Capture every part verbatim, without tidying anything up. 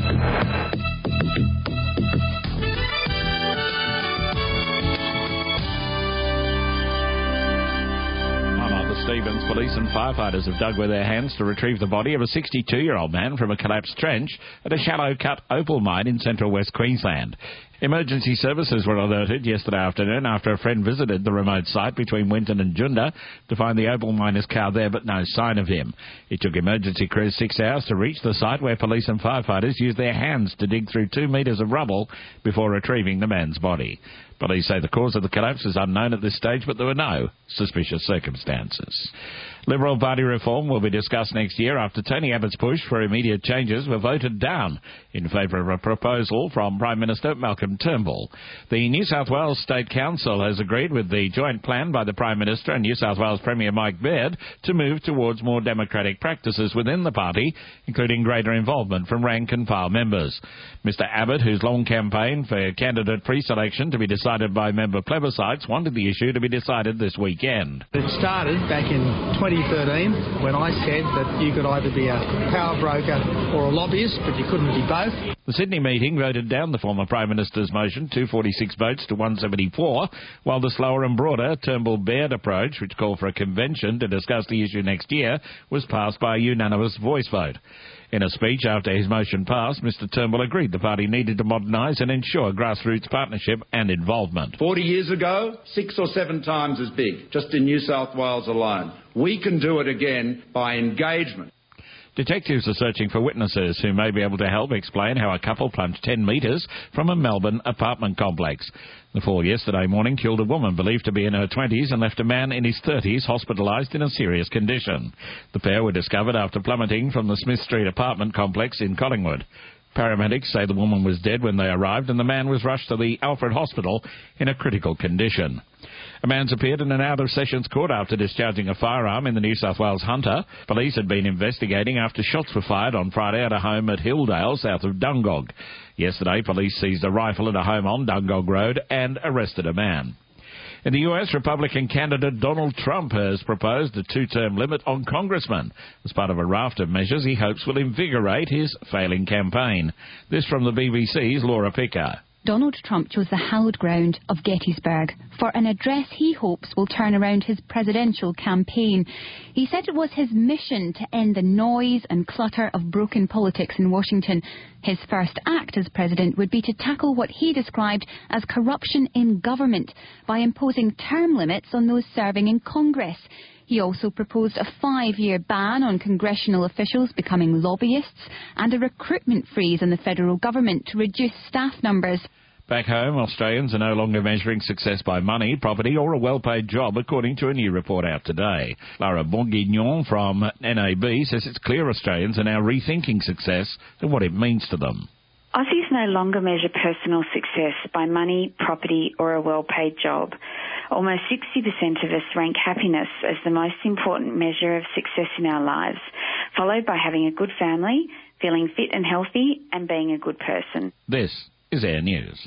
Stevens, police and firefighters have dug with their hands to retrieve the body of a sixty-two-year-old man from a collapsed trench at a shallow-cut opal mine in central West Queensland. Emergency services were alerted yesterday afternoon after a friend visited the remote site between Winton and Junda to find the opal miner's car there but no sign of him. It took emergency crews six hours to reach the site where police and firefighters used their hands to dig through two metres of rubble before retrieving the man's body. Police say the cause of the collapse is unknown at this stage, but there were no suspicious circumstances. Liberal Party reform will be discussed next year after Tony Abbott's push for immediate changes were voted down in favour of a proposal from Prime Minister Malcolm Turnbull. The New South Wales State Council has agreed with the joint plan by the Prime Minister and New South Wales Premier Mike Baird to move towards more democratic practices within the party, including greater involvement from rank-and-file members. Mister Abbott, whose long campaign for candidate pre-selection to be decided by member plebiscites, wanted the issue to be decided this weekend. It started back in twenty thirteen when I said that you could either be a power broker or a lobbyist, but you couldn't be both. The Sydney meeting voted down the former Prime Minister's motion, two hundred forty-six votes to one hundred seventy-four, while the slower and broader Turnbull-Baird approach, which called for a convention to discuss the issue next year, was passed by a unanimous voice vote. In a speech after his motion passed, Mister Turnbull agreed the party needed to modernise and ensure grassroots partnership and involvement. Forty years ago, six or seven times as big, just in New South Wales alone. We can do it again by engagement. Detectives are searching for witnesses who may be able to help explain how a couple plunged ten metres from a Melbourne apartment complex. The fall yesterday morning killed a woman believed to be in her twenties and left a man in his thirties hospitalised in a serious condition. The pair were discovered after plummeting from the Smith Street apartment complex in Collingwood. Paramedics say the woman was dead when they arrived and the man was rushed to the Alfred Hospital in a critical condition. A man's appeared in an out-of-sessions court after discharging a firearm in the New South Wales Hunter. Police had been investigating after shots were fired on Friday at a home at Hilldale, south of Dungog. Yesterday, police seized a rifle at a home on Dungog Road and arrested a man. In the U S, Republican candidate Donald Trump has proposed a two-term limit on congressmen as part of a raft of measures he hopes will invigorate his failing campaign. This from the B B C's Laura Picker. Donald Trump chose the hallowed ground of Gettysburg for an address he hopes will turn around his presidential campaign. He said it was his mission to end the noise and clutter of broken politics in Washington. His first act as president would be to tackle what he described as corruption in government by imposing term limits on those serving in Congress. He also proposed a five-year ban on congressional officials becoming lobbyists and a recruitment freeze on the federal government to reduce staff numbers. Back home, Australians are no longer measuring success by money, property or a well-paid job, according to a new report out today. Lara Bourguignon from N A B says it's clear Australians are now rethinking success and what it means to them. Aussies no longer measure personal success by money, property or a well-paid job. Almost sixty percent of us rank happiness as the most important measure of success in our lives, followed by having a good family, feeling fit and healthy and being a good person. This is Air News.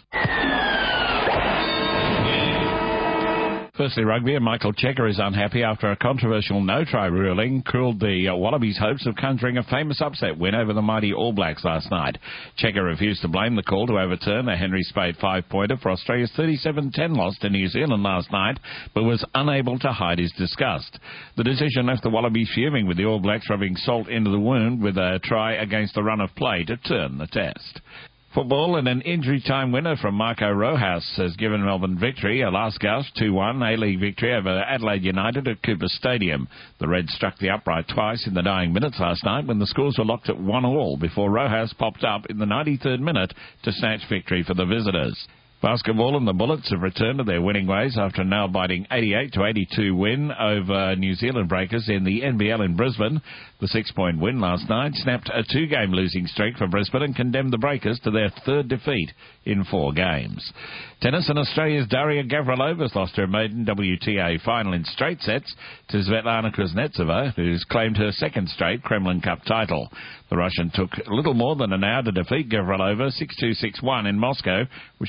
Firstly, rugby, and Michael Cheika is unhappy after a controversial no-try ruling cooled the uh, Wallabies' hopes of conjuring a famous upset win over the mighty All Blacks last night. Cheika refused to blame the call to overturn a Henry Spade five-pointer for Australia's thirty-seven ten loss to New Zealand last night, but was unable to hide his disgust. The decision left the Wallabies fuming, with the All Blacks rubbing salt into the wound with a try against the run of play to turn the test. Football, and an injury-time winner from Marco Rojas has given Melbourne victory, a last gasp two one A-League victory over Adelaide United at Cooper Stadium. The Reds struck the upright twice in the dying minutes last night when the scores were locked at one all before Rojas popped up in the ninety-third minute to snatch victory for the visitors. Basketball, and the Bullets have returned to their winning ways after a nail-biting eighty-eight to eighty-two win over New Zealand Breakers in the N B L in Brisbane. The six-point win last night snapped a two-game losing streak for Brisbane and condemned the Breakers to their third defeat in four games. Tennis, and Australia's Daria Gavrilova has lost her maiden W T A final in straight sets to Svetlana Kuznetsova, who's claimed her second straight Kremlin Cup title. The Russian took little more than an hour to defeat Gavrilova six two six one in Moscow, which now qualifies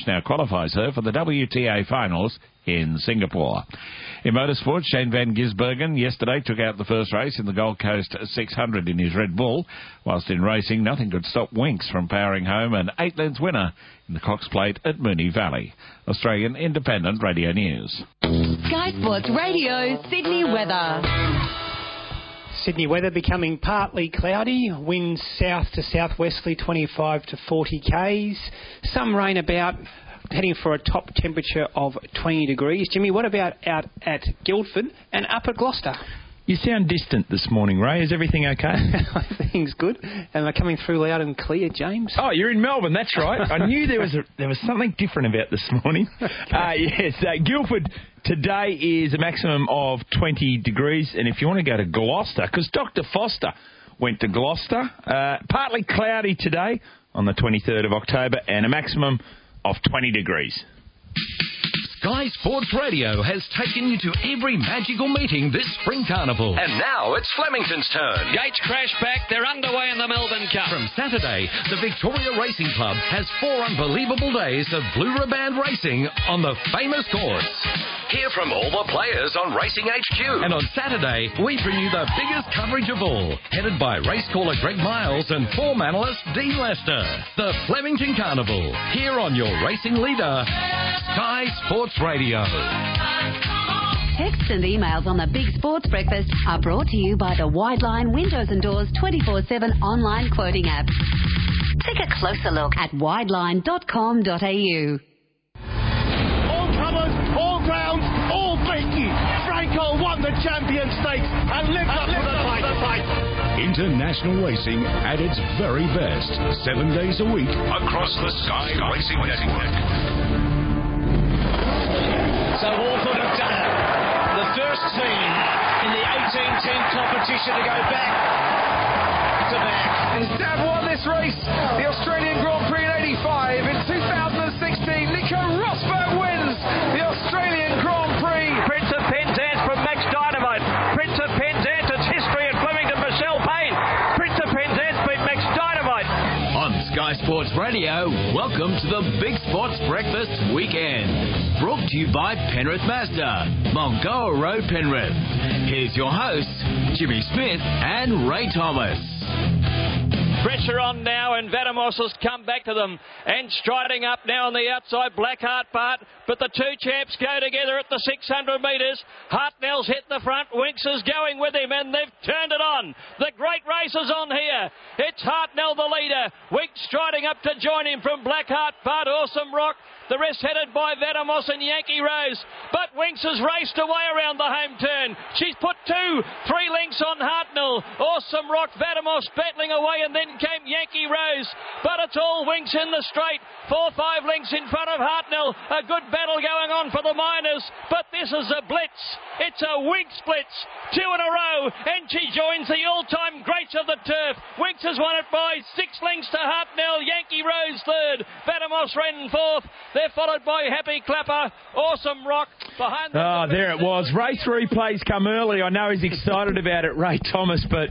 qualifies her for the W T A finals in Singapore. In motorsport, Shane Van Gisbergen yesterday took out the first race in the Gold Coast six hundred in his Red Bull, whilst in racing nothing could stop Winks from powering home an eight-length winner in the Cox Plate at Moonee Valley. Australian Independent Radio News. Sky Sports Radio, Sydney weather. Sydney weather becoming partly cloudy, winds south to southwesterly twenty-five to forty k's, some rain about, heading for a top temperature of twenty degrees. Jimmy, what about out at Guildford and up at Gloucester? You sound distant this morning, Ray. Is everything okay? Everything's good. Am I coming through loud and clear, James? Oh, you're in Melbourne, that's right. I knew there was a, there was something different about this morning. Okay. Uh, yes, uh, Guildford today is a maximum of twenty degrees, and if you want to go to Gloucester, because Doctor Foster went to Gloucester, uh, partly cloudy today on the twenty-third of October, and a maximum of twenty degrees. Sky Sports Radio has taken you to every magical meeting this spring carnival. And now it's Flemington's turn. Gates crash back. They're underway in the Melbourne Cup. From Saturday, the Victoria Racing Club has four unbelievable days of Blue Riband racing on the famous course. Hear from all the players on Racing H Q. And on Saturday, we bring you the biggest coverage of all, headed by race caller Greg Miles and form analyst Dean Lester. The Flemington Carnival, here on your racing leader, Sky Sports Radio. Texts and emails on the Big Sports Breakfast are brought to you by the Wideline Windows and Doors twenty-four seven online quoting app. Take a closer look at wideline dot com dot a u. All comers, all grounds, all beaten. Franco won the Champion Stakes and lived up to the fight. International racing at its very best. Seven days a week across the Sky Racing Network. So Hawthorn have done it. The first team in the eighteen-team competition to go back to back. And Dad won this race, the Australian Grand Prix in eighty-five. In two thousand sixteen, Nico Rosberg wins the Australian Grand Prix. Prince of Penzance from Max Dynamite. Prince of Penzance, it's history in Flemington, Michelle Payne. Prince of Penzance beat Max Dynamite. On Sky Sports Radio, welcome to the Big Sports Breakfast Weekend. Brought to you by Penrith Mazda, Mulgoa Road, Penrith. Here's your hosts, Jimmy Smith and Ray Thomas. Pressure on now, and Vadamos has come back to them. And striding up now on the outside, Blackheart Bart. But the two champs go together at the six hundred metres. Hartnell's hit the front. Winks is going with him, and they've turned it on. The great race is on here. It's Hartnell the leader. Winks striding up to join him from Blackheart Bart. Awesome Rock. The rest headed by Vadamos and Yankee Rose. But Winks has raced away around the home turn. She's put two, three lengths on Hartnell. Awesome Rock, Vadamos battling away, and then came Yankee Rose. But it's all Winks in the straight. Four, five lengths in front of Hartnell. A good battle going on for the Miners. But this is a blitz. It's a Winks blitz. Two in a row. And she joins the all-time greats of the turf. Winks has won it by six lengths to Hartnell. Yankee Rose third. Vadamos ran fourth. They're followed by Happy Clapper. Awesome Rock behind them. Oh, there it was. Race replays come early. I know he's excited about it, Ray Thomas, but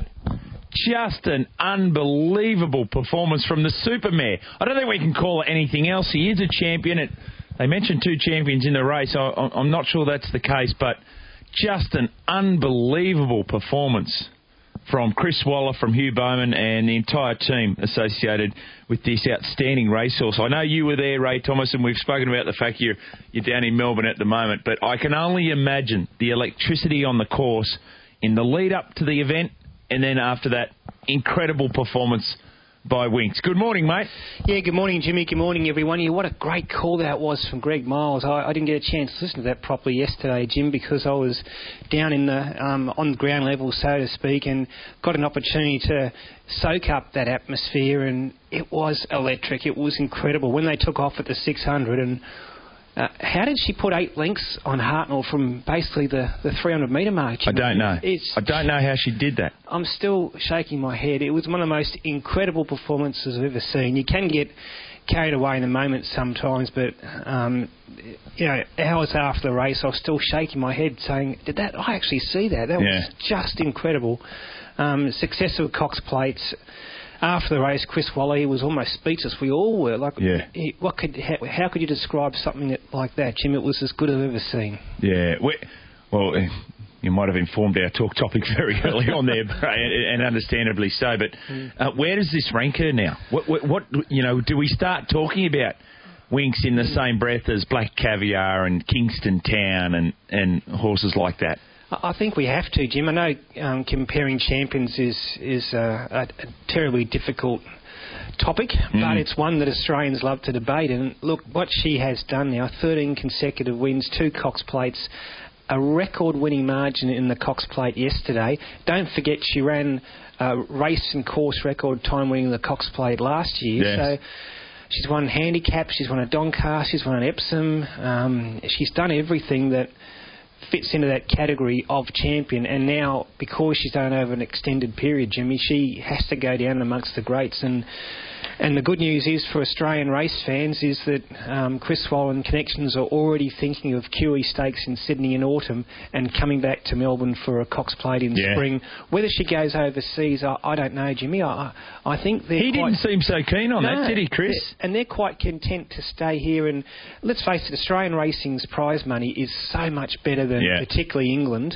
just an unbelievable performance from the Supermare. I don't think we can call it anything else. He is a champion. It, they mentioned two champions in the race. I, I'm not sure that's the case, but just an unbelievable performance from Chris Waller, from Hugh Bowman, and the entire team associated with this outstanding racehorse. I know you were there, Ray Thomas, and we've spoken about the fact you're, you're down in Melbourne at the moment, but I can only imagine the electricity on the course in the lead-up to the event, and then after that, incredible performance by Winks. Good morning, mate. Yeah, good morning, Jimmy. Good morning, everyone. Yeah, what a great call that was from Greg Miles. I, I didn't get a chance to listen to that properly yesterday, Jim, because I was down in the um, on the ground level, so to speak, and got an opportunity to soak up that atmosphere, and it was electric. It was incredible. When they took off at the six hundred, and Uh, how did she put eight lengths on Hartnell from basically the, the three hundred metre mark? I don't know. It's, I don't know how she did that. I'm still shaking my head. It was one of the most incredible performances I've ever seen. You can get carried away in the moment sometimes, but um, you know, hours after the race, I was still shaking my head, saying, "Did that? I actually see that? That yeah. was just incredible." Um, success of Cox Plates. after the race, Chris Waller, he was almost speechless. We all were. Like, yeah. he, what could? How, how could you describe something that, like that, Jim? It was as good as I've ever seen. Yeah. We, well. You might have informed our talk topic very early on there, and understandably so. But uh, where does this rank her now? What, what, what, you know, do we start talking about Winx in the same breath as Black Caviar and Kingston Town and, and horses like that? I think we have to, Jim. I know um, comparing champions is is uh, a, a terribly difficult topic, mm. but it's one that Australians love to debate. And look, what she has done now: thirteen consecutive wins, two Cox Plates. A record-winning margin in the Cox Plate yesterday. Don't forget she ran a race and course record time winning the Cox Plate last year. Yes. So she's won handicap, she's won a Doncaster, she's won an Epsom. Um, she's done everything that fits into that category of champion. And now, because she's done it over an extended period, Jimmy, she has to go down amongst the greats. And And the good news is for Australian race fans is that um, Chris Waller and Connections are already thinking of Kiwi Stakes in Sydney in autumn and coming back to Melbourne for a Cox Plate in yeah. spring. Whether she goes overseas, I, I don't know, Jimmy. I, I think they're He quite, didn't seem so keen on no, that, did he, Chris? And they're quite content to stay here. And let's face it, Australian racing's prize money is so much better than yeah. particularly England.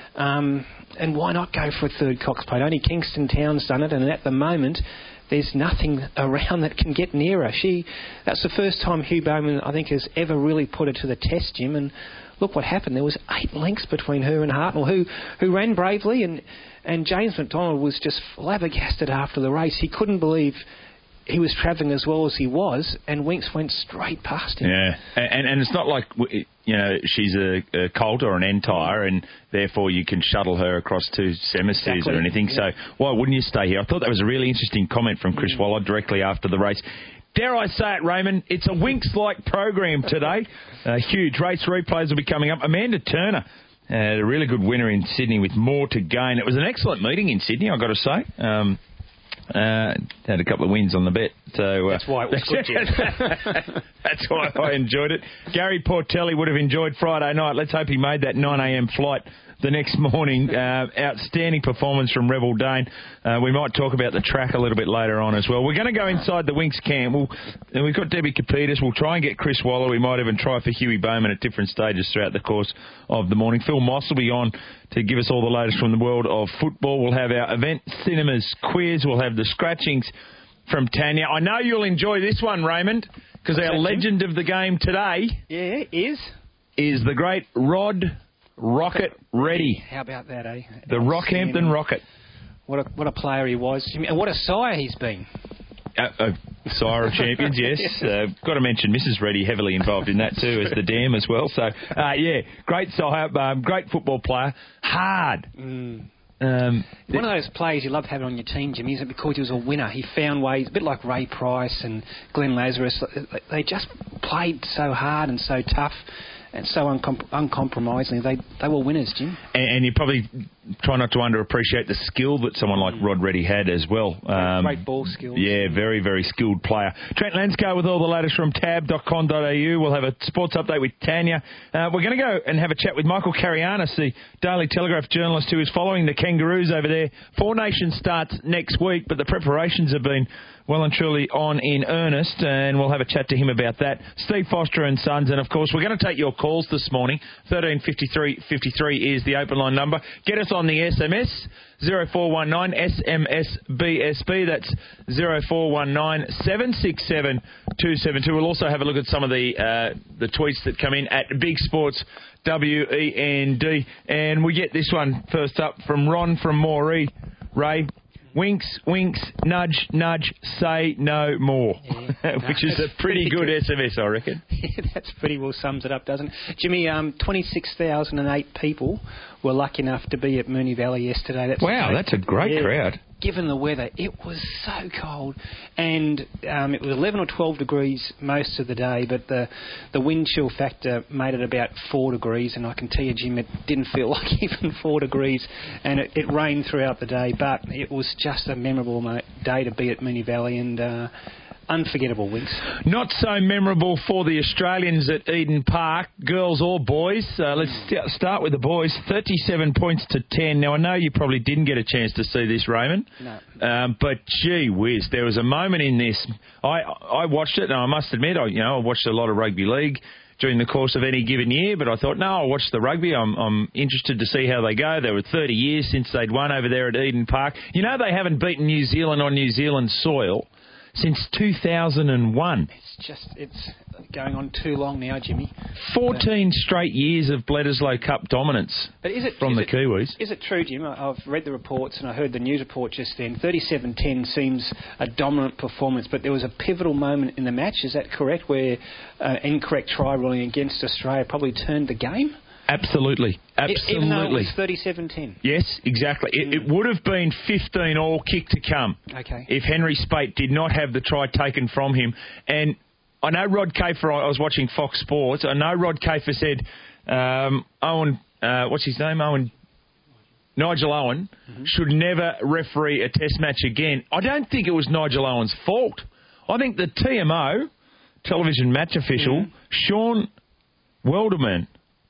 Um, and why not go for a third Cox Plate? Only Kingston Town's done it, and at the moment there's nothing around that can get near her. She, that's the first time Hugh Bowman, I think, has ever really put her to the test, Jim. And look what happened. There was eight lengths between her and Hartnell, who who ran bravely, and, and James McDonald was just flabbergasted after the race. He couldn't believe he was travelling as well as he was, and Winx went straight past him. Yeah, and and it's not like, you know, she's a, a colt or an entire, and therefore you can shuttle her across two hemispheres exactly. or anything. Yeah. So why wouldn't you stay here? I thought that was a really interesting comment from Chris mm. Waller directly after the race. Dare I say it, Raymond, it's a Winx-like program today. uh, huge race replays will be coming up. Amanda Turner uh, had a really good winner in Sydney with more to gain. It was an excellent meeting in Sydney, I've got to say. Um, Uh, had a couple of wins on the bet. So, uh, that's why it was good, Jim. That's why I enjoyed it. Gary Portelli would have enjoyed Friday night. Let's hope he made that nine a.m. flight the next morning. Uh, outstanding performance from Rebel Dane. Uh, we might talk about the track a little bit later on as well. We're going to go inside the Winx camp. We'll, and we've got Debbie Capitas. We'll try and get Chris Waller. We might even try for Huey Bowman at different stages throughout the course of the morning. Phil Moss will be on to give us all the latest from the world of football. We'll have our event cinemas quiz. We'll have the scratchings from Tanya. I know you'll enjoy this one, Raymond, because our legend of the game today yeah, is is the great Rod Rocket Reddy. How about that, eh? The Rockhampton Rocket. What a what a player he was, and what a sire he's been. Uh, uh, sire of champions, yes. Uh, got to mention Missus Reddy heavily involved in that too, as the dam as well. So, uh, yeah, great sire, um, great football player, hard. Mm. Um, One of those players you love having on your team, Jimmy, isn't it? Because he was a winner. He found ways, a bit like Ray Price and Glenn Lazarus. They just played so hard and so tough and so uncom- uncompromisingly. They they were winners, Jim. And, and you probably try not to underappreciate the skill that someone like Rod Reddy had as well. Um, Great ball skills. Yeah, very, very skilled player. Trent Lanscar with all the latest from tab dot com dot a u. We'll have a sports update with Tanya. Uh, we're going to go and have a chat with Michael Carianis, the Daily Telegraph journalist who is following the Kangaroos over there. Four Nations starts next week, but the preparations have been well and truly on in earnest, and we'll have a chat to him about that. Steve Foster and Sons, and of course we're going to take your calls this morning. thirteen fifty-three fifty-three is the open line number. Get us on the S M S, zero four one nine S M S B S B. That's zero four one nine seven six seven two seven two. We'll also have a look at some of the uh, the tweets that come in at Big Sports W E N D. And we get this one first up from Ron from Moree. Ray, Winx, Winx, nudge, nudge, say no more. Yeah, which no, is a pretty good, good S M S, I reckon. Yeah, that's pretty well sums it up, doesn't it? Jimmy, um, twenty-six thousand eight people were lucky enough to be at Moonee Valley yesterday. That's wow, great. That's a great yeah, crowd. Given the weather, it was so cold. And um, it was eleven or twelve degrees most of the day, but the, the wind chill factor made it about four degrees. And I can tell you, Jim, it didn't feel like even four degrees. And it, it rained throughout the day, but it was just a memorable day to be at Moonee Valley. And uh, Unforgettable, Winks. Not so memorable for the Australians at Eden Park, girls or boys. Uh, let's st- start with the boys. thirty-seven points to ten. Now, I know you probably didn't get a chance to see this, Raymond. No. Um, but, gee whiz, there was a moment in this. I I watched it, and I must admit, I, you know, I watched a lot of rugby league during the course of any given year, but I thought, no, I'll watch the rugby. I'm, I'm interested to see how they go. There were thirty years since they'd won over there at Eden Park. You know, they haven't beaten New Zealand on New Zealand soil since two thousand one. It's just, it's going on too long now, Jimmy. fourteen but, straight years of Bledisloe Cup dominance but is it, from is the it, Kiwis. Is it true, Jim? I've read the reports and I heard the news report just then. thirty-seven ten seems a dominant performance, but there was a pivotal moment in the match, is that correct, where uh, incorrect try ruling against Australia probably turned the game? Absolutely. Absolutely. Even though it was thirty-seven ten. Yes, exactly. It, it would have been fifteen all kick to come okay. if Henry Spate did not have the try taken from him. And I know Rod Kafer, I was watching Fox Sports, I know Rod Kafer said um, Owen, uh, what's his name, Owen? Nigel Owen mm-hmm. should never referee a test match again. I don't think it was Nigel Owen's fault. I think the T M O, television match official, mm-hmm. Sean Welderman,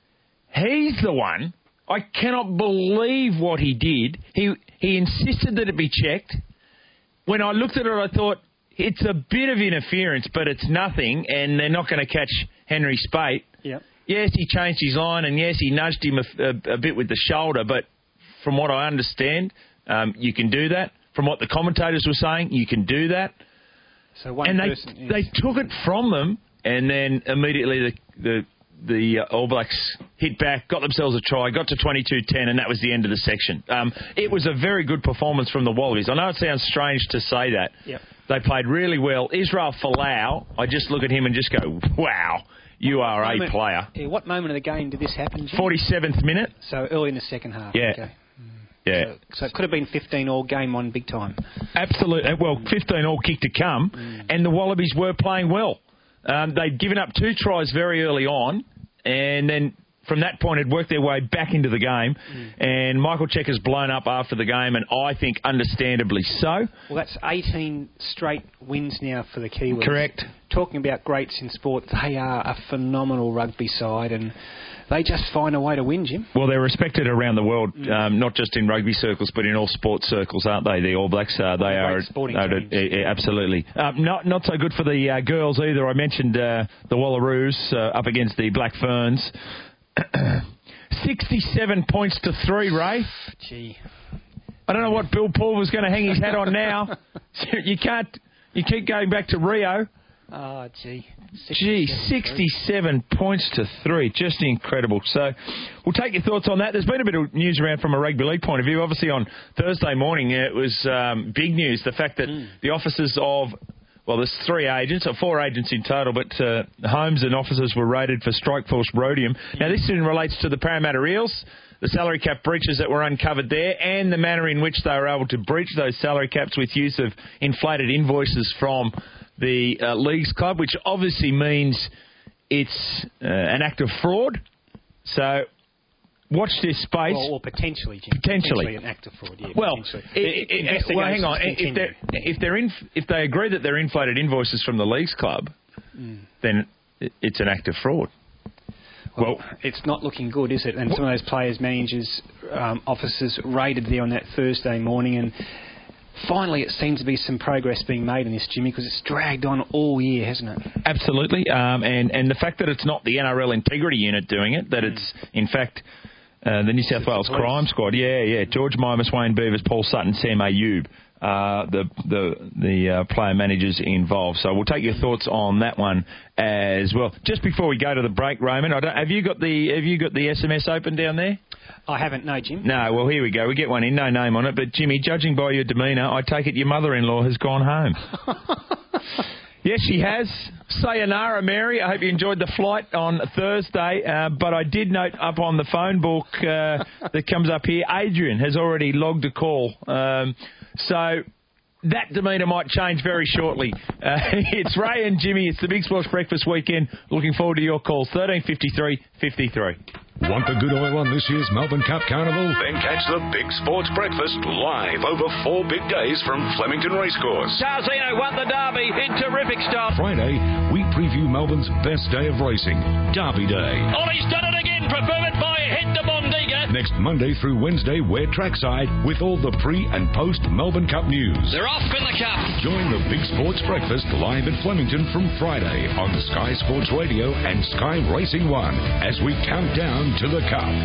he's the one. I cannot believe what he did. He he insisted that it be checked. When I looked at it, I thought, it's a bit of interference, but it's nothing, and they're not going to catch Henry Spate. Yep. Yes, he changed his line, and yes, he nudged him a, a, a bit with the shoulder, but from what I understand, um, you can do that. From what the commentators were saying, you can do that. So one and they, person is... they took it from them, and then immediately the... the The uh, All Blacks hit back, got themselves a try, got to twenty-two ten, and that was the end of the section. Um, it was a very good performance from the Wallabies. I know it sounds strange to say that. Yep. They played really well. Israel Folau, I just look at him and just go, wow, you what are moment, a player. Yeah, what moment of the game did this happen, Jim? forty-seventh minute. So early in the second half. Yeah. Okay. Yeah. So, so it could have been fifteen all, game on big time. Absolutely. Well, fifteen all kick to come, mm. and the Wallabies were playing well. Um, they'd given up two tries very early on, and then from that point had worked their way back into the game. Mm. And Michael Checker's blown up after the game, and I think understandably so. Well, that's eighteen straight wins now for the Kiwis. Correct. Talking about greats in sport, they are a phenomenal rugby side, and they just find a way to win, Jim. Well, they're respected around the world, mm. um, not just in rugby circles, but in all sports circles, aren't they? The All Blacks, uh, they are sporting uh, teams. Uh, absolutely. Uh, not not so good for the uh, girls either. I mentioned uh, the Wallaroos uh, up against the Black Ferns. sixty-seven points to three, Ray. Gee. I don't know what Bill Paul was going to hang his hat on now. you can't. You keep going back to Rio. Oh, gee. Gee, sixty-seven points to three. Just incredible. So we'll take your thoughts on that. There's been a bit of news around from a rugby league point of view. Obviously on Thursday morning it was um, big news. The fact that mm. the officers of, well, there's three agents, or four agents in total, but uh, homes and officers were raided for Strikeforce rhodium. Mm. Now this relates to the Parramatta Eels, the salary cap breaches that were uncovered there, and the manner in which they were able to breach those salary caps with use of inflated invoices from the uh, Leagues Club, which obviously means it's uh, an act of fraud. So watch this space. Well, or potentially, Jim. Potentially. potentially an act of fraud. Yeah, well, it, it, well, hang on. If, they're, if they're in, if they agree that they're inflated invoices from the Leagues Club, mm. then it's an act of fraud. Well, well, it's not looking good, is it? And some of those players, managers, um, officers raided there on that Thursday morning, and finally, it seems to be some progress being made in this, Jimmy, because it's dragged on all year, hasn't it? Absolutely. Um, and, and the fact that it's not the N R L Integrity Unit doing it, that mm. it's, in fact, uh, the New South Wales Crime Squad. Yeah, yeah. George Mimas, Wayne Beavers, Paul Sutton, Sam Ayoub, uh, the the the uh, player managers involved. So we'll take your thoughts on that one as well. Just before we go to the break, Raymond, I don't, have you got the have you got the S M S open down there? I haven't, no, Jim. No, well, here we go. We get one in, no name on it. But, Jimmy, judging by your demeanour, I take it your mother-in-law has gone home. Yes, she has. Sayonara, Mary. I hope you enjoyed the flight on Thursday. Uh, but I did note up on the phone book uh, that comes up here, Adrian has already logged a call. Um, so that demeanour might change very shortly. Uh, it's Ray and Jimmy. It's the Big Sports Breakfast Weekend. Looking forward to your calls. thirteen fifty-three fifty-three. Want the good oil on this year's Melbourne Cup Carnival? Then catch the Big Sports Breakfast live over four big days from Flemington Racecourse. Tarzino won the derby in terrific next up. Friday, we preview Melbourne's best day of racing, Derby Day. Ollie's done it again, preferred by Head to Bondiga. Next Monday through Wednesday, we're trackside with all the pre- and post-Melbourne Cup news. They're off in the Cup. Join the Big Sports Breakfast live at Flemington from Friday on Sky Sports Radio and Sky Racing One as we count down to the Cup.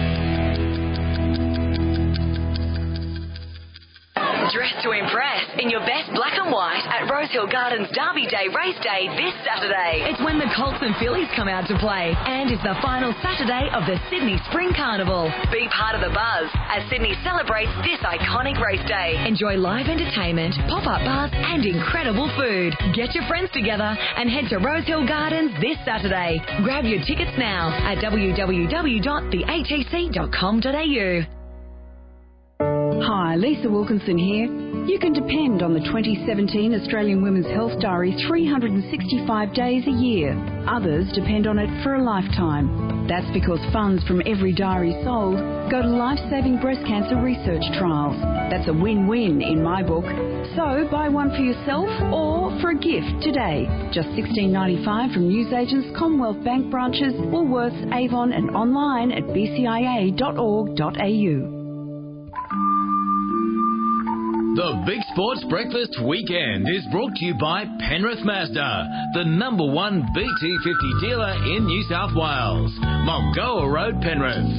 Dress to impress in your best black and white at Rosehill Gardens Derby Day Race Day this Saturday. It's when the Colts and Fillies come out to play and it's the final Saturday of the Sydney Spring Carnival. Be part of the buzz as Sydney celebrates this iconic race day. Enjoy live entertainment, pop-up bars and incredible food. Get your friends together and head to Rosehill Gardens this Saturday. Grab your tickets now at w w w dot the a t c dot com dot a u. Hi, Lisa Wilkinson here. You can depend on the twenty seventeen Australian Women's Health Diary three hundred sixty-five days a year. Others depend on it for a lifetime. That's because funds from every diary sold go to life-saving breast cancer research trials. That's a win-win in my book. So buy one for yourself or for a gift today. Just sixteen ninety-five from newsagents, Commonwealth Bank branches, Woolworths, Avon and online at b c i a dot org dot a u. The Big Sports Breakfast Weekend is brought to you by Penrith Mazda, the number one B T fifty dealer in New South Wales. Mulgoa Road, Penrith.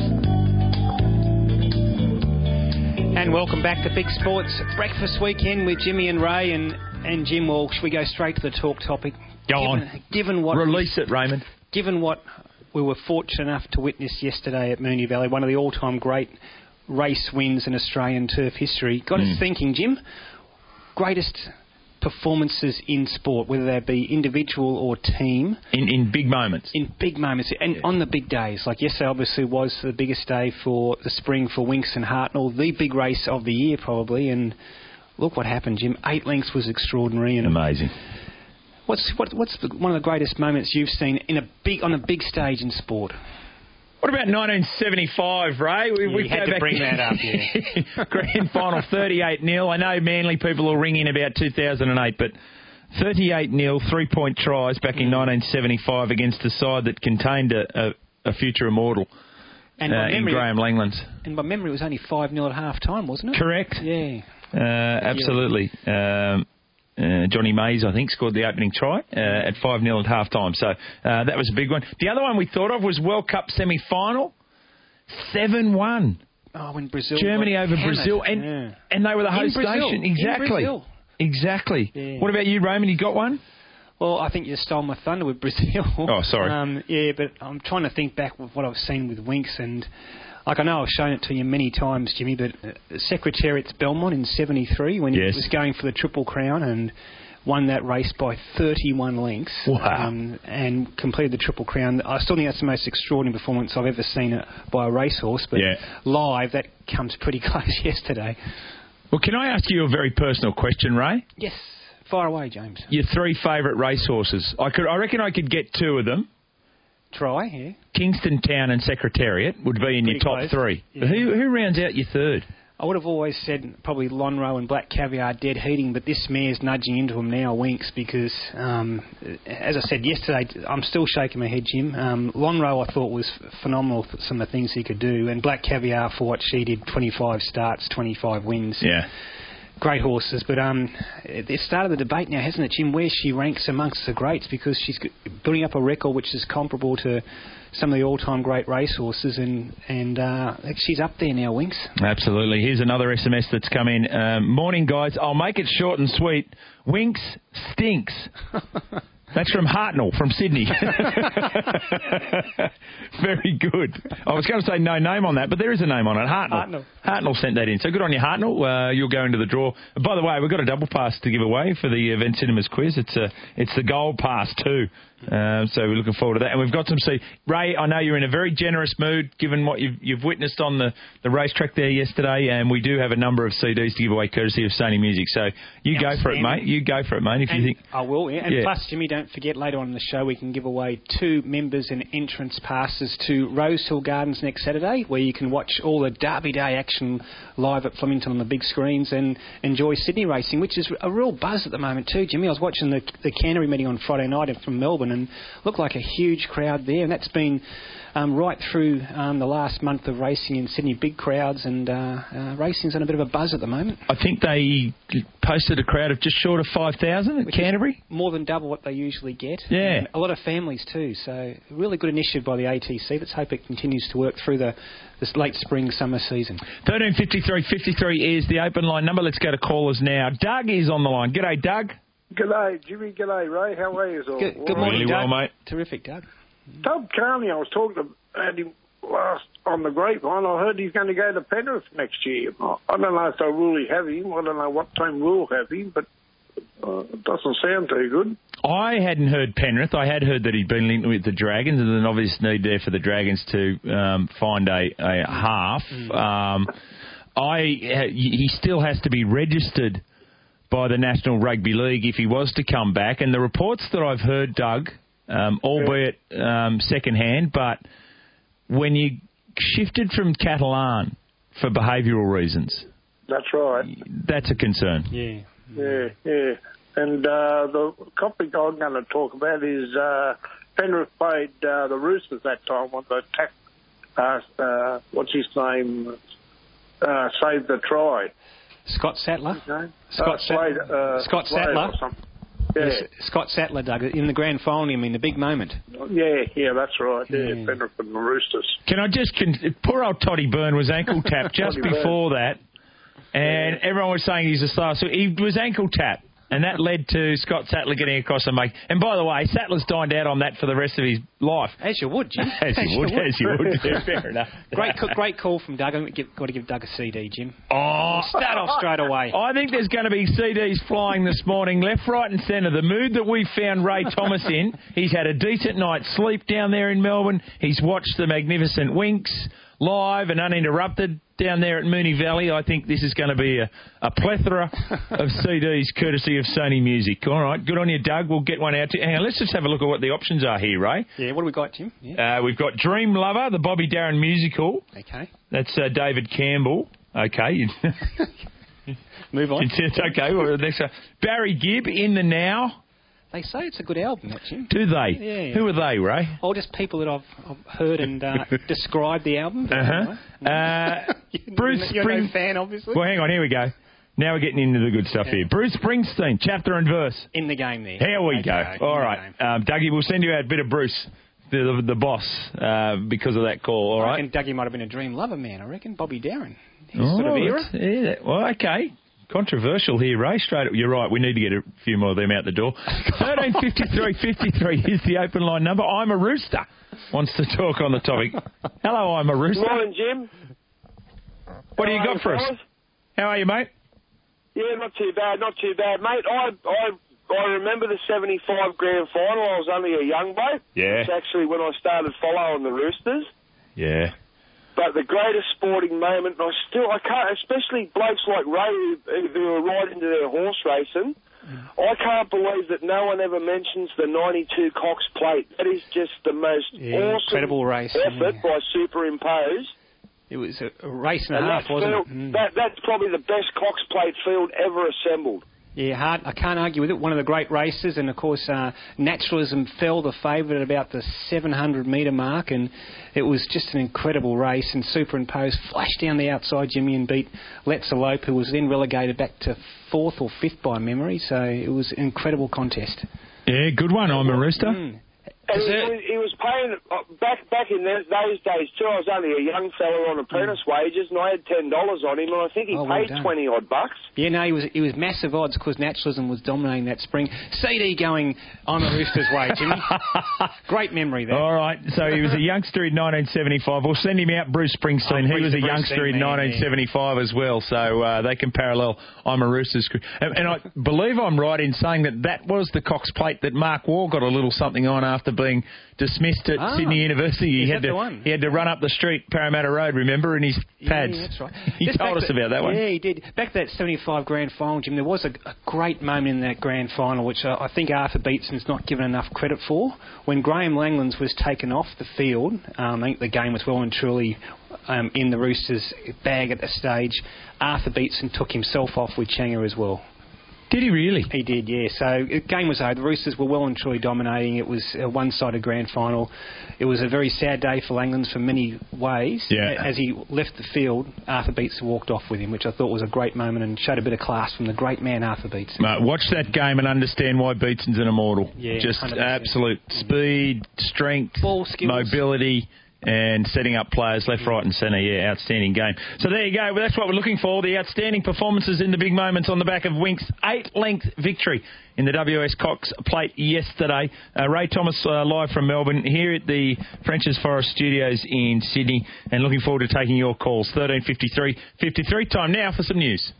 And welcome back to Big Sports Breakfast Weekend with Jimmy and Ray and, and Jim Walsh. We go straight to the talk topic. Go given, on. Given what Release it, Raymond. Given what we were fortunate enough to witness yesterday at Moonee Valley, one of the all-time great race wins in Australian turf history. Got Mm. us thinking, Jim, greatest performances in sport, whether they be individual or team. In in big moments. In big moments. And yeah. on the big days. Like yesterday obviously was the biggest day for the spring for Winx and Hartnell, the big race of the year probably. And look what happened, Jim. Eight lengths was extraordinary. And amazing. What's what, what's the, one of the greatest moments you've seen in a big on a big stage in sport? What about nineteen seventy-five, Ray? We, yeah, we you had go to back bring that up, yeah. Grand final thirty-eight nil. I know Manly people will ring in about two thousand eight, but thirty-eight nil, three-point tries back in nineteen seventy-five against a side that contained a, a, a future immortal and uh, in Graham Langlands. And by memory, it was only five nil at half-time, wasn't it? Correct. Yeah. Uh, absolutely. Um, Uh, Johnny Mays, I think, scored the opening try uh, at five nil at half-time. So uh, that was a big one. The other one we thought of was World Cup semi-final, seven one. Oh, when Brazil... Germany over hammered. Brazil. And, yeah. and they were the host In Brazil. nation. Exactly. In Brazil. Exactly. Yeah. What about you, Raymond? You got one? Well, I think you stole my thunder with Brazil. Oh, sorry. Um, yeah, but I'm trying to think back with what I've seen with Winx and... Like, I know I've shown it to you many times, Jimmy, but uh, Secretariat's Belmont in seventy-three when yes. he was going for the Triple Crown and won that race by thirty-one lengths. Wow. Um, and completed the Triple Crown. I still think that's the most extraordinary performance I've ever seen it by a racehorse, but yeah. live, that comes pretty close yesterday. Well, can I ask you a very personal question, Ray? Yes. Fire away, James. Your three favourite racehorses. I could, I reckon I could get two of them. Try, yeah. Kingston Town and Secretariat would be in Pretty your top close. three. Yeah. Who who rounds out your third? I would have always said probably Lonhro and Black Caviar dead heating, but this mare's nudging into him now, Winx, because, um, as I said yesterday, I'm still shaking my head, Jim. Um, Lonhro I thought was phenomenal for some of the things he could do, and Black Caviar for what she did, twenty-five starts, twenty-five wins. Yeah. Great horses, but um, it started the debate now, hasn't it, Jim, where she ranks amongst the greats, because she's building up a record which is comparable to some of the all-time great racehorses, and and uh, she's up there now, Winx. Absolutely. Here's another S M S that's come in. Um, morning, guys. I'll make it short and sweet. Winx stinks. That's from Hartnell, from Sydney. Very good. I was going to say no name on that, but there is a name on it. Hartnell. Hartnell. Hartnell sent that in. So good on you, Hartnell. Uh, you'll go into the draw. By the way, we've got a double pass to give away for the Event Cinemas quiz. It's a, it's the gold pass too. Uh, so we're looking forward to that. And we've got some see. Ray, I know you're in a very generous mood given what you've, you've witnessed on the, the racetrack there yesterday, and we do have a number of C Ds to give away courtesy of Sony Music. So you go for it, mate. You go for it, mate, if and you think... I will, yeah. And yeah. plus, Jimmy, don't don't forget, later on in the show we can give away two members and entrance passes to Rosehill Gardens next Saturday, where you can watch all the Derby Day action live at Flemington on the big screens and enjoy Sydney racing, which is a real buzz at the moment too, Jimmy. I was watching the, the Canterbury meeting on Friday night from Melbourne and looked like a huge crowd there, and that's been um, right through um, the last month of racing in Sydney, big crowds, and uh, uh, racing's on a bit of a buzz at the moment. I think they posted a crowd of just short of five thousand at Which Canterbury. More than double what they usually get. Yeah. And a lot of families too, so really good initiative by the A T C. Let's hope it continues to work through the this late spring, summer season. thirteen fifty-three fifty-three is the open line number. Let's go to callers now. Doug is on the line. G'day, Doug. G'day, Jimmy. G'day, Ray. How are you all? Good, good morning, really Doug. well, mate. Terrific, Doug. Tom Carney, I was talking about him last on the grapevine. I heard he's going to go to Penrith next year. I don't know if they'll really have him. I don't know what team will have him, but uh, it doesn't sound too good. I hadn't heard Penrith. I had heard that he'd been linked with the Dragons, and there's an obvious need there for the Dragons to um, find a, a half. Mm. Um, I he still has to be registered by the National Rugby League if he was to come back. And the reports that I've heard, Doug, um, albeit um, second-hand, but when you shifted from Catalan for behavioural reasons... That's right. That's a concern. Yeah. Yeah, yeah. And uh, the topic I'm going to talk about is uh, Penrith played uh, the Roosters that time on the tack, uh, uh, what's his name, uh, saved the try. Scott Sattler. Okay. Scott, uh, Slade, uh, Scott Slade Sattler. Yeah. Yes, Scott Sattler, Doug, in the grand final, I mean, the big moment. Yeah, yeah, that's right. Yeah, Yeah. Penrith and the Roosters. Can I just... Con- poor old Toddy Byrne was ankle tapped just Toddy before that, and Yeah. everyone was saying he's a star. So he was ankle tapped, and that led to Scott Sattler getting across and make... And by the way, Sattler's dined out on that for the rest of his life. As you would, Jim. As you would, as you would. Yeah, fair enough. Great, co- great call from Doug. I've got to give Doug a C D, Jim. Oh, Start off straight away. I think there's going to be C Ds flying this morning, left, right and centre. The mood that we found Ray Thomas in, he's had a decent night's sleep down there in Melbourne. He's watched the magnificent Winx live and uninterrupted down there at Moonee Valley. I think this is going to be a, a plethora of C Ds courtesy of Sony Music. All right, good on you, Doug. We'll get one out to you. Hang on, let's just have a look at what the options are here, Ray. Yeah, what do we got, Jim? Yeah. Uh, we've got Dream Lover, the Bobby Darin musical. Okay. That's uh, David Campbell. Okay. Move on. It's okay. Well, next one. Barry Gibb, In the Now. They say it's a good album, that, Jim. Do they? Yeah, yeah. Who are they, Ray? Oh, just people that I've, I've heard and uh, described the album. Uh-huh. Uh, Bruce You're Spring- no fan, obviously. Well, hang on. Here we go. Now we're getting into the good stuff Yeah. here. Bruce Springsteen, chapter and verse. In the game there. Here we Okay, go. All in the right. game. Um, Dougie, we'll send you out a bit of Bruce, the, the, the boss, uh, because of that call. All I right. reckon Dougie might have been a dream lover man, I reckon. Bobby Darin. His Oh, sort of era. that's- yeah. Well, okay. Controversial here, Ray. Straight up. You're right. We need to get a few more of them out the door. thirteen fifty-three fifty-three is the open line number. I'm a Rooster. Wants to talk on the topic. Hello, I'm a Rooster. Morning, Jim. What do you How got are for you, us? fellas? How are you, mate? Yeah, not too bad, not too bad, mate. I I I remember the seventy-five grand final. I was only a young bloke. Yeah. It's actually when I started following the Roosters. Yeah. But the greatest sporting moment, and I still, I can't, especially blokes like Ray who, who are right into their horse racing, I can't believe that no one ever mentions the ninety-two Cox Plate. That is just the most Yeah, awesome incredible race, effort yeah. by Superimpose. It was a, a race and, And a half, that wasn't field, it? Mm. that, that's probably the best Cox Plate field ever assembled. Yeah, hard. I can't argue with it. One of the great races, and of course, uh, Naturalism fell the favourite at about the seven hundred metre mark, and it was just an incredible race. And Superimpose flashed down the outside, Jimmy, and beat Letzelope, who was then relegated back to fourth or fifth by memory. So it was an incredible contest. Yeah, good one. I'm a Rooster. Mm. And he, was- he was paying uh, back back in those those days too. I was only a young fella on apprentice wages, and I had ten dollars on him, and I think he Oh, well paid done. twenty odd bucks. Yeah, no, he was he was massive odds because Naturalism was dominating that spring. C D going, I'm a Rooster's way, Jimmy. Great memory there. All right, so he was a youngster in nineteen seventy-five. We'll send him out, Bruce Springsteen. Oh, he Bruce was a Springsteen, youngster in man, nineteen seventy-five as well, so uh, they can parallel I'm a Roosters. And, and I believe I'm right in saying that that was the Cox Plate that Mark Waugh got a little something on after being dismissed at Ah, Sydney University. He is had that to the one? he had to run up the street, Parramatta Road, remember, in his pads. Yeah, that's right. He Just told back us to- about that one. Yeah, he did. Back to that seventy-five grand final, Jim, there was a, a great moment in that grand final, which I, I think Arthur Beetson's not given enough credit for. When Graham Langlands was taken off the field, um, I think the game was well and truly um, in the Roosters' bag at the stage. Arthur Beetson took himself off with Changa as well. Did he really? He did, yeah. So the game was over. The Roosters were well and truly dominating. It was a one-sided grand final. It was a very sad day for Langlands for many ways. Yeah. As he left the field, Arthur Beetson walked off with him, which I thought was a great moment and showed a bit of class from the great man Arthur Beetson. Mate, watch that game and understand why Beetson's an immortal. Yeah, Just one hundred percent. absolute speed, strength, ball skills, mobility, and setting up players left, right and centre. Yeah, outstanding game. So there you go. Well, that's what we're looking for, the outstanding performances in the big moments on the back of Wink's eight-length victory in the W S Cox Plate yesterday. Uh, Ray Thomas uh, live from Melbourne here at the French's Forest Studios in Sydney, and looking forward to taking your calls. thirteen fifty-three fifty-three. Time now for some news.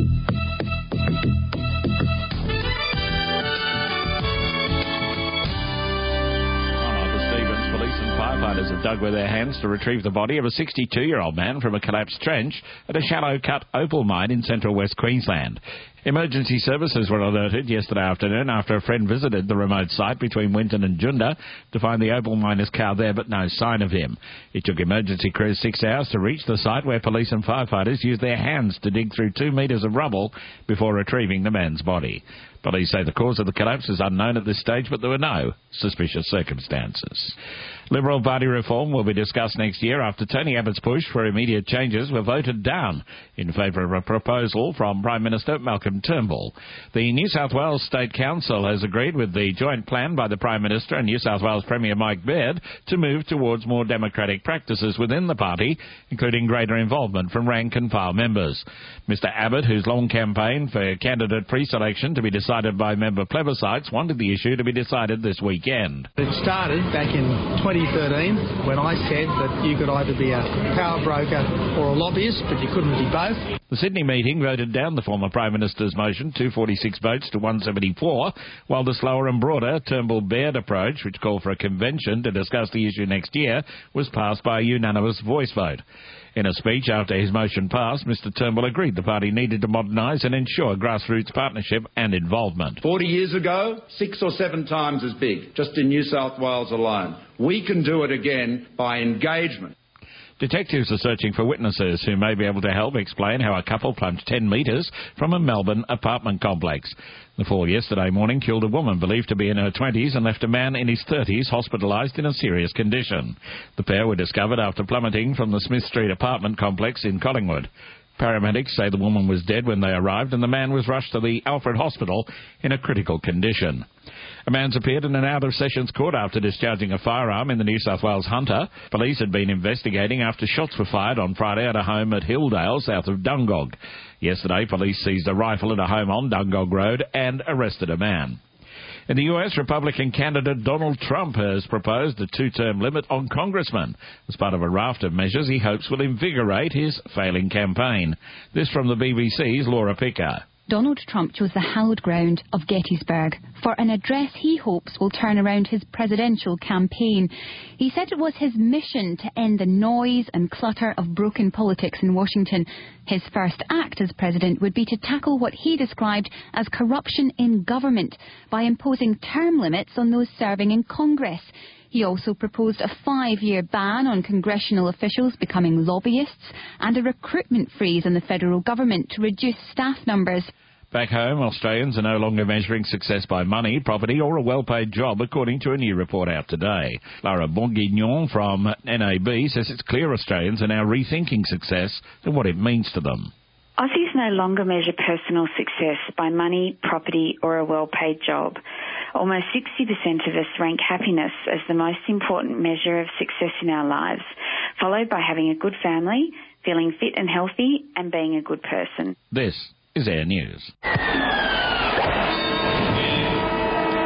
Firefighters have dug with their hands to retrieve the body of a sixty-two-year-old man from a collapsed trench at a shallow-cut opal mine in central West Queensland. Emergency services were alerted yesterday afternoon after a friend visited the remote site between Winton and Junda to find the opal miner's car there, but no sign of him. It took emergency crews six hours to reach the site, where police and firefighters used their hands to dig through two metres of rubble before retrieving the man's body. Police say the cause of the collapse is unknown at this stage, but there were no suspicious circumstances. Liberal Party reform will be discussed next year after Tony Abbott's push for immediate changes were voted down in favour of a proposal from Prime Minister Malcolm Turnbull. The New South Wales State Council has agreed with the joint plan by the Prime Minister and New South Wales Premier Mike Baird to move towards more democratic practices within the party, including greater involvement from rank-and-file members. Mister Abbott, whose long campaign for candidate pre-selection to be decided by member plebiscites, wanted the issue to be decided this weekend. It started back in twenty thirteen when I said that you could either be a power broker or a lobbyist, but you couldn't be both. The Sydney meeting voted down the former Prime Minister's motion, two hundred forty-six votes to one hundred seventy-four, while the slower and broader Turnbull-Baird approach, which called for a convention to discuss the issue next year, was passed by a unanimous voice vote. In a speech after his motion passed, Mister Turnbull agreed the party needed to modernise and ensure grassroots partnership and involvement. Forty years ago, six or seven times as big, just in New South Wales alone. We can do it again by engagement. Detectives are searching for witnesses who may be able to help explain how a couple plunged ten metres from a Melbourne apartment complex. The fall yesterday morning killed a woman believed to be in her twenties and left a man in his thirties hospitalised in a serious condition. The pair were discovered after plummeting from the Smith Street apartment complex in Collingwood. Paramedics say the woman was dead when they arrived and the man was rushed to the Alfred Hospital in a critical condition. A man's appeared in an out-of-sessions court after discharging a firearm in the New South Wales Hunter. Police had been investigating after shots were fired on Friday at a home at Hilldale, south of Dungog. Yesterday, police seized a rifle at a home on Dungog Road and arrested a man. In the U S, Republican candidate Donald Trump has proposed a two-term limit on congressmen as part of a raft of measures he hopes will invigorate his failing campaign. This from the B B C's Laura Picker. Donald Trump chose the hallowed ground of Gettysburg for an address he hopes will turn around his presidential campaign. He said it was his mission to end the noise and clutter of broken politics in Washington. His first act as president would be to tackle what he described as corruption in government by imposing term limits on those serving in Congress. He also proposed a five-year ban on congressional officials becoming lobbyists and a recruitment freeze on the federal government to reduce staff numbers. Back home, Australians are no longer measuring success by money, property or a well-paid job, according to a new report out today. Laura Bourguignon from N A B says it's clear Australians are now rethinking success and what it means to them. Aussies no longer measure personal success by money, property or a well-paid job. Almost sixty percent of us rank happiness as the most important measure of success in our lives, followed by having a good family, feeling fit and healthy, and being a good person. This is Air News.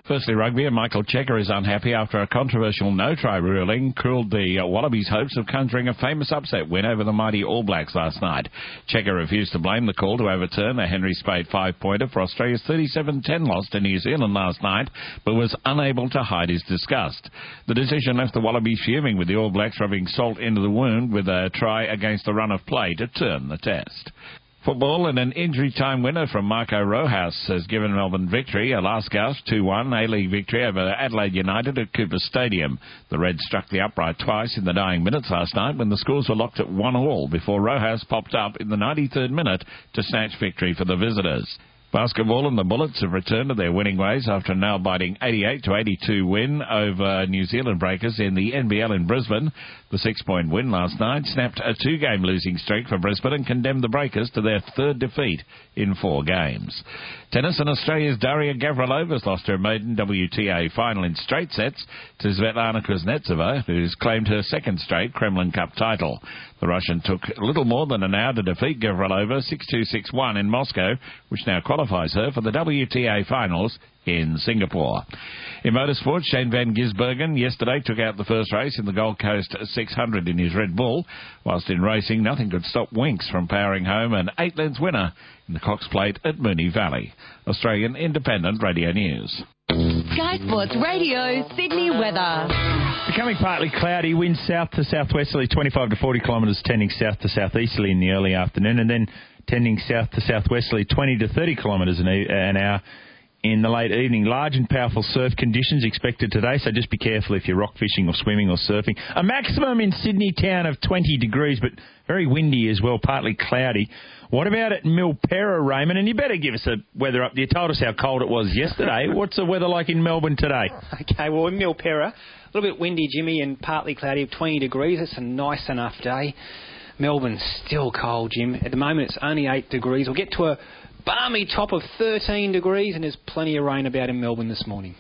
Firstly, rugby, and Michael Checker is unhappy after a controversial no-try ruling cooled the uh, Wallabies' hopes of conjuring a famous upset win over the mighty All Blacks last night. Checker refused to blame the call to overturn a Henry Spade five-pointer for Australia's thirty-seven ten loss to New Zealand last night, but was unable to hide his disgust. The decision left the Wallabies fuming, with the All Blacks rubbing salt into the wound with a try against the run of play to turn the test. Football, and an injury-time winner from Marco Rojas has given Melbourne victory, a last gasp two one A-League victory over Adelaide United at Cooper Stadium. The Reds struck the upright twice in the dying minutes last night when the scores were locked at one all before Rojas popped up in the ninety-third minute to snatch victory for the visitors. Basketball, and the Bullets have returned to their winning ways after a nail-biting eighty-eight to eighty-two win over New Zealand Breakers in the N B L in Brisbane. The six-point win last night snapped a two-game losing streak for Brisbane and condemned the Breakers to their third defeat in four games. Tennis, and Australia's Daria Gavrilova has lost her maiden W T A final in straight sets to Svetlana Kuznetsova, who's claimed her second straight Kremlin Cup title. The Russian took little more than an hour to defeat Gavrilova six two six one in Moscow, which now qualifies her for the W T A finals in Singapore. In motorsport, Shane van Gisbergen yesterday took out the first race in the Gold Coast six hundred in his Red Bull, whilst in racing nothing could stop Winks from powering home an eight-length winner in the Cox Plate at Moonee Valley. Australian Independent Radio News. Sky Sports Radio, Sydney weather. Becoming partly cloudy, winds south to southwesterly twenty-five to forty kilometres, tending south to southeasterly in the early afternoon, and then tending south to southwesterly twenty to thirty kilometres an hour in the late evening. Large and powerful surf conditions expected today, so just be careful if you're rock fishing or swimming or surfing. A maximum in Sydney town of twenty degrees, but very windy as well, partly cloudy. What about at Milperra, Raymond? And you better give us a weather up. You told us how cold it was yesterday. What's the weather like in Melbourne today? Okay, well, in Milperra, a little bit windy, Jimmy, and partly cloudy of twenty degrees. It's a nice enough day. Melbourne's still cold, Jim. At the moment, it's only eight degrees. We'll get to a balmy top of thirteen degrees, and there's plenty of rain about in Melbourne this morning.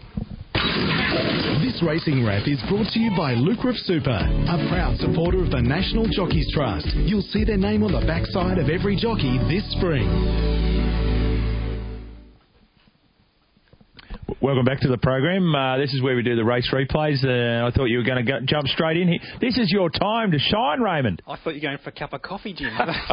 This racing wrap is brought to you by Lucrative Super, a proud supporter of the National Jockeys Trust. You'll see their name on the backside of every jockey this spring. Welcome back to the program. Uh, this is where we do the race replays. Uh, I thought you were going to go, jump straight in here. This is your time to shine, Raymond. I thought you were going for a cup of coffee, Jim.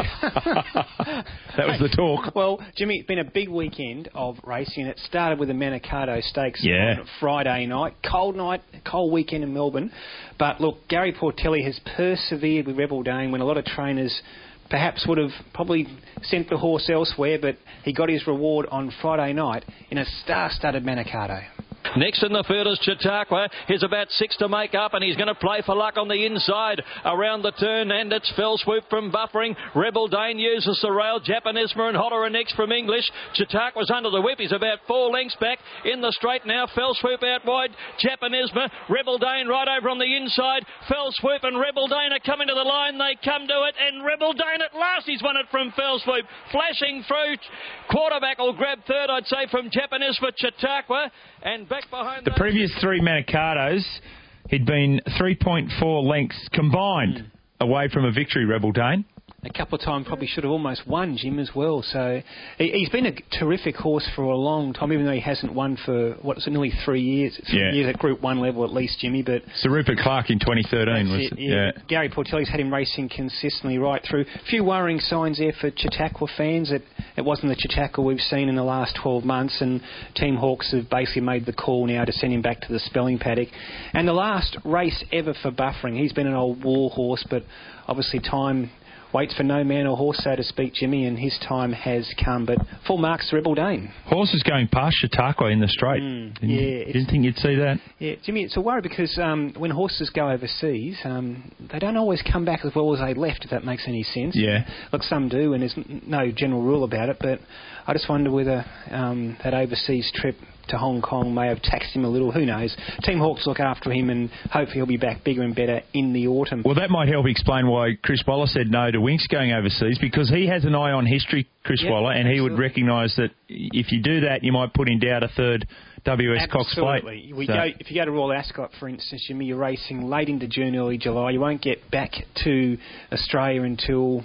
That was the talk. Well, Jimmy, it's been a big weekend of racing. It started with the Manikato Stakes yeah. on Friday night. Cold night, cold weekend in Melbourne. But look, Gary Portelli has persevered with Rebel Dane when a lot of trainers perhaps would have probably sent the horse elsewhere, but he got his reward on Friday night in a star-studded Manikato. Next in the field is Chautauqua. He's about six to make up, and he's going to play for luck on the inside around the turn, and it's Fell Swoop from Buffering. Rebel Dane uses the rail. Japanisma and Holler are next from English. Chautauqua's under the whip. He's about four lengths back in the straight now. Fell Swoop out wide. Japanisma. Rebel Dane right over on the inside. Fell Swoop and Rebel Dane are coming to the line. They come to it, and Rebel Dane at last, he's won it from Fell Swoop. Flashing through. Quarterback will grab third, I'd say, from Japanisma, Chautauqua, and back behind the previous three Manikatos, he'd been three point four lengths combined mm. away from a victory, Rebel Dane. A couple of times probably should have almost won, Jim, as well. So he, he's been a terrific horse for a long time, even though he hasn't won for, what is it, nearly three years. Three yeah. years at Group one level at least, Jimmy. But Sir Rupert Clark in twenty thirteen was it, yeah. yeah. Gary Portelli's had him racing consistently right through. A few worrying signs there for Chautauqua fans. It, it wasn't the Chautauqua we've seen in the last twelve months, and Team Hawks have basically made the call now to send him back to the spelling paddock. And the last race ever for Buffering, he's been an old war horse, but obviously time waits for no man or horse, so to speak, Jimmy, and his time has come. But full marks to Rebel Dane. Horses going past Chautauqua in the straight. Mm, didn't, yeah, didn't think you'd see that? Yeah, Jimmy, it's a worry because um, when horses go overseas, um, they don't always come back as well as they left, if that makes any sense. Yeah. Look, some do, and there's no general rule about it, but I just wonder whether um, that overseas trip to Hong Kong may have taxed him a little. Who knows? Team Hawks look after him, and hopefully he'll be back bigger and better in the autumn. Well, that might help explain why Chris Waller said no to Winks going overseas, because he has an eye on history, Chris yep, Waller, and absolutely. he would recognise that if you do that, you might put in doubt a third W S Cox Plate. Absolutely. We so. go, if you go to Royal Ascot, for instance, Jimmy, you're racing late into June, early July. You won't get back to Australia until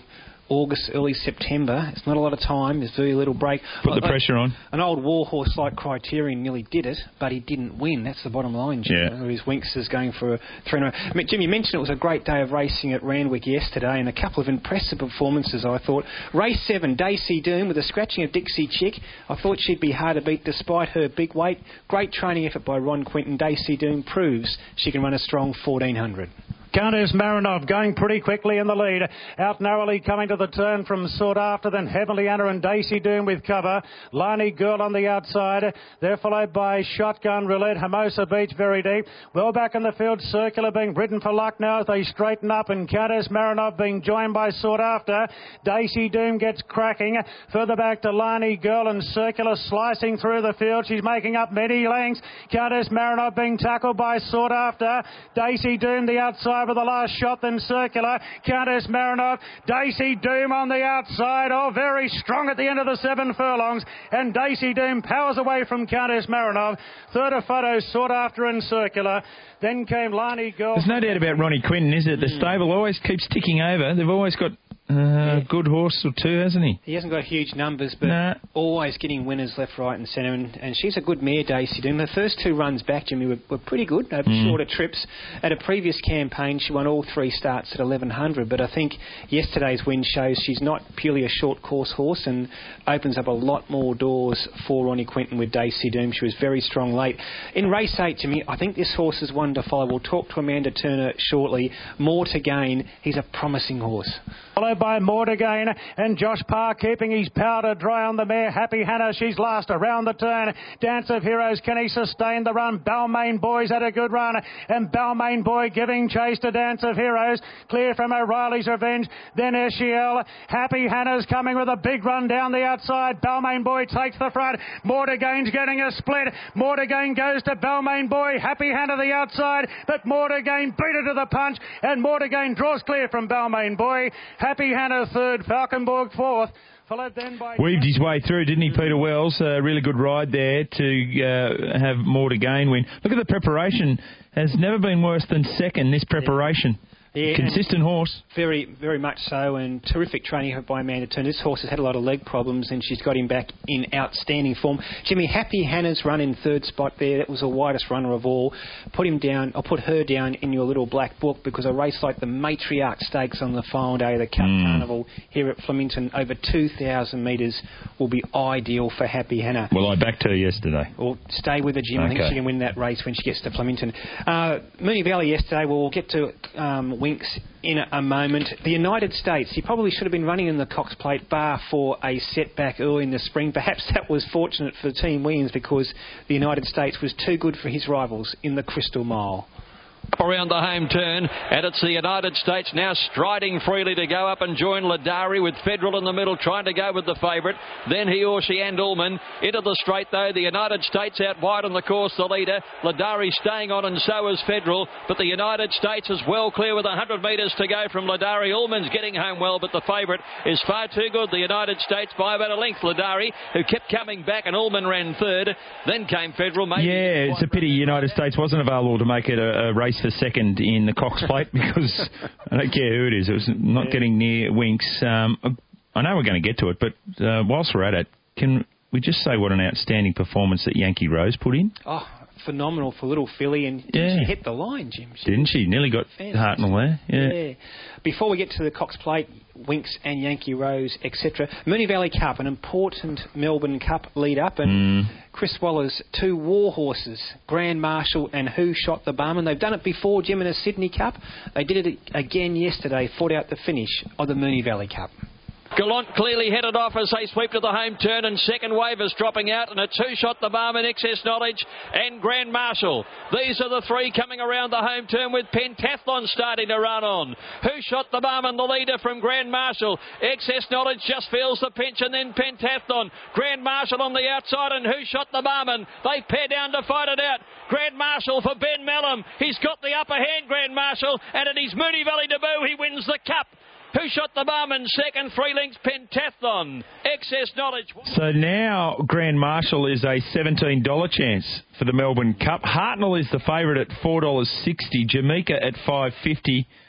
August, early September. It's not a lot of time. There's very little break. Put the pressure on. An old warhorse like Criterion nearly did it, but he didn't win. That's the bottom line, Jim. Yeah. Whereas Winks is going for a three in a row. I mean, Jim, you mentioned it was a great day of racing at Randwick yesterday, and a couple of impressive performances, I thought. Race seven, Daisy Doom with a scratching of Dixie Chick. I thought she'd be hard to beat despite her big weight. Great training effort by Ron Quinton. Daisy Doom proves she can run a strong fourteen hundred. Countess Marinov going pretty quickly in the lead. Out narrowly coming to the turn from Sought After, then Heavenly Anna and Daisy Doom with cover. Liney Girl on the outside. They're followed by Shotgun Roulette. Hermosa Beach very deep. Well back in the field, Circular being ridden for luck now as they straighten up, and Countess Marinov being joined by Sought After. Daisy Doom gets cracking. Further back to Liney Girl and Circular slicing through the field. She's making up many lengths. Countess Marinov being tackled by Sought After. Daisy Doom the outside with the last shot, then Circular. Countess Marinov. Daisy Doom on the outside. Oh, very strong at the end of the seven furlongs. And Daisy Doom powers away from Countess Marinov. Third of photo, Sought After and Circular. Then came Lani Girl. There's no doubt about Ronnie Quinton, is it? The stable always keeps ticking over. They've always got a uh, yeah. good horse or two, hasn't he? He hasn't got huge numbers, but nah. always getting winners left, right and centre. And, and she's a good mare, Daisy Doom. The first two runs back, Jimmy, were, were pretty good over mm. shorter trips. At a previous campaign, she won all three starts at eleven hundred. But I think yesterday's win shows she's not purely a short course horse and opens up a lot more doors for Ronnie Quinton with Daisy Doom. She was very strong late. In race eight, Jimmy, I think this horse is one to follow. We'll talk to Amanda Turner shortly. More to gain. He's a promising horse. Followed by More to Gain, and Josh Parr keeping his powder dry on the mare. Happy Hannah, she's last around the turn. Dance of Heroes, can he sustain the run? Balmain Boy's had a good run, and Balmain Boy giving chase to Dance of Heroes. Clear from O'Reilly's Revenge, then Eschiel. Happy Hannah's coming with a big run down the outside. Balmain Boy takes the front. More to Gain's getting a split. More to Gain goes to Balmain Boy. Happy Hannah the outside, but More to Gain beat her to the punch, and More to Gain draws clear from Balmain Boy. Happy Hannah third, Falkenborg fourth. Followed then by... Weaved his way through, didn't he, Peter Wells? A uh, really good ride there to uh, have More to Gain win. Look at the preparation. Has never been worse than second, this preparation. Yeah, consistent horse. Very, very much so, and terrific training by Amanda Turner. This horse has had a lot of leg problems, and she's got him back in outstanding form. Jimmy, Happy Hannah's run in third spot there. That was the widest runner of all. Put him down, or put her down in your little black book, because a race like the Matriarch Stakes on the final day of the Cup mm. Carnival here at Flemington, over two thousand metres, will be ideal for Happy Hannah. Well, I backed her yesterday. Well, stay with her, Jim. Okay. I think she can win that race when she gets to Flemington. Uh, Moonee Valley yesterday. Well, we'll get to um, Winks in a moment. The United States, he probably should have been running in the Cox Plate bar for a setback early in the spring. Perhaps that was fortunate for Team Williams, because the United States was too good for his rivals in the Crystal Mile. Around the home turn, and it's the United States now striding freely to go up and join Ladari, with Federal in the middle trying to go with the favourite. Then he or she and Ullman into the straight, though. The United States out wide on the course, the leader. Ladari staying on, and so is Federal, but the United States is well clear with one hundred metres to go from Ladari. Ullman's getting home well, but the favourite is far too good. The United States by about a length. Ladari, who kept coming back, and Ullman ran third. Then came Federal. Maybe yeah, it's a pity United States wasn't available to make it a, a race for second in the Cox Plate, because I don't care who it is, it was not yeah. getting near Winks. Um, I know we're going to get to it, but uh, whilst we're at it, can we just say what an outstanding performance that Yankee Rose put in? Oh, phenomenal for little filly, and yeah. she hit the line, Jim. She Didn't she? Nearly got Hartnell there. Yeah. yeah. Before we get to the Cox Plate, Winks and Yankee Rose, et cetera, Moonee Valley Cup, an important Melbourne Cup lead-up, and mm. Chris Waller's two war horses, Grand Marshal and Who Shot the Barman. They've done it before, Jim, in a Sydney Cup. They did it again yesterday, fought out the finish of the Moonee Valley Cup. Gallant clearly headed off as they sweep to the home turn, and Second Wave is dropping out, and a two-shot the Barman, Excess Knowledge and Grand Marshal. These are the three coming around the home turn, with Pentathlon starting to run on. Who Shot the Barman, the leader from Grand Marshal. Excess Knowledge just feels the pinch, and then Pentathlon. Grand Marshal on the outside, and Who Shot the Barman. They pair down to fight it out. Grand Marshal for Ben Mellum. He's got the upper hand, Grand Marshal, and at his Moonee Valley debut, he wins the Cup. Who Shot the Barman second, three lengths Pentathlon. Excess Knowledge. So now Grand Marshal is a seventeen dollars chance for the Melbourne Cup. Hartnell is the favourite at four dollars sixty. Jamaica at five dollars fifty.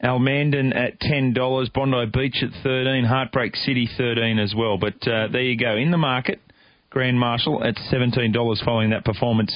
Almandon at ten dollars, Bondi Beach at thirteen dollars, Heartbreak City thirteen dollars as well. But uh, there you go. In the market, Grand Marshal at seventeen dollars following that performance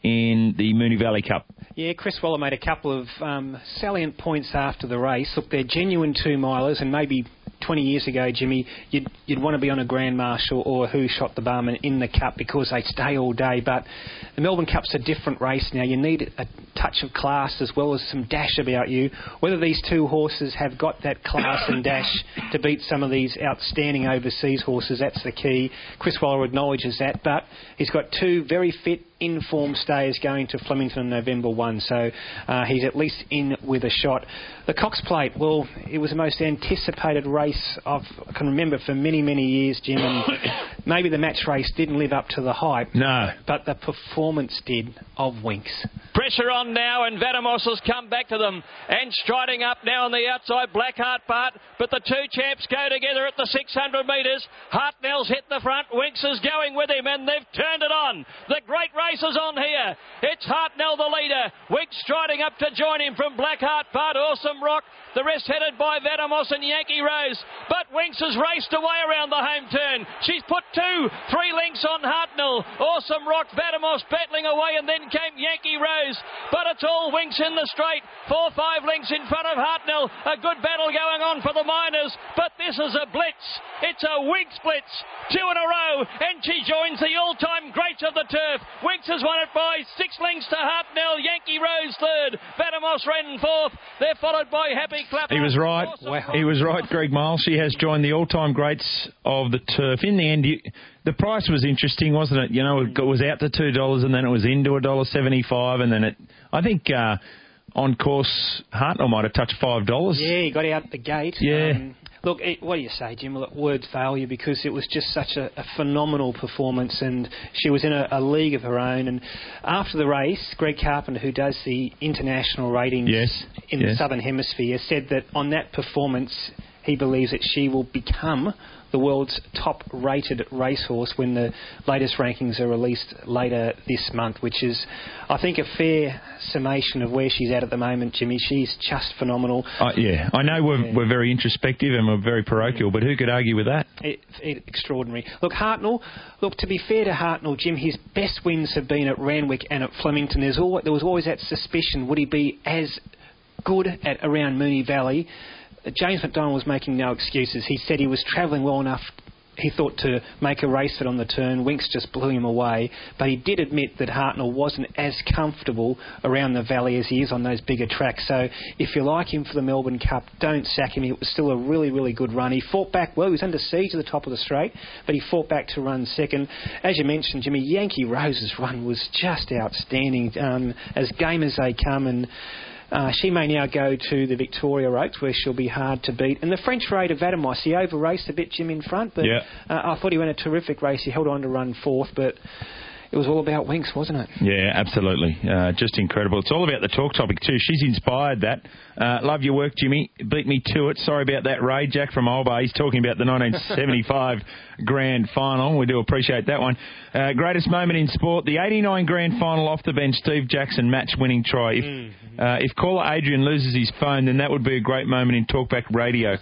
in the Moonee Valley Cup. Yeah, Chris Waller made a couple of um, salient points after the race. Look, they're genuine two-milers, and maybe twenty years ago, Jimmy, you'd, you'd want to be on a Grand Marshal or Who Shot the Barman in the Cup because they stay all day. But the Melbourne Cup's a different race now. You need a touch of class as well as some dash about you. Whether these two horses have got that class and dash to beat some of these outstanding overseas horses, that's the key. Chris Waller acknowledges that, but he's got two very fit, in-form stayers going to Flemington on November first, so uh, he's at least in with a shot. The Cox Plate, well, it was the most anticipated race I've, I can remember for many, many years, Jim, and maybe the match race didn't live up to the hype. No. But the performance did of Winx. Pressure on now, and Vadamos has come back to them. And striding up now on the outside, Blackheart Bart. But the two champs go together at the six hundred metres. Hartnell's hit the front. Winx is going with him, and they've turned it on. The great race is on here. It's Hartnell the leader. Winx striding up to join him from Blackheart Bart. Awesome Rock. The rest headed by Vadamos and Yankee Rose. But Winx has raced away around the home turn. She's put two, three lengths on Hartnell. Awesome Rock, Vadamos battling away, and then came Yankee Rose. But it's all Winx in the straight. Four, five lengths in front of Hartnell. A good battle going on for the Miners. But this is a blitz. It's a Winx blitz. Two in a row, and she joins the all-time greats of the turf. Winx has won it by six lengths to Hartnell. Yankee Rose third. Vadamos ran fourth. They're followed by Happy Clapper. He was right. Wow. He was right, Greg Miles. She has joined the all-time greats of the turf. In the end, you, the price was interesting, wasn't it? You know, it was out to two dollars, and then it was into one dollar seventy-five, and then it, I think, uh, on course, Hartnell might have touched five dollars. Yeah, he got out the gate. Yeah. Um, Look, what do you say, Jim? Look, words fail you because it was just such a, a phenomenal performance, and she was in a, a league of her own. And after the race, Greg Carpenter, who does the international ratings yes. in yes. the Southern Hemisphere, said that on that performance, he believes that she will become the world's top-rated racehorse when the latest rankings are released later this month, which is, I think, a fair summation of where she's at at the moment, Jimmy. She's just phenomenal. Uh, yeah, I know we're, yeah. we're very introspective and we're very parochial, but who could argue with that? It, it, extraordinary. Look, Hartnell, look, to be fair to Hartnell, Jim, his best wins have been at Randwick and at Flemington. There's always, there was always that suspicion, would he be as good at around Moonee Valley? James McDonald was making no excuses. He said he was travelling well enough, he thought, to make a race of it on the turn. Winx just blew him away. But he did admit that Hartnell wasn't as comfortable around the valley as he is on those bigger tracks. So if you like him for the Melbourne Cup, don't sack him. It was still a really, really good run. He fought back well. He was under siege at the top of the straight, but he fought back to run second. As you mentioned, Jimmy, Yankee Rose's run was just outstanding. Um, as game as they come, and Uh, she may now go to the Victoria Oaks, where she'll be hard to beat. And the French Raider Vadamos, he over-raced a bit, Jim, in front, but yeah. uh, I thought he went a terrific race. He held on to run fourth, but it was all about Winx, wasn't it? Yeah, absolutely. Uh, just incredible. It's all about the talk topic too. She's inspired that. Uh, love your work, Jimmy. Beat me to it. Sorry about that, Ray. Jack from Old Bay. He's talking about the nineteen seventy-five Grand Final. We do appreciate that one. Uh, greatest moment in sport, the eighty-nine Grand Final off the bench, Steve Jackson match-winning try. If, mm-hmm. uh, if caller Adrian loses his phone, then that would be a great moment in Talkback Radio.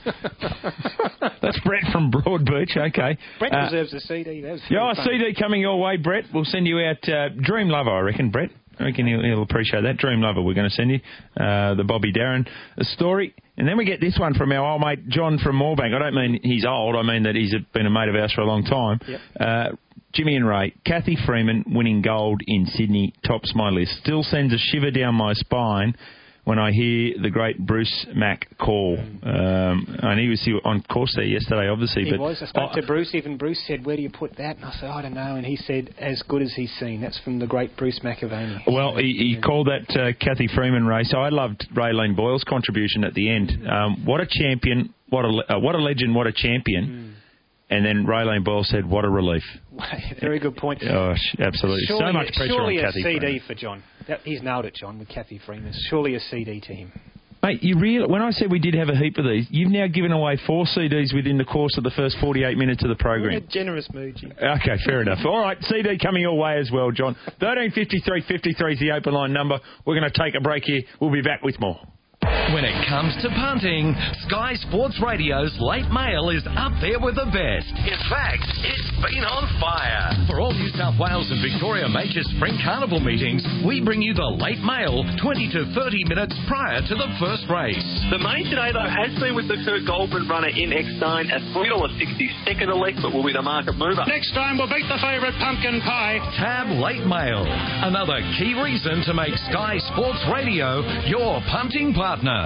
That's Brett from Broadbeach. Okay. Brett uh, deserves a C D. That was yeah, fun. C D coming your way, Brett. We'll send you out uh, Dream Lover, I reckon, Brett. I reckon he'll, he'll appreciate that. Dream Lover, we're going to send you. Uh, the Bobby Darren story. And then we get this one from our old mate John from Moorebank. I don't mean he's old. I mean that he's been a mate of ours for a long time. Yep. Uh, Jimmy and Ray, Kathy Freeman winning gold in Sydney tops my list. Still sends a shiver down my spine when I hear the great Bruce Mack call. Um, and he was on course there yesterday, obviously. He but was. I spoke oh, to Bruce. Even Bruce said, where do you put that? And I said, I don't know. And he said, as good as he's seen. That's from the great Bruce McAvaney. Well, he, he yeah. called that uh, Kathy Freeman race. I loved Raylene Boyle's contribution at the end. Um, what a champion. What a, uh, what a legend. What a champion. Mm. And then Raylene Boyle said, what a relief. Very good point. Oh, absolutely. Surely, so much pressure on Kathy Surely a C D Freeman. for John. That, he's nailed it, John, with Kathy Freeman. Surely a C D to him. Mate, you real when I said we did have a heap of these, you've now given away four C Ds within the course of the first forty-eight minutes of the program. What a generous mood, Jim. Okay, fair enough. All right, C D coming your way as well, John. thirteen fifty-three fifty-three is the open line number. We're going to take a break here. We'll be back with more. When it comes to punting, Sky Sports Radio's Late Mail is up there with the best. In fact, it's been on fire. For all New South Wales and Victoria major Spring Carnival meetings, we bring you the Late Mail twenty to thirty minutes prior to the first race. The main today, though, has been with the Kurt Goldman runner in X nine at three dollars sixty. Second elect, but will be the market mover. Next time we'll beat the favourite Pumpkin Pie. Tab Late Mail, another key reason to make Sky Sports Radio your punting partner.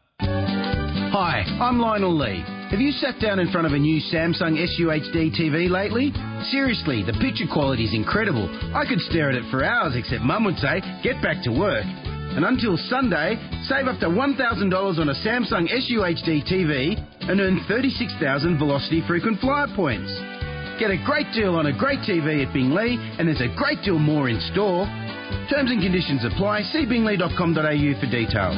Hi, I'm Lionel Lee. Have you sat down in front of a new Samsung S U H D T V lately? Seriously, the picture quality is incredible. I could stare at it for hours, except Mum would say, get back to work. And until Sunday, save up to one thousand dollars on a Samsung S U H D T V and earn thirty-six thousand Velocity Frequent Flyer points. Get a great deal on a great T V at Bingley, and there's a great deal more in store. Terms and conditions apply. See bingley dot com dot a u for details.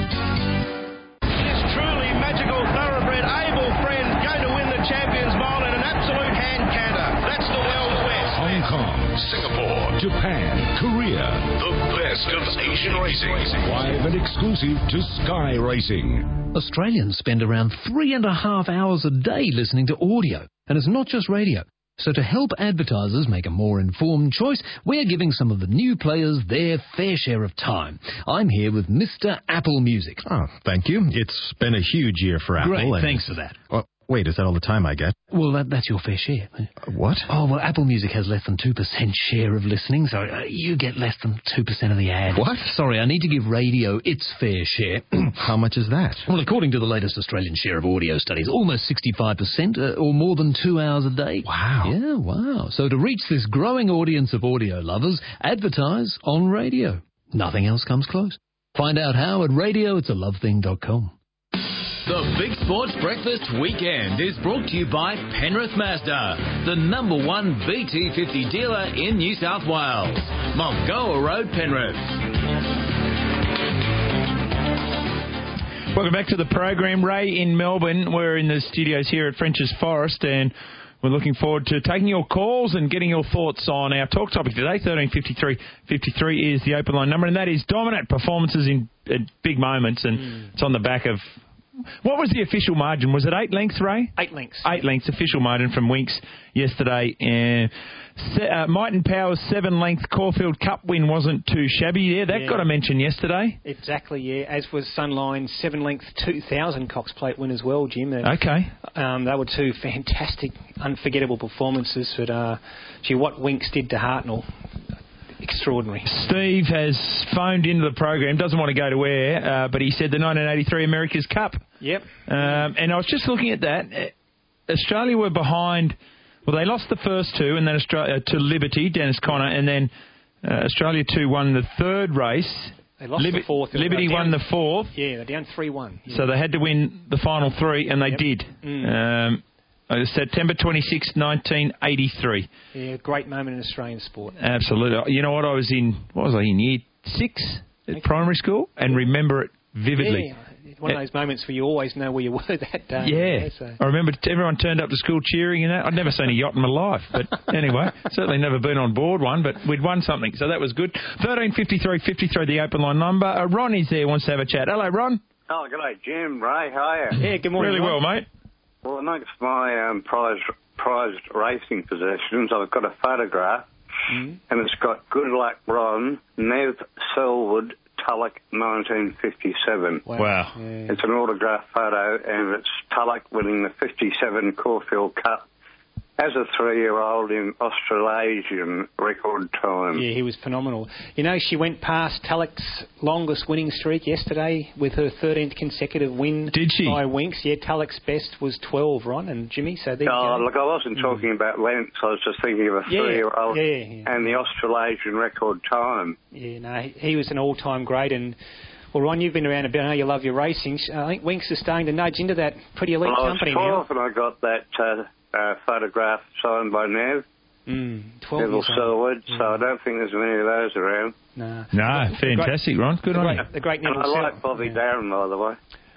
This truly magical thoroughbred Able Friend going to win the Champions Mile in an absolute hand canter. That's the Wild West. Hong Kong, Singapore, Japan, Korea. The best of Asian racing. Live and exclusive to Sky Racing. Australians spend around three and a half hours a day listening to audio. And it's not just radio. So to help advertisers make a more informed choice, we're giving some of the new players their fair share of time. I'm here with Mister Apple Music. Oh, thank you. It's been a huge year for Apple. Great, and... thanks for that. Well, wait, is that all the time I get? Well, that, that's your fair share. What? Oh, well, Apple Music has less than two percent share of listening, so uh, you get less than two percent of the ad. What? Sorry, I need to give radio its fair share. How much is that? Well, according to the latest Australian share of audio studies, almost sixty-five percent, uh, or more than two hours a day. Wow. Yeah, wow. So to reach this growing audience of audio lovers, advertise on radio. Nothing else comes close. Find out how at radio it's a love thing dot com. The Big Sports Breakfast Weekend is brought to you by Penrith Mazda, the number one B T fifty dealer in New South Wales. Mulgoa Road, Penrith. Welcome back to the program. Ray in Melbourne. We're in the studios here at French's Forest, and we're looking forward to taking your calls and getting your thoughts on our talk topic today. thirteen fifty-three fifty-three is the open line number, and that is dominant performances in, in big moments, and mm. it's on the back of... What was the official margin? Was it eight lengths, Ray? Eight lengths. Eight lengths, official margin from Winks yesterday. And uh, Might and Power's seven-length Caulfield Cup win wasn't too shabby there. That yeah. got a mention yesterday. Exactly, yeah. As was Sunline's seven-length two thousand Cox Plate win as well, Jim. And, okay. Um, they were two fantastic, unforgettable performances. But, uh, gee, what Winks did to Hartnell... extraordinary. Steve has phoned into the program, doesn't want to go to air, uh, but he said the nineteen eighty-three America's Cup. Yep. Um, and I was just looking at that. Australia were behind, well, they lost the first two, and then Australia to Liberty, Dennis Conner, and then uh, Australia two won the third race. They lost Liber- the fourth. Liberty won the fourth. Yeah, they're down three one. Yeah. So they had to win the final three, and they yep. did. Mm. Um, Uh, September twenty-sixth, nineteen eighty-three. Yeah, great moment in Australian sport. Absolutely. You know what? I was in, what was I in, year six at okay. primary school, and remember it vividly. Yeah, one of those moments where you always know where you were that day. Yeah. yeah so. I remember everyone turned up to school cheering and that. I'd never seen a yacht in my life. But anyway, certainly never been on board one, but we'd won something, so that was good. thirteen fifty-three fifty-three, the open line number. Uh, Ron is there, wants to have a chat. Hello, Ron. Oh, g'day, Jim. Ray, how are you? Yeah, good morning, Really Ron. well, mate. Well, amongst my um, prized, prized racing possessions, I've got a photograph, mm. and it's got Good Luck Ron, Nev Selwood, Tulloch, nineteen fifty-seven. Wow. wow. Yeah. It's an autograph photo, and it's Tulloch winning the fifty-seven Caulfield Cup as a three-year-old in Australasian record time. Yeah, he was phenomenal. You know, she went past Tulloch's longest winning streak yesterday with her thirteenth consecutive win. Did she? By Winks. Yeah, Tulloch's best was twelve, Ron and Jimmy. So there Oh, you go. look, I wasn't mm. talking about lengths. I was just thinking of a yeah, three-year-old yeah, yeah. and the Australasian record time. Yeah, no, he, he was an all-time great. And, well, Ron, you've been around a bit. I know you love your racing. I think Winks is starting to nudge into that pretty elite well, company now. I was now. twelve and I got that... Uh, Uh, photograph signed by Nev, mm, twelve Neville years Selwood, mm. so I don't think there's many of those around. No, no fantastic, great, Ron. Good the on great, you. The great Neville I Selwood. like Bobby yeah. Darren, by the way.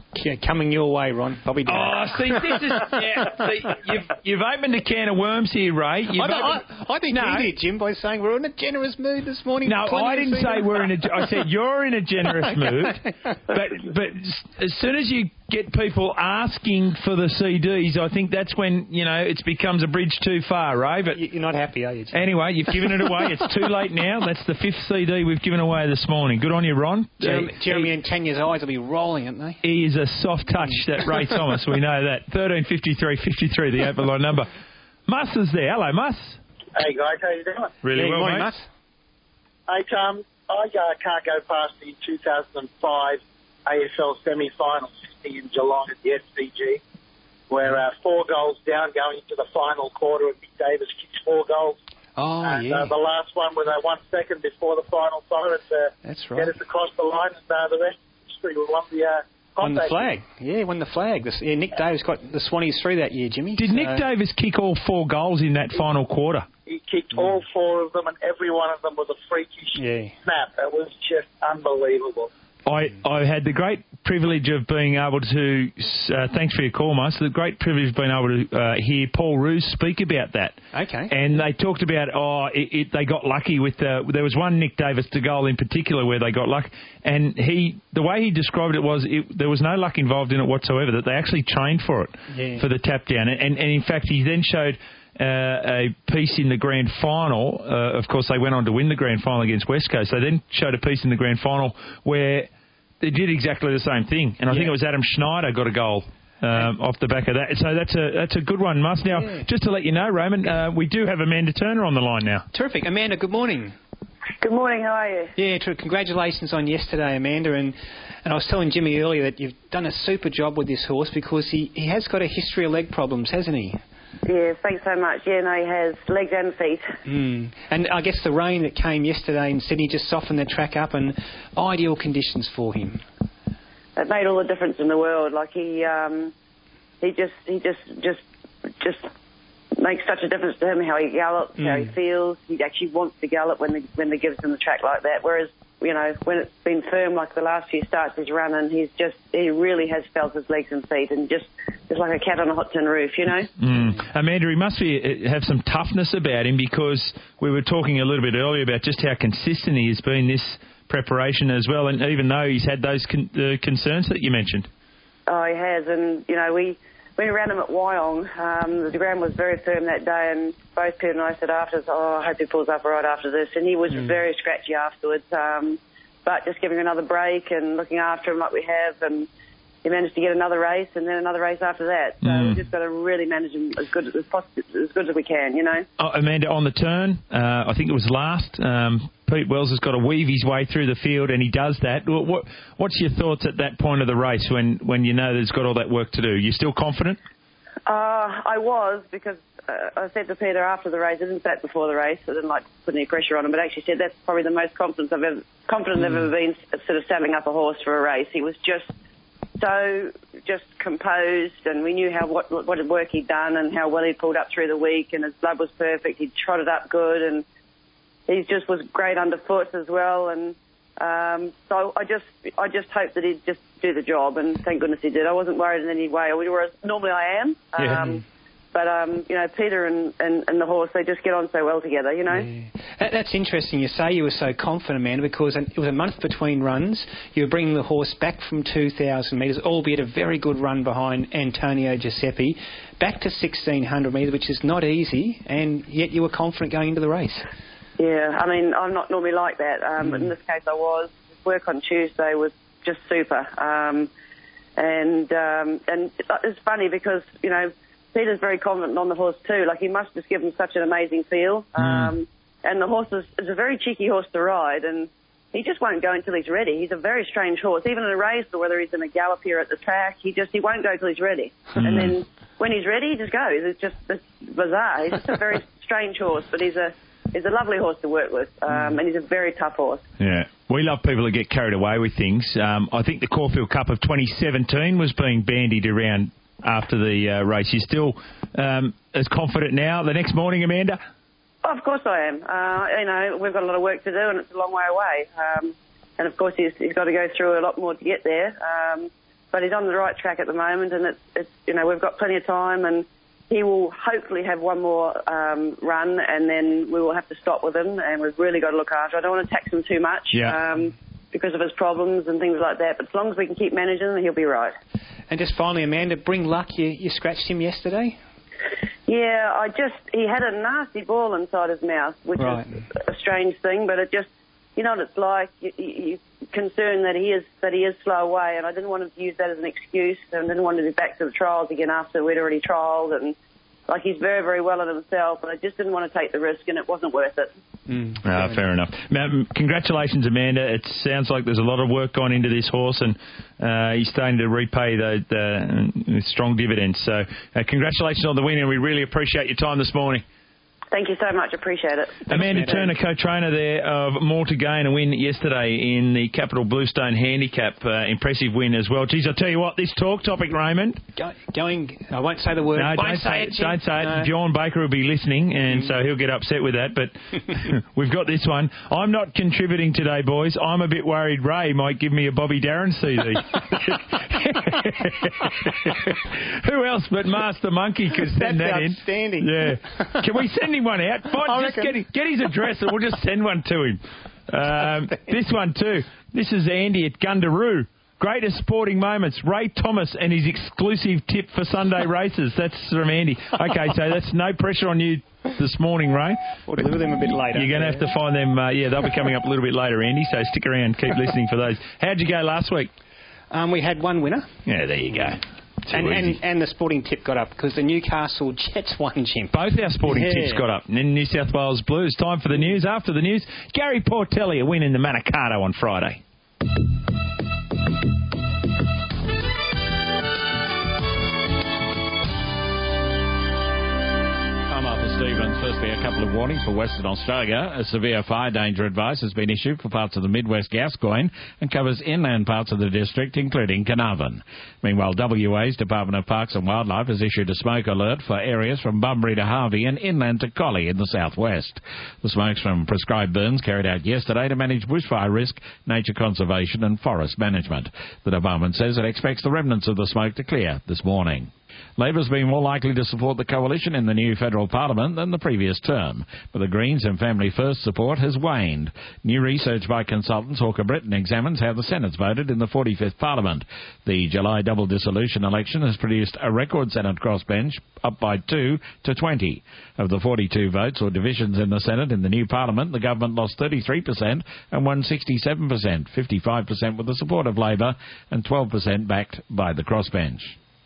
Yeah, coming your way, Ron. Bobby Darin. Oh, see, this is... Yeah, see, you've, you've opened a can of worms here, Ray. You've I, don't- opened- I, I think No. you did, Jim, by saying we're in a generous mood this morning. No, Plenty I of didn't food. say we're in a... I said you're in a generous Okay. mood. But but s- as soon as you get people asking for the C Ds, I think that's when, you know, it becomes a bridge too far, Ray. But You're not happy, are you, Jim? anyway, you've given it away. It's too late now. That's the fifth C D we've given away this morning. Good on you, Ron. Jeremy, Uh, Jeremy and Tanya's eyes will be rolling, aren't they? He is a soft touch, that Ray Thomas. We know that. thirteen fifty-three fifty-three, the open line number. Muss is there. Hello, Muss. Hey guys, how you doing? Really Yeah, well, morning, mate. Muss. Hey, um, I uh, can't go past the two thousand five A F L semi-final sitting in Geelong at the S C G, where uh, four goals down going into the final quarter, and Nick Davis kicks four goals. Oh, and yeah. uh, the last one with uh, one second before the final siren to That's get right. us across the line, and uh, the rest is history. We won the uh, Won the contest. flag. Yeah, won the flag. This, yeah, Nick Davis got the Swannies through that year, Jimmy. Did So- Nick Davis kick all four goals in that final quarter? He kicked all four of them, and every one of them was a freakish Yeah. snap. It was just unbelievable. I, I had the great privilege of being able to, uh, thanks for your call, Mas, the great privilege of being able to uh, hear Paul Roos speak about that. Okay. And they talked about, oh, it, it, they got lucky with, uh, there was one Nick Davis to goal in particular where they got luck. And he, the way he described it was it, there was no luck involved in it whatsoever, that they actually trained for it, Yeah. for the tap down. And, and, and in fact, he then showed uh, a piece in the grand final. Uh, of course, they went on to win the grand final against West Coast. They then showed a piece in the grand final where they did exactly the same thing, and I Yeah. think it was Adam Schneider got a goal um, off the back of that. So that's a that's a good one, Mus. Now, Yeah. just to let you know, Raymond, uh, we do have Amanda Turner on the line now. Terrific. Amanda, good morning. Good morning, how are you? Yeah, true. Congratulations on yesterday, Amanda. And, and I was telling Jimmy earlier that you've done a super job with this horse because he, he has got a history of leg problems, hasn't he? Yeah, thanks so much. Yeah, no, he has legs and feet. Mm. And I guess the rain that came yesterday in Sydney just softened the track up and ideal conditions for him. It made all the difference in the world. Like he, um, he just, he just, just, just makes such a difference to him how he gallops, how he Mm. feels. He actually wants to gallop when the when the gives him the track like that. Whereas, you know, when it's been firm like the last few starts he's run, and he's just, he really has felt his legs and feet, and just, just like a cat on a hot tin roof, you know. Mm. Amanda, he must be have some toughness about him because we were talking a little bit earlier about just how consistent he has been this preparation as well, and even though he's had those con- uh, concerns that you mentioned. Oh, he has, and you know we when we ran him at Wyong, um, the ground was very firm that day, and both Peter and I said afterwards, "Oh, I hope he pulls up all right after this," and he was Mm. very scratchy afterwards. Um, but just giving him another break and looking after him like we have, and he managed to get another race and then another race after that. So Mm. we've just got to really manage him as good as possible, as good as we can, you know. Oh, Amanda, on the turn, uh, I think it was last, um, Pete Wells has got to weave his way through the field, and he does that. What, what, what's your thoughts at that point of the race when, when you know there's got all that work to do? You still confident? Uh, I was, because uh, I said to Peter after the race, I didn't say it before the race, I didn't like to put any pressure on him, but actually said that's probably the most confident I've ever, confident I've ever been sort of saddling up a horse for a race. He was just so just composed, and we knew how what what work he'd done and how well he'd pulled up through the week, and his blood was perfect. He'd trotted up good, and he just was great underfoot as well. And um, so I just I just hoped that he'd just do the job, and thank goodness he did. I wasn't worried in any way, whereas normally I am. Yeah. Um, But, um, you know, Peter and, and, and the horse, they just get on so well together, you know. Yeah. That, that's interesting. You say you were so confident, Amanda, because it was a month between runs. You were bringing the horse back from two thousand metres, albeit a very good run behind Antonio Giuseppe, back to sixteen hundred metres, which is not easy, and yet you were confident going into the race. Yeah, I mean, I'm not normally like that, um, but in this case I was. His work on Tuesday was just super. Um, and um, and it's funny because, you know, Peter's very confident on the horse too. Like, he must just give him such an amazing feel. Mm. Um, and the horse is, is a very cheeky horse to ride, and he just won't go until he's ready. He's a very strange horse. Even in a race, or whether he's in a gallop here at the track, he just he won't go till he's ready. Mm. And then when he's ready, he just goes. It's just it's bizarre. He's just a very strange horse, but he's a he's a lovely horse to work with, um, and he's a very tough horse. Yeah. We love people who get carried away with things. Um, I think the Caulfield Cup of twenty seventeen was being bandied around after the uh, race. You're still um, as confident now the next morning, Amanda? Oh, of course I am. Uh, you know, we've got a lot of work to do, and it's a long way away. Um, and of course, he's, he's got to go through a lot more to get there. Um, but he's on the right track at the moment, and it's, it's you know, we've got plenty of time, and he will hopefully have one more um, run, and then we will have to stop with him, and we've really got to look after. I don't want to tax him too much Yeah. um, because of his problems and things like that, but as long as we can keep managing him, he'll be right. And just finally, Amanda, bring luck. You, you scratched him yesterday? Yeah, I just, he had a nasty ball inside his mouth, which Right. is a strange thing, but it just, you know what it's like, you, you, you're concerned that he is that he is slow away, and I didn't want him to use that as an excuse, and didn't want to be back to the trials again after we'd already trialled, and like he's very, very well in himself, and I just didn't want to take the risk, and it wasn't worth it. Mm, ah, fair enough. Now, congratulations, Amanda. It sounds like there's a lot of work gone into this horse, and uh, he's starting to repay the, the strong dividends. So uh, congratulations on the win, and we really appreciate your time this morning. Thank you so much. Appreciate it. Amanda Turner, co-trainer there of More to Gain, a win yesterday in the Capital Bluestone Handicap. Uh, impressive win as well. Geez, I'll tell you what, this talk topic, Raymond. Go, going, I won't say the word. No, won't don't say it. Don't say it. No. John Baker will be listening, and Mm. so he'll get upset with that. But we've got this one. I'm not contributing today, boys. I'm a bit worried Ray might give me a Bobby Darren C D. Who else but Master Monkey could send That's that in? outstanding. Yeah. Can we send him one out? Fine, I just reckon. get, get his address and we'll just send one to him. Um, this one too. This is Andy at Gundaroo. Greatest sporting moments, Ray Thomas and his exclusive tip for Sunday races. That's from Andy. Okay, so that's no pressure on you this morning, Ray. We'll deliver them a bit later. You're going to have to find them. Uh, yeah, they'll be coming up a little bit later, Andy, so stick around. Keep listening for those. How'd you go last week? Um, we had one winner. Yeah, there you go. And, and and the sporting tip got up because the Newcastle Jets won, Jim. Both our sporting Yeah. tips got up. And then New South Wales Blues. Time for the news. After the news, Gary Portelli, a win in the Manikato on Friday. I'm Arthur Stevens. Firstly, a couple of warnings for Western Australia. A severe fire danger advice has been issued for parts of the Midwest Gascoyne and covers inland parts of the district, including Carnarvon. Meanwhile, W A's Department of Parks and Wildlife has issued a smoke alert for areas from Bunbury to Harvey and inland to Collie in the southwest. The smokes from prescribed burns carried out yesterday to manage bushfire risk, nature conservation and forest management. The department says it expects the remnants of the smoke to clear this morning. Labor's been more likely to support the coalition in the new federal parliament than the previous term, but the Greens and Family First support has waned. New research by consultants Hawker Britton examines how the Senate's voted in the forty-fifth parliament. The July double dissolution election has produced a record Senate crossbench, up by two to twenty. Of the forty-two votes or divisions in the Senate in the new parliament, the government lost thirty-three percent and won sixty-seven percent, fifty-five percent with the support of Labor and twelve percent backed by the crossbench.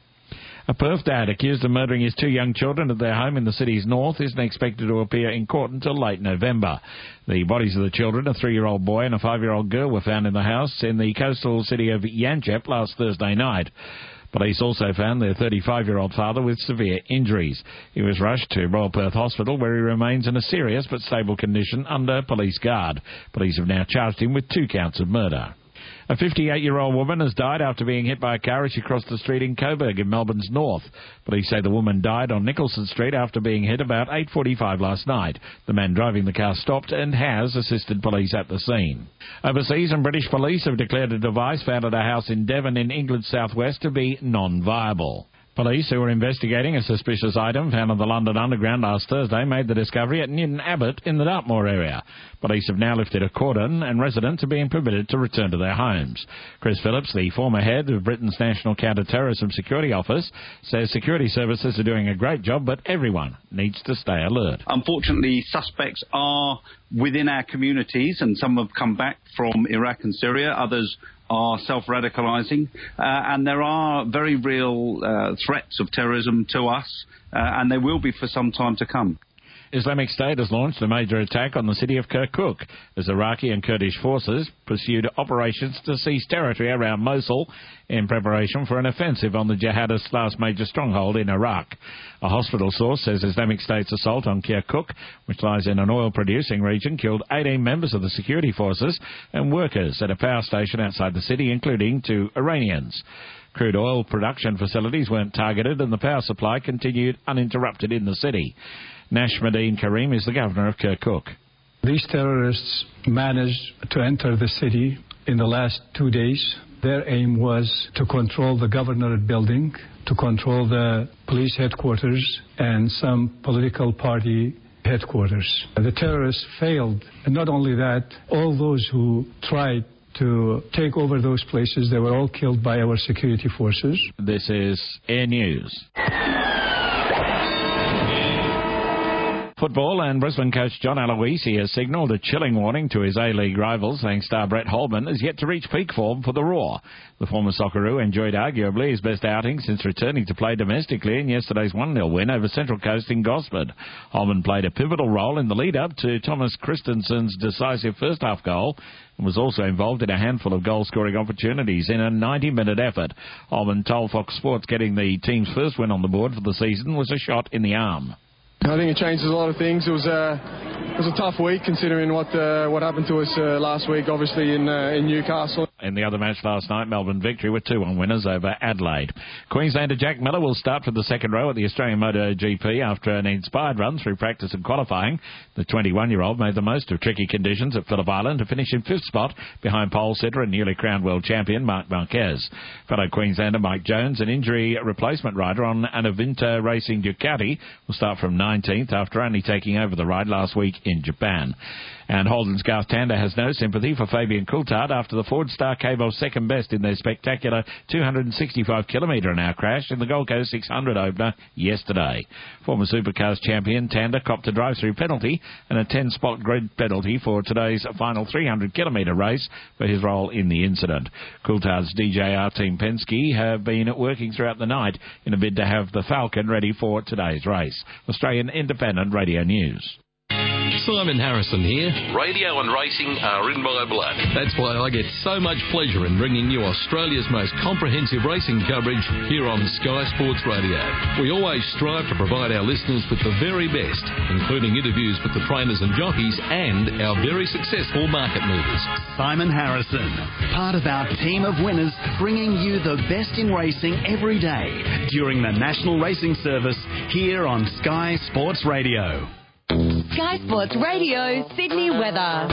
A Perth dad accused of murdering his two young children at their home in the city's north isn't expected to appear in court until late November. The bodies of the children, a three-year-old boy and a five-year-old girl, were found in the house in the coastal city of Yanchep last Thursday night. Police also found their thirty-five-year-old father with severe injuries. He was rushed to Royal Perth Hospital, where he remains in a serious but stable condition under police guard. Police have now charged him with two counts of murder. A fifty-eight-year-old woman has died after being hit by a car as she crossed the street in Coburg in Melbourne's north. Police say the woman died on Nicholson Street after being hit about eight forty-five last night. The man driving the car stopped and has assisted police at the scene. Overseas, and British police have declared a device found at a house in Devon in England's southwest to be non-viable. Police, who were investigating a suspicious item found on the London Underground last Thursday, made the discovery at Newton Abbot in the Dartmoor area. Police have now lifted a cordon and residents are being permitted to return to their homes. Chris Phillips, the former head of Britain's National Counter-Terrorism Security Office, says security services are doing a great job, but everyone needs to stay alert. Unfortunately, suspects are within our communities, and some have come back from Iraq and Syria. Others are self-radicalising, uh, and there are very real uh, threats of terrorism to us, uh, and they will be for some time to come. Islamic State has launched a major attack on the city of Kirkuk as Iraqi and Kurdish forces pursued operations to seize territory around Mosul in preparation for an offensive on the jihadists' last major stronghold in Iraq. A hospital source says Islamic State's assault on Kirkuk, which lies in an oil-producing region, killed eighteen members of the security forces and workers at a power station outside the city, including two Iranians. Crude oil production facilities weren't targeted and the power supply continued uninterrupted in the city. Nashmuddin Karim is the governor of Kirkuk. These terrorists managed to enter the city in the last two days Their aim was to control the governorate building, to control the police headquarters and some political party headquarters. The terrorists failed. And not only that, all those who tried to take over those places, they were all killed by our security forces. This is Air News. Football, and Brisbane coach John Aloisi has signalled a chilling warning to his A-League rivals, saying star Brett Holman is yet to reach peak form for the Roar. The former Socceroo enjoyed arguably his best outing since returning to play domestically in yesterday's one nil win over Central Coast in Gosford. Holman played a pivotal role in the lead-up to Thomas Christensen's decisive first-half goal and was also involved in a handful of goal-scoring opportunities in a ninety-minute effort. Holman told Fox Sports getting the team's first win on the board for the season was a shot in the arm. I think it changes a lot of things. It was a, it was a tough week considering what uh, what happened to us uh, last week, obviously, in uh, in Newcastle. In the other match last night, Melbourne victory with two one winners over Adelaide. Queenslander Jack Miller will start for the second row at the Australian MotoGP after an inspired run through practice and qualifying. The twenty-one-year-old made the most of tricky conditions at Phillip Island to finish in fifth spot behind pole sitter and newly crowned world champion Marc Marquez. Fellow Queenslander Mike Jones, an injury replacement rider on an Avinta Racing Ducati, will start from nineteenth after only taking over the ride last week in Japan. And Holden's Garth Tander has no sympathy for Fabian Coulthard after the Ford Star came off second best in their spectacular two hundred sixty-five kilometre an hour crash in the Gold Coast six hundred opener yesterday. Former Supercars champion Tander copped a drive-through penalty and a ten-spot grid penalty for today's final three hundred kilometre race for his role in the incident. Coulthard's D J R team Penske have been working throughout the night in a bid to have the Falcon ready for today's race. Australian Independent Radio News. Simon Harrison here. Radio and racing are in my blood. That's why I get so much pleasure in bringing you Australia's most comprehensive racing coverage here on Sky Sports Radio. We always strive to provide our listeners with the very best, including interviews with the trainers and jockeys and our very successful market movers. Simon Harrison, part of our team of winners, bringing you the best in racing every day during the National Racing Service here on Sky Sports Radio. Sky Sports Radio, Sydney weather.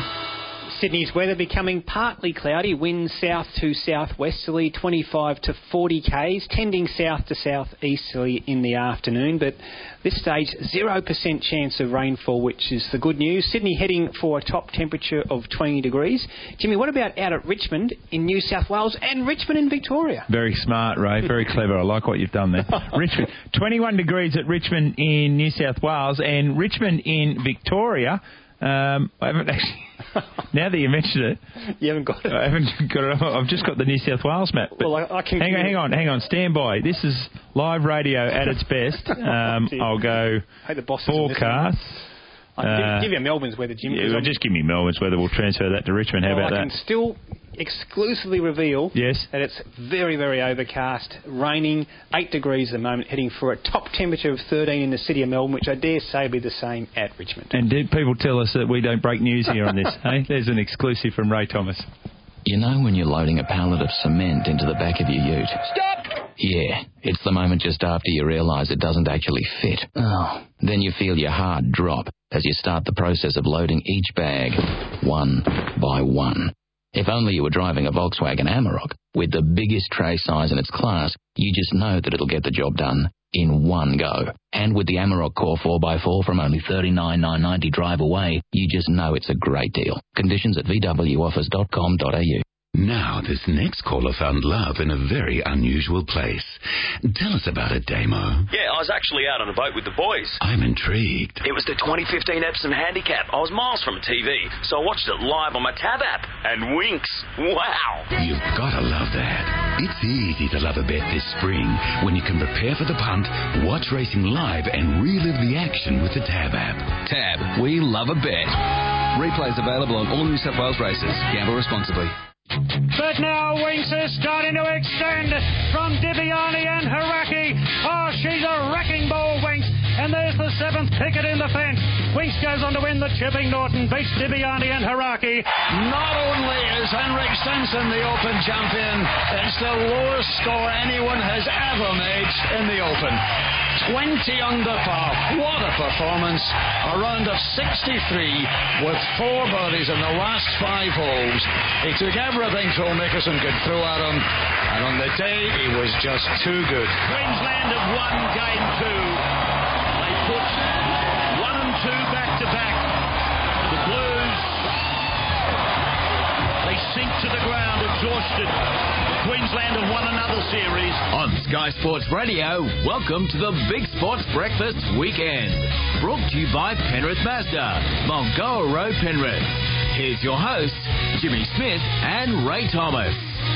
Sydney's weather becoming partly cloudy, winds south to southwesterly, twenty-five to forty k's, tending south to southeasterly in the afternoon, but this stage zero percent chance of rainfall, which is the good news. Sydney heading for a top temperature of twenty degrees. Jimmy, what about out at Richmond in New South Wales and Richmond in Victoria? Very smart, Ray. Very clever. I like what you've done there. Richmond, twenty-one degrees at Richmond in New South Wales and Richmond in Victoria. Um, I haven't actually... Now that you mention it... You haven't got it? I haven't got it. I've just got the New South Wales map. Well, I, I can... Hang on, hang on, hang on. Stand by. This is live radio at its best. Um, I'll go hey, the boss forecast. I can uh, give, give you Melbourne's weather, Jim. Yeah, well, just give me Melbourne's weather. We'll transfer that to Richmond. How well, about I that? I can still exclusively reveal yes. that it's very, very overcast, raining, eight degrees at the moment, heading for a top temperature of thirteen in the city of Melbourne, which I dare say will be the same at Richmond. And did people tell us that we don't break news here on this? Hey, there's an exclusive from Ray Thomas. You know when you're loading a pallet of cement into the back of your ute? Stop! Yeah, it's the moment just after you realise it doesn't actually fit. Oh. Then you feel your heart drop as you start the process of loading each bag, one by one. If only you were driving a Volkswagen Amarok with the biggest tray size in its class, you just know that it'll get the job done in one go. And with the Amarok Core four by four from only thirty-nine thousand nine hundred ninety drive away, you just know it's a great deal. Conditions at v w offers dot com dot a u. Now, this next caller found love in a very unusual place. Tell us about it, Damo. Yeah, I was actually out on a boat with the boys. I'm intrigued. It was the twenty fifteen Epsom Handicap. I was miles from a T V, so I watched it live on my Tab app. And winks. Wow. You've got to love that. It's easy to love a bet this spring when you can prepare for the punt, watch racing live, and relive the action with the Tab app. Tab, we love a bet. Replays available on all New South Wales races. Gamble responsibly. But now Winks is starting to extend from Dibiani and Haraki. Oh, she's a wrecking ball, Winks. And there's the seventh picket in the fence. Winks goes on to win the Chipping Norton, beats Dibiani and Haraki. Not only is Henrik Stenson the Open champion, it's the lowest score anyone has ever made in the Open. twenty under par. What a performance. A round of sixty-three with four birdies in the last five holes. He took everything Phil Mickelson could throw at him, and on the day he was just too good. Queensland have won game two. They put one and two back to back. The Blues, they sink to the ground exhausted. Queensland have won another series. On Sky Sports Radio, welcome to the Big Sports Breakfast Weekend. Brought to you by Penrith Mazda, Mulgoa Road, Penrith. Here's your hosts, Jimmy Smith and Ray Thomas.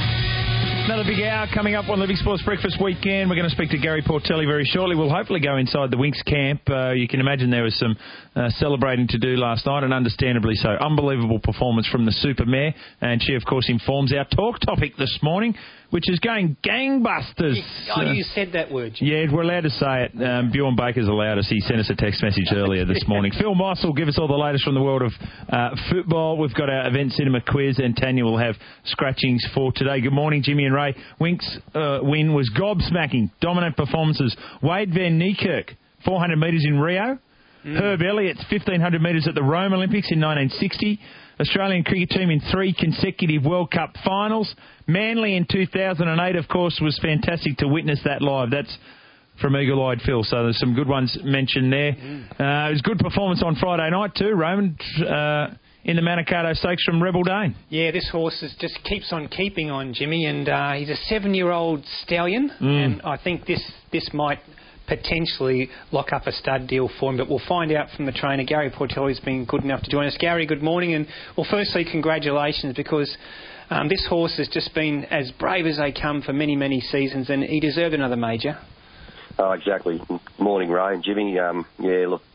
Another big hour coming up on the Big Sports Breakfast Weekend. We're going to speak to Gary Portelli very shortly. We'll hopefully go inside the Winx camp. Uh, you can imagine there was some uh, celebrating to do last night, and understandably so. Unbelievable performance from the Super Mare, and she, of course, informs our talk topic this morning, which is going gangbusters. Oh, you said that word, Jim. Yeah, we're allowed to say it. Um, Bjorn Baker's allowed us. He sent us a text message earlier this morning. Phil Moss will give us all the latest from the world of uh, football. We've got our Event Cinema quiz, and Tanya will have scratchings for today. Good morning, Jimmy and Ray. Winx uh, win was gobsmacking. Dominant performances. Wade Van Niekerk, four hundred metres in Rio. Mm. Herb Elliott's fifteen hundred metres at the Rome Olympics in nineteen sixty. Australian cricket team in three consecutive World Cup finals. Manly in two thousand eight, of course, was fantastic to witness that live. That's from Eagle-Eyed Phil, so there's some good ones mentioned there. Mm. Uh, it was a good performance on Friday night too, Roman, uh, in the Manikato Stakes from Rebel Dane. Yeah, this horse is just keeps on keeping on, Jimmy, and uh, he's a seven-year-old stallion, mm. and I think this, this might potentially lock up a stud deal for him, but we'll find out from the trainer. Gary Portelli's been good enough to join us. Gary, good morning, and well, firstly, congratulations, because um, this horse has just been as brave as they come for many, many seasons, and he deserved another major. Oh, exactly. Morning, Ray and Jimmy. Um, yeah, look,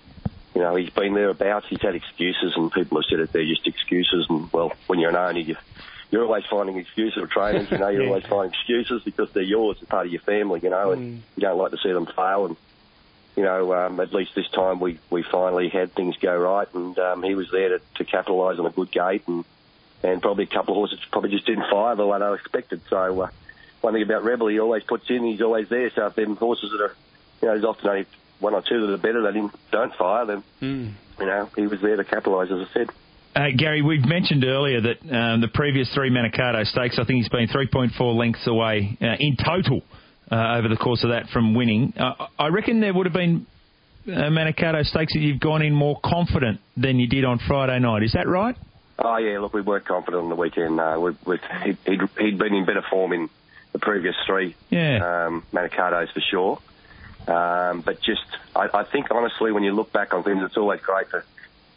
you know, he's been thereabouts. He's had excuses, and people have said that they're just excuses, and, well, when you're an owner, you You're always finding excuses with trainers, you know, you're yeah. always finding excuses because they're yours, it's part of your family, you know, and mm. you don't like to see them fail. And, you know, um, at least this time we, we finally had things go right, and um, he was there to, to capitalise on a good gate, and, and probably a couple of horses probably just didn't fire the way they expected. So uh, one thing about Rebel, he always puts in, he's always there. So if them horses that are, you know, there's often only one or two that are better that didn't, don't fire, then, mm. you know, he was there to capitalise, as I said. Uh, Gary, we've mentioned earlier that um, the previous three Manikato Stakes, I think he's been three point four lengths away uh, in total uh, over the course of that from winning. Uh, I reckon there would have been uh, Manikato Stakes that you've gone in more confident than you did on Friday night. Is that right? Oh, yeah, look, we weren't confident on the weekend. Uh, we, we, he'd, he'd, he'd been in better form in the previous three yeah. um, Manikatos for sure. Um, but just, I, I think, honestly, when you look back on things, it's always great to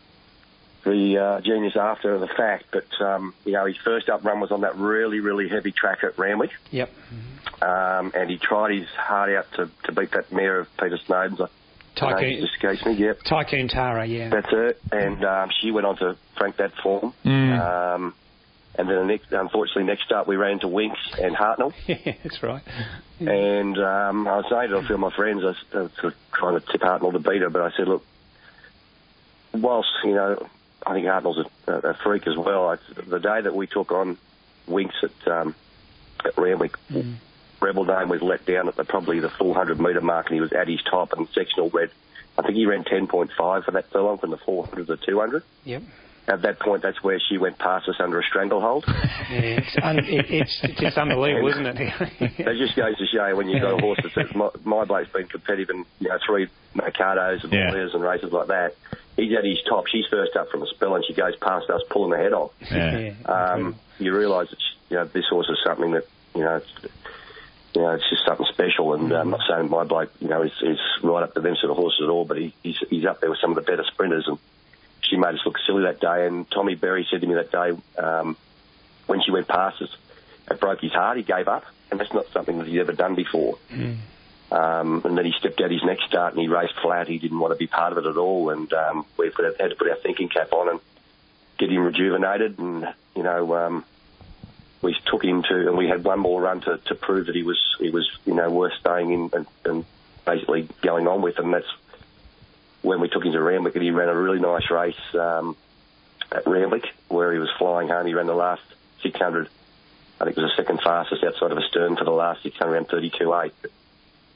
the uh, genius after the fact, but um, you know, his first up run was on that really, really heavy track at Randwick. Yep. Um, and he tried his heart out to, to beat that mare of Peter Snowden's. Tycoon, escapes me, yep. Tycoon Tara, yeah. That's it. And um, she went on to frank that form. Mm. Um, and then, the next, unfortunately, next up we ran into Winx and Hartnell. Yeah, that's right. And um, I was saying to a few of my friends, I was uh, trying to tip Hartnell to beat her, but I said, look, whilst, you know, I think Hartnell's a, a freak as well. I, the day that we took on Winx at, um, at Randwick, mm. Rebel Dane was let down at the, probably the four hundred metre mark, and he was at his top, and sectional red. I think he ran ten point five for that furlong from the four hundred to the two hundred. Yep. At that point, that's where she went past us under a stranglehold. Yeah, it's, un- it, it's, it's just unbelievable, isn't it? It just goes to show when you've got a horse that's... My, my bloke's been competitive in, you know, three Mikatos and yeah. Lawyers and races like that. He's at his top. She's first up from a spell, and she goes past us, pulling her head off. Yeah. Um, you realise that, you know, this horse is something that, you know... It's, You know, it's just something special, and uh, I'm not saying my bloke, you know, is, is right up to them sort of horses at all, but he, he's, he's up there with some of the better sprinters, and she made us look silly that day. And Tommy Berry said to me that day, um, when she went past us, it broke his heart. He gave up, and that's not something that he'd ever done before. Mm. Um, and then he stepped out his next start, and he raced flat. He didn't want to be part of it at all, and um, we put, had to put our thinking cap on and get him rejuvenated, and you know. Um, We took him to, and we had one more run to, to prove that he was, he was, you know, worth staying in and, and basically going on with. And that's when we took him to Randwick, and he ran a really nice race um, at Randwick, where he was flying home. He ran the last six hundred. I think it was the second fastest outside of Astern for the last six hundred, around thirty-two eight.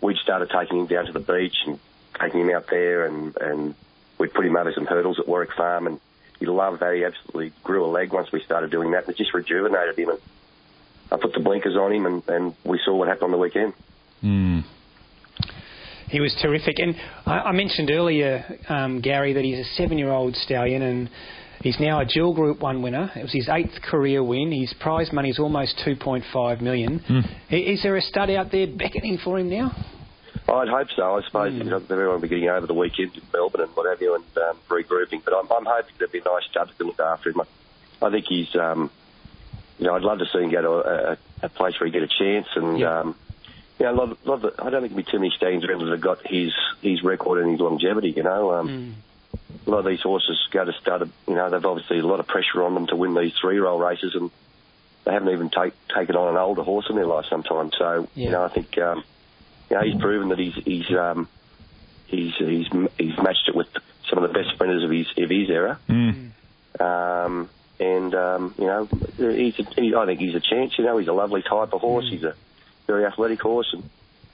we'd started taking him down to the beach and taking him out there, and, and we'd put him over some hurdles at Warwick Farm, and he loved that. He absolutely grew a leg once we started doing that. It just rejuvenated him, and I put the blinkers on him, and, and we saw what happened on the weekend. Mm. He was terrific. And I, I mentioned earlier, um, Gary, that he's a seven-year-old stallion, and he's now a dual Group one winner. It was his eighth career win. His prize money is almost two point five million dollars. Mm. Is there a stud out there beckoning for him now? I'd hope so. I suppose mm. you know, everyone will be getting over the weekend in Melbourne and what have you, and um, regrouping. But I'm, I'm hoping there'll be a nice stud to look after him. I think he's, um, you know, I'd love to see him go to a, a, a place where he get a chance. And, yeah. um, you know, a lot of, lot of the, I don't think there'll be too many stallions around that have got his, his record and his longevity, you know. Um, mm. A lot of these horses go to stud, you know, they've obviously a lot of pressure on them to win these three-year-old races, and they haven't even take, taken on an older horse in their life sometimes. So, yeah. you know, I think... Um, You know, he's proven that he's he's um, he's he's he's matched it with some of the best sprinters of his of his era. Mm. Um, and um, you know, he's a, he, I think he's a chance. You know, he's a lovely type of horse. Mm. He's a very athletic horse and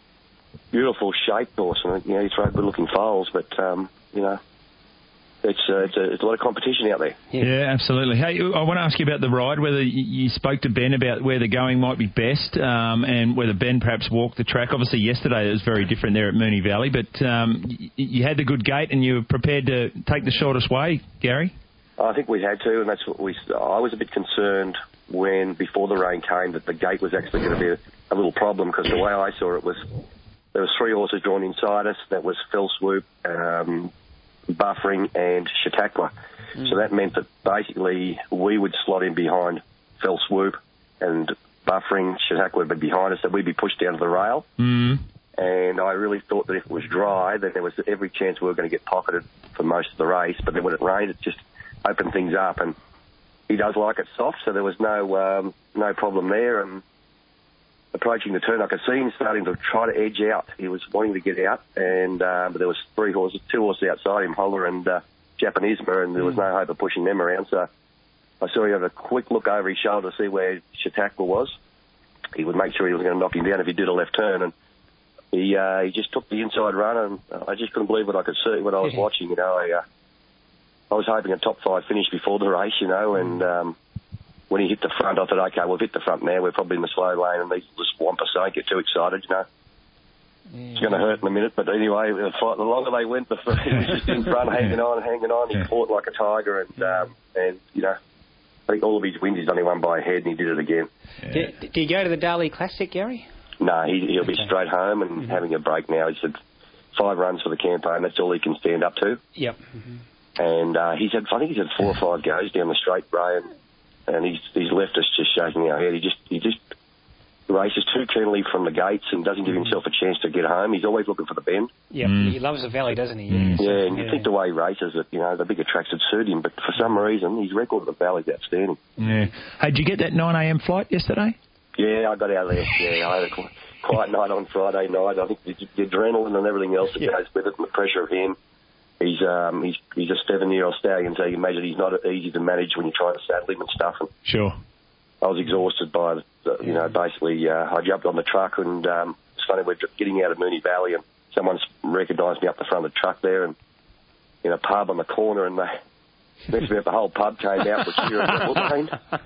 beautiful shaped horse. And you know, he throws good looking foals, but um, you know. It's, uh, it's, a, it's a lot of competition out there. Yeah. yeah, absolutely. Hey, I want to ask you about the ride, whether you spoke to Ben about where the going might be best, um, and whether Ben perhaps walked the track. Obviously, yesterday it was very different there at Moonee Valley, but um, you had the good gate and you were prepared to take the shortest way, Gary? I think we had to, and that's what we... I was a bit concerned when, before the rain came, that the gate was actually going to be a, a little problem, because the way I saw it was there was three horses drawn inside us. That was Fell Swoop, um, Buffering and Chautauqua. Mm. So that meant that basically we would slot in behind Fell Swoop, and Buffering, Chautauqua would be behind us, so we'd be pushed down to the rail. Mm. And I really thought that if it was dry, then there was every chance we were going to get pocketed for most of the race. But then when it rained, it just opened things up, and he does like it soft, so there was no um, no problem there. And approaching the turn, I could see him starting to try to edge out. He was wanting to get out, and uh, but there was three horses, two horses outside him, Holler and uh, Japanisma, and there was no hope of pushing them around. So I saw him have a quick look over his shoulder to see where Chautauqua was. He would make sure he was going to knock him down if he did a left turn, and he uh, he just took the inside run, and I just couldn't believe what I could see when I was watching. You know, I, uh, I was hoping a top five finish before the race, you know, and um, when he hit the front, I thought, okay, we've hit the front now. We're probably in the slow lane, and these just wampas don't get too excited, you know. Yeah. It's going to hurt in a minute, but anyway, the, fight, the longer they went, the he was just in front, hanging on, hanging on. He yeah. fought like a tiger, and um, and you know, I think all of his wins he's only won by a head, and he did it again. Yeah. Do, do you go to the Darley Classic, Gary? No, he, he'll be okay. straight home and mm-hmm. having a break now. He said five runs for the campaign. That's all he can stand up to. Yep. Mm-hmm. And uh, he's had, I think he's had four or five goes down the straight, Ray, and, and he's he's left us just shaking our head. He just he just races too keenly from the gates and doesn't give himself a chance to get home. He's always looking for the bend. Yeah, mm. he loves the valley, doesn't he? Mm. Yeah, and you yeah. think the way he races, that you know the bigger tracks would suit him, but for some reason his record at the valley's outstanding. Yeah. Hey, did you get that nine a.m. flight yesterday? Yeah, I got out there. Yeah, I had a quiet night on Friday night. I think the, the adrenaline and everything else that yeah. goes with it, and the pressure of him. He's um he's he's a seven-year-old stallion, so you imagine he's not easy to manage when you're trying to saddle him and stuff. And sure. I was exhausted by the, the you know basically uh, I jumped on the truck, and um, it's funny, we're getting out of Moonee Valley, and someone's recognised me up the front of the truck there, and in a pub on the corner, and they. Next minute, the whole pub came out with cheering at Woodlane.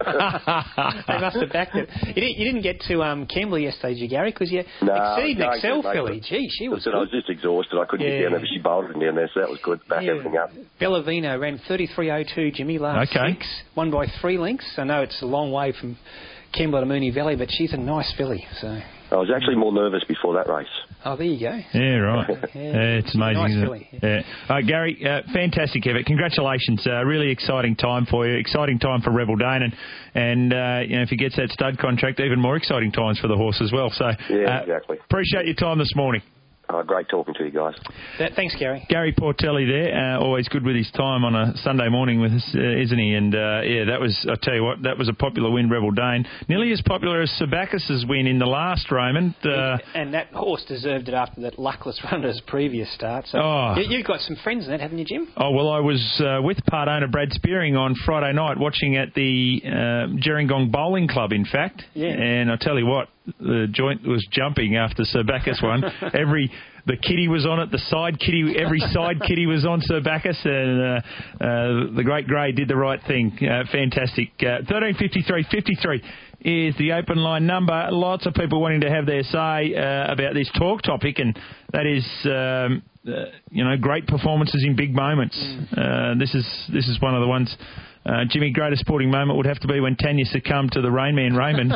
They must have backed it. You didn't, you didn't get to um, Kembla yesterday, did you, Gary? Because you no, exceeded no, Excel no, filly. Gee, she was good. I was just exhausted. I couldn't yeah. get down there, but she bowled it down there, so that was good. Back yeah. everything up. Bellavino ran thirty-three oh two, Jimmy, last okay. six. Won by three lengths. I know it's a long way from Kembla to Moonee Valley, but she's a nice filly, so... I was actually more nervous before that race. Oh, there you go. Yeah, right. yeah, yeah, it's amazing, nice isn't filly. it? Yeah. Uh, Gary, uh, fantastic effort. Congratulations. Uh, really exciting time for you. Exciting time for Rebel Dane. And, and uh, you know, if he gets that stud contract, even more exciting times for the horse as well. So, yeah, uh, exactly. Appreciate your time this morning. Oh, great talking to you guys. That, thanks, Gary. Gary Portelli there, uh, always good with his time on a Sunday morning with us, uh, isn't he? And, uh, yeah, that was, I tell you what, that was a popular win, Rebel Dane. Nearly as popular as Sabakis's win in the last, Raymond. Uh, and that horse deserved it after that luckless run at his previous start. So oh. you, you've got some friends in that, haven't you, Jim? Oh, well, I was uh, with part owner Brad Spearing on Friday night watching at the uh, Gerringong Bowling Club, in fact. Yeah. And I tell you what, the joint was jumping after Sir Bacchus won. Every the kitty was on it, the side kitty, every side kitty was on Sir Bacchus, and uh, uh, the great Gray did the right thing. Uh, fantastic. Uh, thirteen fifty-three fifty-three is the open line number. Lots of people wanting to have their say uh, about this talk topic, and that is, um, uh, you know, great performances in big moments. Mm. Uh, this is this is one of the ones. Uh, Jimmy, greatest sporting moment would have to be when Tanya succumbed to the Rain Man Raymond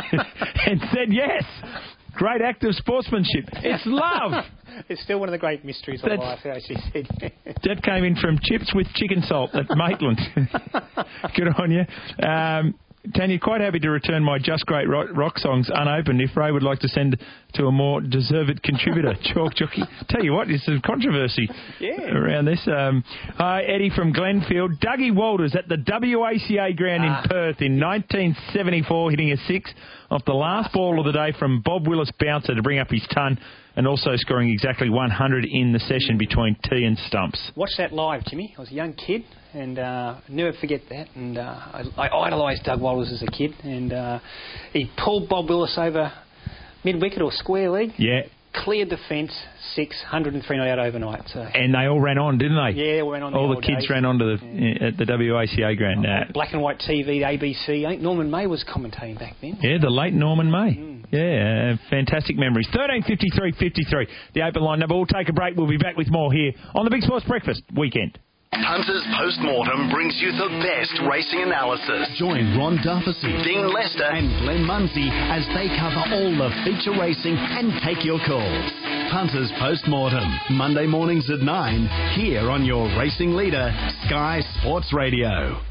and said yes. Great act of sportsmanship. It's love. It's still one of the great mysteries of That's, life, as she said. That came in from chips with chicken salt at Maitland. Good on you. Um, Tanya, quite happy to return my Just Great Rock songs unopened if Ray would like to send to a more deserved contributor. Chalk Jockey. Tell you what, there's some controversy yeah. around this. Um, hi, Eddie from Glenfield. Dougie Walters at the W A C A ground ah. in Perth in nineteen seventy-four, hitting a six off the last ball of the day from Bob Willis bouncer to bring up his ton, and also scoring exactly one hundred in the session between tee and stumps. Watch that live, Jimmy. I was a young kid, and uh, never forget that. And uh, I, I idolised Doug Walters as a kid, and uh, he pulled Bob Willis over mid-wicket or square leg. Yeah. Cleared the fence, six, one hundred three not out overnight. So. And they all ran on, didn't they? Yeah, they all ran on. All the, the kids days. ran on to the, yeah. at the W A C A ground. Oh, uh, black and white T V, A B C. I think Norman May was commentating back then. Yeah, the late Norman May. Mm. Yeah, uh, fantastic memories. thirteen fifty-three fifty-three, the open line number. We'll take a break. We'll be back with more here on the Big Sports Breakfast Weekend. Punters Postmortem brings you the best racing analysis. Join Ron Dufficy, Dean Lester and Glenn Munsey as they cover all the feature racing and take your calls. Punters Postmortem, Monday mornings at nine, here on your racing leader, Sky Sports Radio.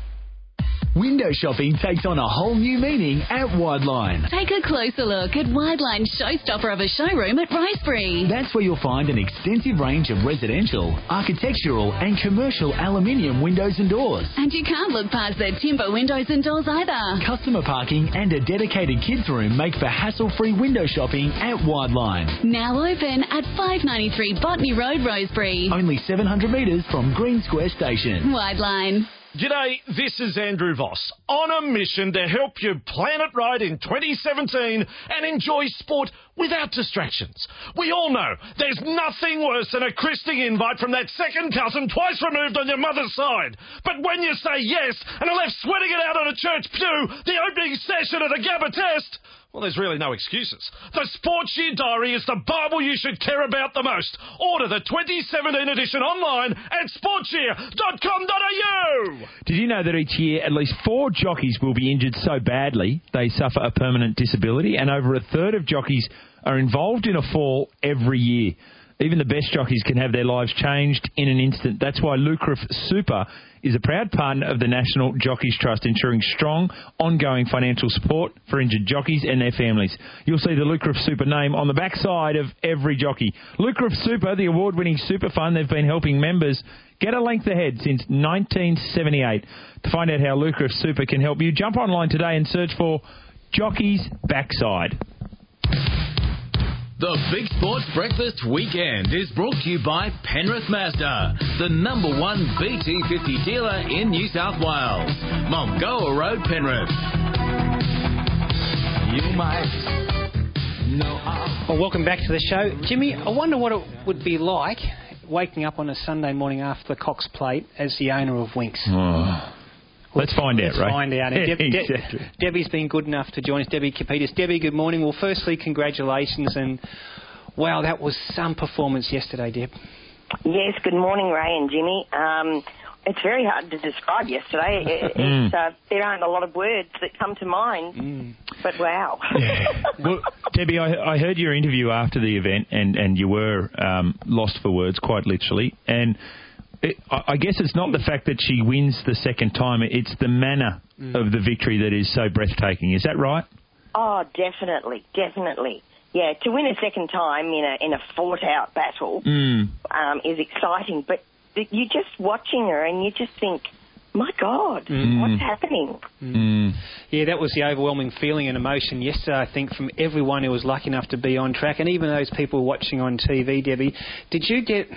Window shopping takes on a whole new meaning at Wideline. Take a closer look at Wideline's showstopper of a showroom at Rosebery. That's where you'll find an extensive range of residential, architectural and commercial aluminium windows and doors. And you can't look past their timber windows and doors either. Customer parking and a dedicated kids room make for hassle-free window shopping at Wideline. Now open at five ninety-three Botany Road, Rosebery. Only seven hundred metres from Green Square Station. Wideline. G'day, this is Andrew Voss, on a mission to help you plan it right in twenty seventeen and enjoy sport without distractions. We all know there's nothing worse than a christening invite from that second cousin twice removed on your mother's side. But when you say yes and are left sweating it out on a church pew, the opening session of the Gabba test, well, there's really no excuses. The Sports Year Diary is the Bible you should care about the most. Order the twenty seventeen edition online at sportsyear dot com dot a u. Did you know that each year at least four jockeys will be injured so badly they suffer a permanent disability, and over a third of jockeys are involved in a fall every year? Even the best jockeys can have their lives changed in an instant. That's why Lucraft Super is a proud partner of the National Jockeys Trust, ensuring strong, ongoing financial support for injured jockeys and their families. You'll see the Lucraft Super name on the backside of every jockey. Lucraft Super, the award-winning super fund, they've been helping members get a length ahead since nineteen seventy-eight. To find out how Lucraft Super can help you, jump online today and search for Jockey's Backside. The Big Sports Breakfast Weekend is brought to you by Penrith Mazda, the number one B T fifty dealer in New South Wales. Mulgoa Road, Penrith. You might know. Well, welcome back to the show. Jimmy, I wonder what it would be like waking up on a Sunday morning after the Cox Plate as the owner of Winx. Oh. Let's find Let's out, right? find out. And Deb, De- exactly. Debbie's been good enough to join us. Debbie Kapitas. Debbie, good morning. Well, firstly, congratulations. And, wow, that was some performance yesterday, Deb. Yes, good morning, Ray and Jimmy. Um, it's very hard to describe yesterday. It, it's, uh, there aren't a lot of words that come to mind, mm. but wow. Yeah. Well, Debbie, I, I heard your interview after the event, and, and you were um, lost for words, quite literally. And It, I guess it's not the fact that she wins the second time, it's the manner mm. of the victory that is so breathtaking. Is that right? Oh, definitely, definitely. Yeah, to win a second time in a in a fought-out battle mm. um, is exciting, but you're just watching her and you just think, my God, mm. what's happening? Mm. Yeah, that was the overwhelming feeling and emotion yesterday, I think, from everyone who was lucky enough to be on track, and even those people watching on T V, Debbie. Did you get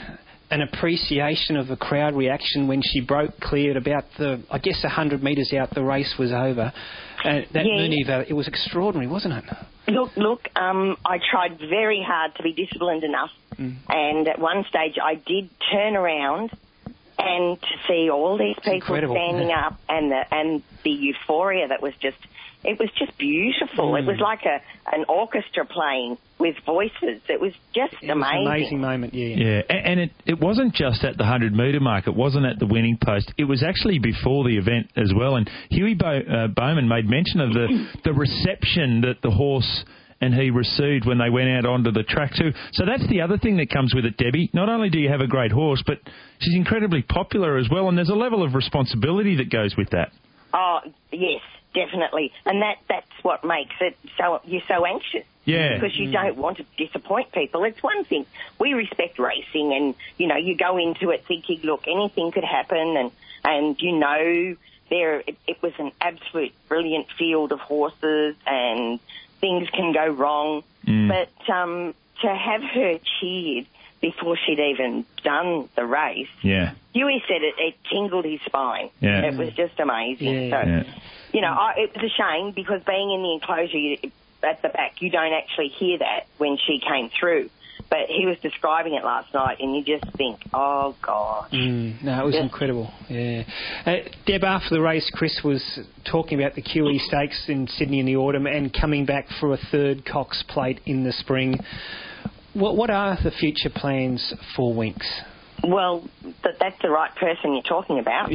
an appreciation of the crowd reaction when she broke clear at about the, I guess, one hundred metres out, the race was over. Uh, that Yeah. Mooney Valley, it was extraordinary, wasn't it? Look, look, um, I tried very hard to be disciplined enough, Mm. and at one stage I did turn around and to see all these people incredible, standing yeah. up and the and the euphoria that was just, it was just beautiful. Mm. It was like a an orchestra playing with voices. It was just It was amazing. an amazing moment, yeah. Yeah, a- and it, it wasn't just at the one hundred metre mark. It wasn't at the winning post. It was actually before the event as well. And Huey Bo- uh, Bowman made mention of the, the reception that the horse and he received when they went out onto the track too. So that's the other thing that comes with it, Debbie. Not only do you have a great horse, but she's incredibly popular as well, and there's a level of responsibility that goes with that. Oh, yes, definitely. And that that's what makes it so, you're so anxious. Yeah. Because you Mm. don't want to disappoint people. It's one thing. We respect racing and, you know, you go into it thinking, look, anything could happen and, and you know, there it, it was an absolute brilliant field of horses and things can go wrong. Mm. But um, to have her cheered before she'd even done the race, Yeah. Huey said it, it tingled his spine. Yeah. It was just amazing. Yeah. So, Yeah. you know, I, it was a shame because being in the enclosure you, at the back, you don't actually hear that when she came through. But he was describing it last night, and you just think, oh, God. Mm, no, it was Just- incredible. Yeah, uh, Deb, after the race, Chris was talking about the Q E Stakes in Sydney in the autumn and coming back for a third Cox Plate in the spring. What, what are the future plans for Winx? Well, th- that's the right person you're talking about.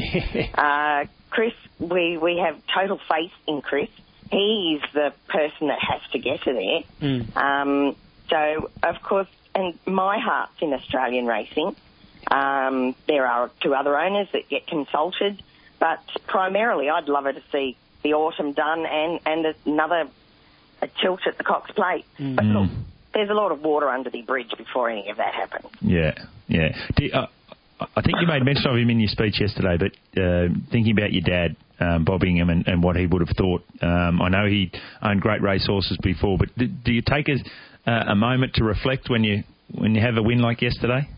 uh, Chris, we, we have total faith in Chris. He's the person that has to get her there. Mm. Um, so, of course, and my heart's in Australian racing. Um, there are two other owners that get consulted, but primarily I'd love her to see the autumn done and, and another a tilt at the Cox Plate. Mm. But look, there's a lot of water under the bridge before any of that happens. Yeah, yeah. Do you, uh, I think you made mention of him in your speech yesterday, but uh, thinking about your dad, um, Bob Ingham, and, and what he would have thought. Um, I know he owned great racehorses before, but do, do you take a, uh, a moment to reflect when you when you have a win like yesterday?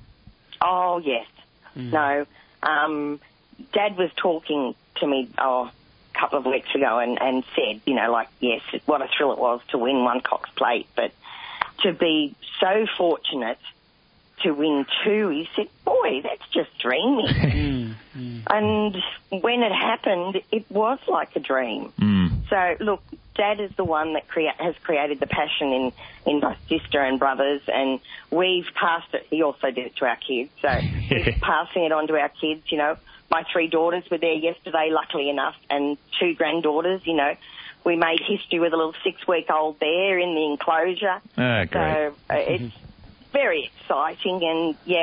Oh, yes. No. Um, Dad was talking to me oh, a couple of weeks ago and, and said, you know, like, yes, what a thrill it was to win one Cox Plate, but to be so fortunate to win two, he said, boy, that's just dreamy. And when it happened, it was like a dream. Mm. So, look, Dad is the one that crea- has created the passion in, in my sister and brothers, and we've passed it. He also did it to our kids, so we're passing it on to our kids, you know. My three daughters were there yesterday, luckily enough, and two granddaughters, you know. We made history with a little six-week-old there in the enclosure. Ah, great. So uh, it's very exciting, and, yeah,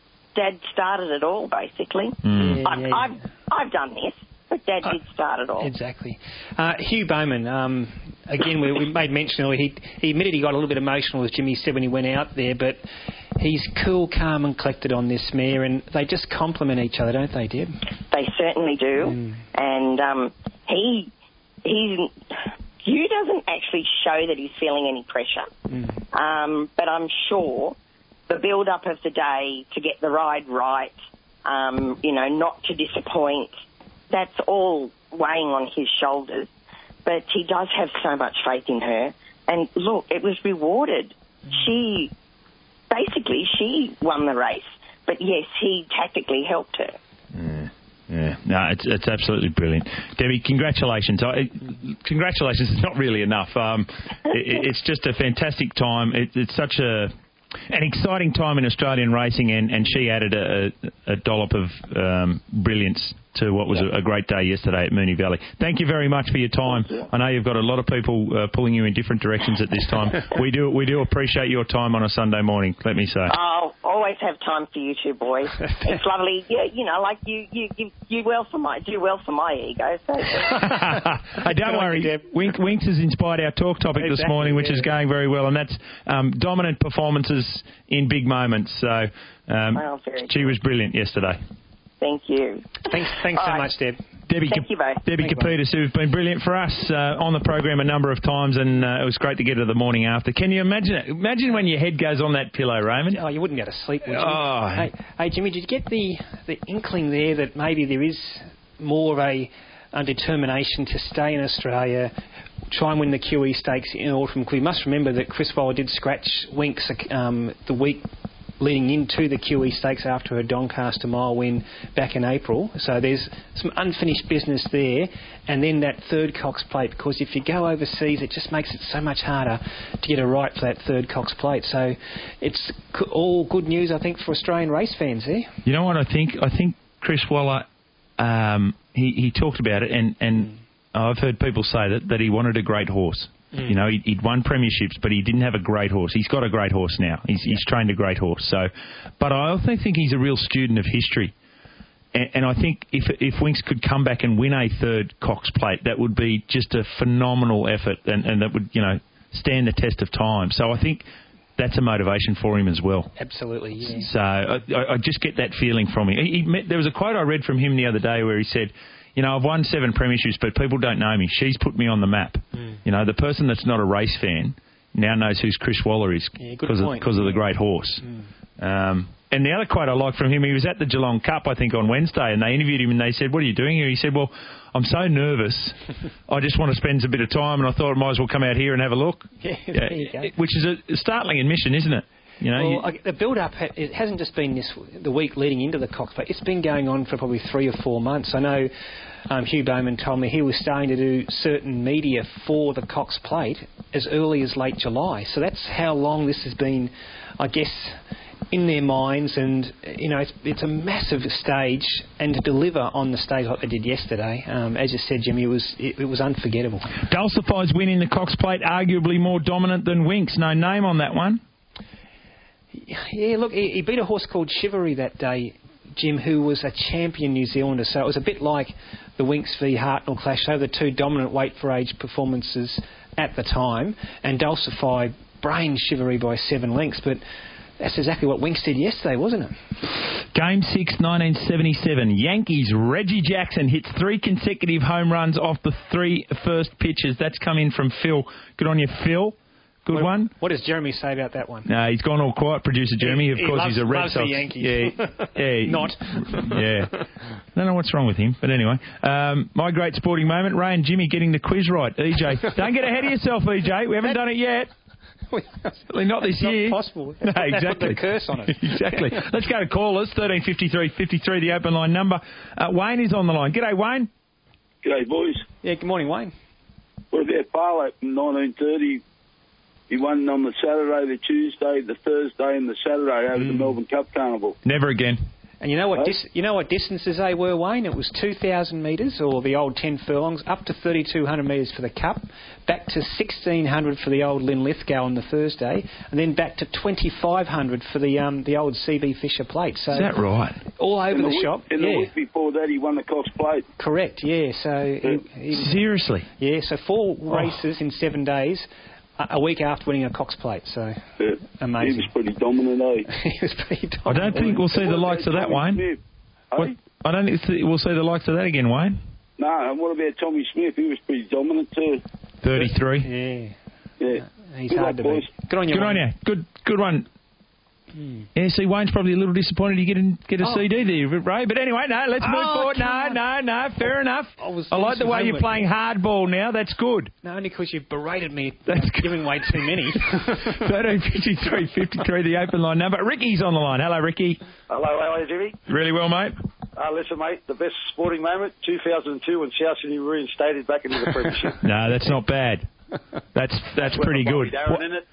Dad started it all, basically. Mm. I've, Yeah, yeah. I've, I've done this, but Dad did start it all. Exactly. Uh, Hugh Bowman, um, again, we, we made mention earlier, he, he admitted he got a little bit emotional, as Jimmy said, when he went out there, but he's cool, calm and collected on this mare, and they just complement each other, don't they, Deb? They certainly do. Mm. And um, he, he's, Hugh doesn't actually show that he's feeling any pressure. Mm. Um, but I'm sure the build-up of the day to get the ride right, um, you know, not to disappoint, that's all weighing on his shoulders. But he does have so much faith in her. And look, it was rewarded. She, basically, she won the race. But yes, he tactically helped her. Yeah, yeah. No, it's it's absolutely brilliant, Debbie. Congratulations! I, congratulations is not really enough. Um, it, it's just a fantastic time. It, it's such a an exciting time in Australian racing, and, and she added a, a dollop of um, brilliance to what was a, a great day yesterday at Mooney Valley. Thank you very much for your time. I know you've got a lot of people uh, pulling you in different directions at this time. we do we do appreciate your time on a Sunday morning, let me say. I'll always have time for you two boys. It's lovely. Yeah, you know, like you, you, you, you well for my, do well for my ego. So. Hey, don't worry, Wink, Winx has inspired our talk topic this Exactly, morning, which yeah. is going very well, and that's um, dominant performances in big moments. So um, Well, very she was brilliant yesterday. Thank you. Thanks, thanks All so right. much, Deb. Debbie, Thank you both. Debbie Thank you Kapitas, who've been brilliant for us uh, on the program a number of times, and uh, it was great to get her the morning after. Can you imagine it? Imagine when your head goes on that pillow, Raymond. Oh, you wouldn't go to sleep, would you? Oh. Hey, hey, Jimmy, did you get the, the inkling there that maybe there is more of a, a determination to stay in Australia, try and win the Q E Stakes in autumn? We must remember that Chris Waller did scratch Winks um, the week leading into the Q E Stakes after her Doncaster Mile win back in April. So there's some unfinished business there. And then that third Cox Plate, because if you go overseas, it just makes it so much harder to get a right for that third Cox Plate. So it's all good news, I think, for Australian race fans there. You know what I think? I think Chris Waller, um, he, he talked about it, and, and mm. I've heard people say that, that he wanted a great horse. Mm. You know, he, he'd won premierships, but he didn't have a great horse. He's got a great horse now. He's, he's trained a great horse. So, but I also think he's a real student of history. And, and I think if if Winks could come back and win a third Cox Plate, that would be just a phenomenal effort, and, and that would, you know, stand the test of time. So I think that's a motivation for him as well. Absolutely, yeah. So I, I just get that feeling from him. He, he met, there was a quote I read from him the other day where he said, you know, I've won seven premierships, but people don't know me. She's put me on the map. Mm. You know, the person that's not a race fan now knows who Chris Waller is because yeah, of, because of the great horse. Mm. Um, and the other quote I like from him, he was at the Geelong Cup, I think, on Wednesday, and they interviewed him and they said, what are you doing here? He said, well, I'm so nervous. I just want to spend a bit of time, and I thought I might as well come out here and have a look. Yeah, there you go. Which is a startling admission, isn't it? You know, well, you, the build-up, it hasn't just been this the week leading into the Cox Plate. It's been going on for probably three or four months. I know um, Hugh Bowman told me he was starting to do certain media for the Cox Plate as early as late July. So that's how long this has been, I guess, in their minds. And, you know, it's, it's a massive stage, and to deliver on the stage like they did yesterday, um, as you said, Jimmy, it was, it, it was unforgettable. Dulcify's win in the Cox Plate, arguably more dominant than Winks. No name on that one. Yeah, look, he, he beat a horse called Chivalry that day, Jim, who was a champion New Zealander. So it was a bit like the Winks v Hartnell clash. They were the two dominant weight for age performances at the time. And Dulcify brained Chivalry by seven lengths. But that's exactly what Winks did yesterday, wasn't it? Game six, nineteen seventy-seven. Yankees, Reggie Jackson hits three consecutive home runs off the three first pitches. That's come in from Phil. Good on you, Phil. Good what, one. What does Jeremy say about that one? No, he's gone all quiet, producer Jeremy. He, of he course, loves, he's a Red loves Sox. The Yankees. Yeah, yeah. Not. Yeah. I don't know what's wrong with him, but anyway. Um, my great sporting moment, Ray and Jimmy getting the quiz right. E J, don't get ahead of yourself, E J. We haven't done it yet. Certainly not this it's year. Not possible. No, exactly. Put the curse on it. Exactly. Let's go to callers. thirteen fifty-three fifty-three, the open line number. Uh, Wayne is on the line. G'day, Wayne. G'day, boys. Yeah, good morning, Wayne. What about Parlow in nineteen thirty? He won on the Saturday, the Tuesday, the Thursday and the Saturday over mm. the Melbourne Cup Carnival. Never again. And you know what? Dis- you know what distances they were, Wayne? It was two thousand metres, or the old ten furlongs, up to thirty-two hundred metres for the Cup, back to sixteen hundred for the old Lynn Lithgow on the Thursday, and then back to twenty-five hundred for the um, the old C B Fisher Plate. So is that right? All over in the, the shop. In yeah. the week before that, he won the Cox Plate. Correct. Yeah. So yeah. He, he, seriously. Yeah. So four oh. races in seven days. A week after winning a Cox Plate, so yeah. amazing. He was pretty dominant, eh? He was pretty dominant. I don't think we'll see the likes of that, Wayne. Smith, what, eh? I don't think we'll see the likes of that again, Wayne. No, and what about Tommy Smith? He was pretty dominant too. thirty-three. Yeah. Yeah. He's good hard to beat. Good on you, Good Wayne. on you. Good, good one. Hmm. Yeah, see, Wayne's probably a little disappointed he didn't get a oh. C D there, Ray. But anyway, no, let's move oh, forward. No, no, no, fair enough. I, was I like the way you're playing hardball now. That's good. No, only because you berated me That's giving away too many. thirteen fifty-three fifty-three, the open line number. Ricky's on the line. Hello, Ricky. Hello, how are you, Jimmy? Really well, mate. Uh, listen, mate, the best sporting moment, two thousand two, when South Sydney were reinstated back into the Premiership. No, that's not bad. That's that's, that's pretty Bobby good. Darren What? in it.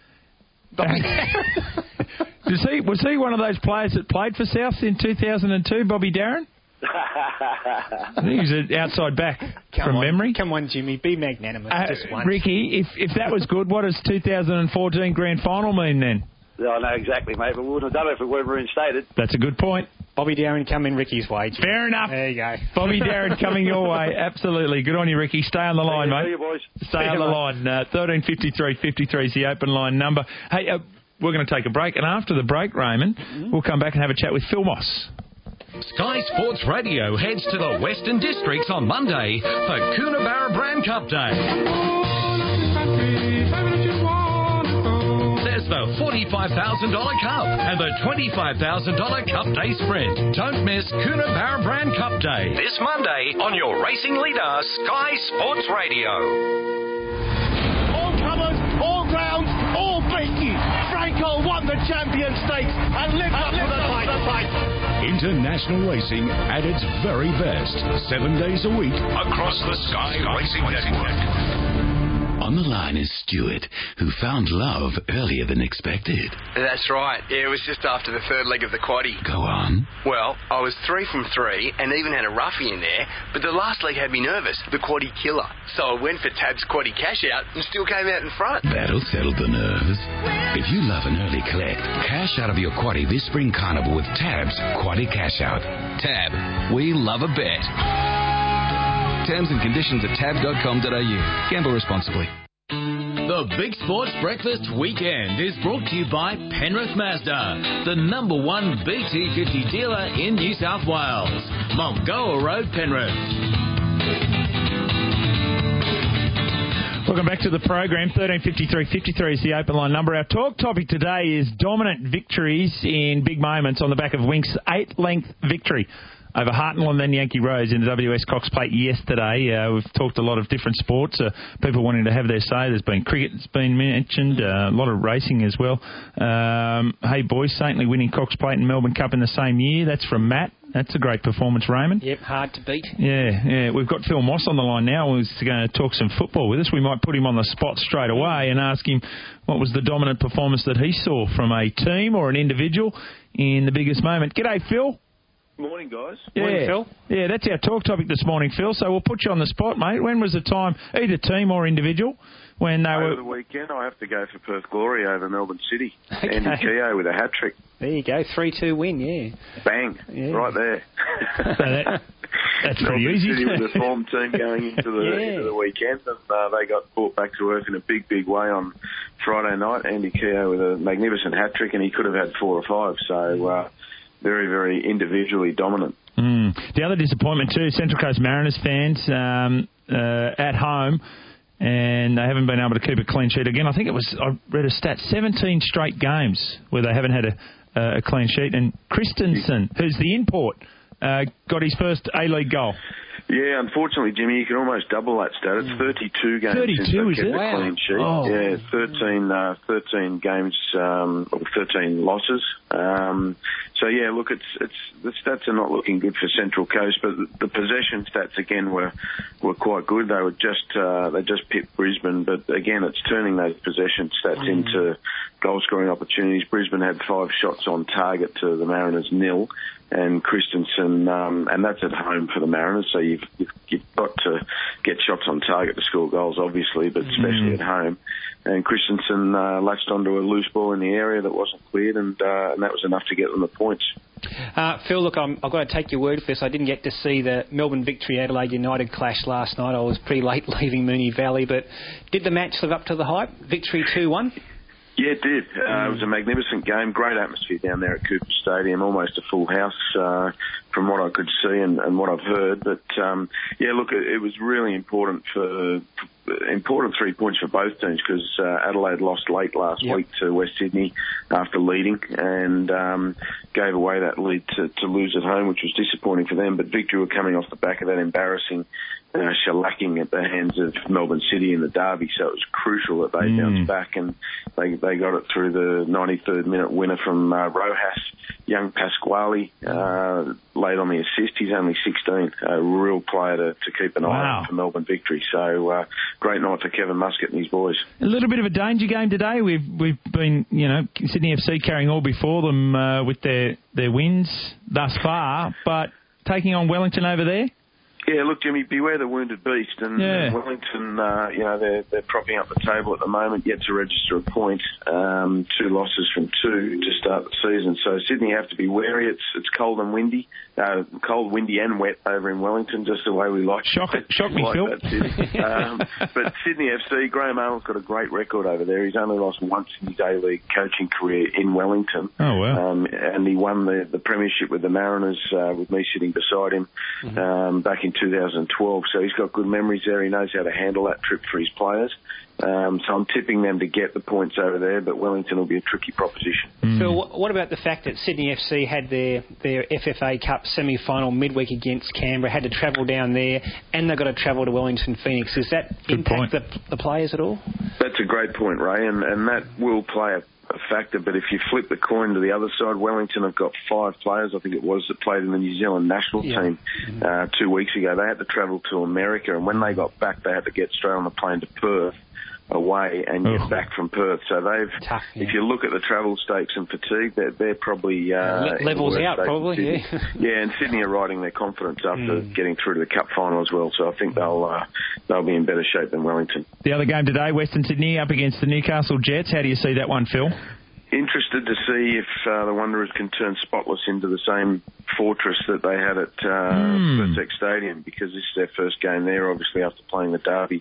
Was he, was he one of those players that played for South in two thousand two, Bobby Darren? I think he was an outside back come from on, memory. Come on, Jimmy, be magnanimous Uh, just once. Ricky, if, if that was good, what does two thousand fourteen Grand Final mean then? Yeah, I know exactly, mate, but we wouldn't have done it if we weren't reinstated. That's a good point. Bobby Darren coming Ricky's way, Jimmy. Fair enough. There you go. Bobby Darren coming your way. Absolutely. Good on you, Ricky. Stay on the line, See mate. you, boys. Stay See on you, the mate. line. Uh, thirteen fifty-three fifty-three is the open line number. Hey, uh, we're going to take a break, and after the break, Raymond, mm-hmm. we'll come back and have a chat with Phil Moss Sky Sports Radio heads to the Western Districts on Monday for Coonabarra Brand Cup Day. There's the forty-five thousand dollars Cup and the twenty-five thousand dollars Cup Day Sprint. Don't miss Coonabarra Brand Cup Day this Monday on your racing leader, Sky Sports Radio. All comers, all grounds, all beaten. Franco won the Champion Stakes and lived up to the fight. International racing at its very best. Seven days a week Across the Sky Racing Network. On the line is Stuart, who found love earlier than expected. That's right. Yeah, it was just after the third leg of the quaddie. Go on. Well, I was three from three and even had a roughie in there, but the last leg had me nervous, the quaddie killer. So I went for Tab's quaddie cash out and still came out in front. That'll settle the nerves. If you love an early collect, cash out of your quaddie this spring carnival with Tab's Quaddie Cash Out. Tab, we love a bet. Terms and conditions at tab dot com dot a u. Gamble responsibly. The Big Sports Breakfast Weekend is brought to you by Penrith Mazda, the number one B T fifty dealer in New South Wales. Mulgoa Road, Penrith. Welcome back to the program. thirteen fifty-three fifty-three is the open line number. Our talk topic today is dominant victories in big moments on the back of Wink's eight-length victory over Hartnell and then Yankee Rose in the W S Cox Plate yesterday. Uh, we've talked a lot of different sports, uh, people wanting to have their say. There's been cricket that's been mentioned, uh, a lot of racing as well. Um, hey, boys, Saintly winning Cox Plate and Melbourne Cup in the same year. That's from Matt. That's a great performance, Raymond. Yep, hard to beat. Yeah, yeah. We've got Phil Moss on the line now who's going to talk some football with us. We might put him on the spot straight away and ask him what was the dominant performance that he saw from a team or an individual in the biggest moment. G'day, Phil. Morning, guys. Yeah. Morning, Phil. Yeah, that's our talk topic this morning, Phil. So we'll put you on the spot, mate. When was the time, either team or individual, when they over were... the weekend, I have to go for Perth Glory over Melbourne City. Okay. Andy Keogh with a hat-trick. There you go, three two win, yeah. Bang, yeah. right there. So that, that's pretty Melbourne easy. City was the form team going into the, yeah. into the weekend, and uh, they got brought back to earth in a big, big way on Friday night. Andy Keogh with a magnificent hat-trick, and he could have had four or five, so uh, very, very individually dominant. Mm. The other disappointment too, Central Coast Mariners fans um, uh, at home, and they haven't been able to keep a clean sheet again. I think it was, I read a stat, seventeen straight games where they haven't had a, a clean sheet. And Christensen, who's the import, uh, got his first A-League goal. Yeah, unfortunately, Jimmy, you can almost double that stat. It's thirty-two games thirty-two, since is they kept it? a Wow. clean sheet. Oh. Yeah, thirteen, uh, thirteen games, um, or thirteen losses. Um, so yeah, look, it's it's the stats are not looking good for Central Coast, but the possession stats again were were quite good. They were just uh, they just pipped Brisbane, but again, it's turning those possession stats mm. into goal scoring opportunities. Brisbane had five shots on target to the Mariners nil. And Christensen, um, and that's at home for the Mariners, so you've, you've, you've got to get shots on target to score goals, obviously, but especially mm. at home. And Christensen uh, latched onto a loose ball in the area that wasn't cleared, and, uh, and that was enough to get them the points. Uh, Phil, look, I'm, I've got to take your word for this. I didn't get to see the Melbourne Victory Adelaide United clash last night. I was pretty late leaving Moonee Valley, but did the match live up to the hype? Victory two one? Yeah, it did. Uh, it was a magnificent game, great atmosphere down there at Cooper Stadium, almost a full house uh, from what I could see and, and what I've heard. But um, yeah, look, it, it was really important for important three points for both teams because uh, Adelaide lost late last yep. week to West Sydney after leading and um, gave away that lead to, to lose at home, which was disappointing for them. But Victory were coming off the back of that embarrassing Uh, shellacking at the hands of Melbourne City in the derby, so it was crucial that they mm. bounced back and they they got it through the ninety-third minute winner from uh, Rojas, young Pasquale, uh, late on the assist. He's only sixteen, a real player to, to keep an eye wow. on for Melbourne Victory. So uh, great night for Kevin Muscat and his boys. A little bit of a danger game today. We've we've been, you know, Sydney F C carrying all before them uh, with their, their wins thus far, but taking on Wellington over there. Yeah, look, Jimmy, beware the wounded beast. And Yeah. Wellington, uh, you know, they're, they're propping up the table at the moment, yet to register a point. Um, two losses from two to start the season. So Sydney have to be wary. It's it's cold and windy. Uh, cold, windy and wet over in Wellington, just the way we like Shock, shock me, like Phil. that city. um, but Sydney F C, Graham Arnold's got a great record over there. He's only lost once in his A-League coaching career in Wellington. Oh, wow. Um, and he won the, the premiership with the Mariners, uh, with me sitting beside him, mm-hmm. um, back in two thousand twelve. So he's got good memories there. He knows how to handle that trip for his players. Um, so I'm tipping them to get the points over there, but Wellington will be a tricky proposition. Mm. Phil, what about the fact that Sydney F C had their, their F F A Cup semi-final midweek against Canberra, had to travel down there, and they've got to travel to Wellington Phoenix? Does that Good impact the, the players at all? That's a great point, Ray, and, and that will play a a factor, but if you flip the coin to the other side, Wellington have got five players, I think it was, that played in the New Zealand national yeah. team uh, two weeks ago. They had to travel to America, and when they got back, they had to get straight on the plane to Perth away and get oh. back from Perth. So they've, Tough, yeah. if you look at the travel stakes and fatigue, they're, they're probably... Uh, Le- levels out, probably, yeah. yeah, and Sydney are riding their confidence after mm. getting through to the Cup final as well, so I think they'll uh, they'll be in better shape than Wellington. The other game today, Western Sydney up against the Newcastle Jets. How do you see that one, Phil? Interested to see if uh, the Wanderers can turn Spotless into the same fortress that they had at uh, mm. Vertex Stadium, because this is their first game there, obviously, after playing the Derby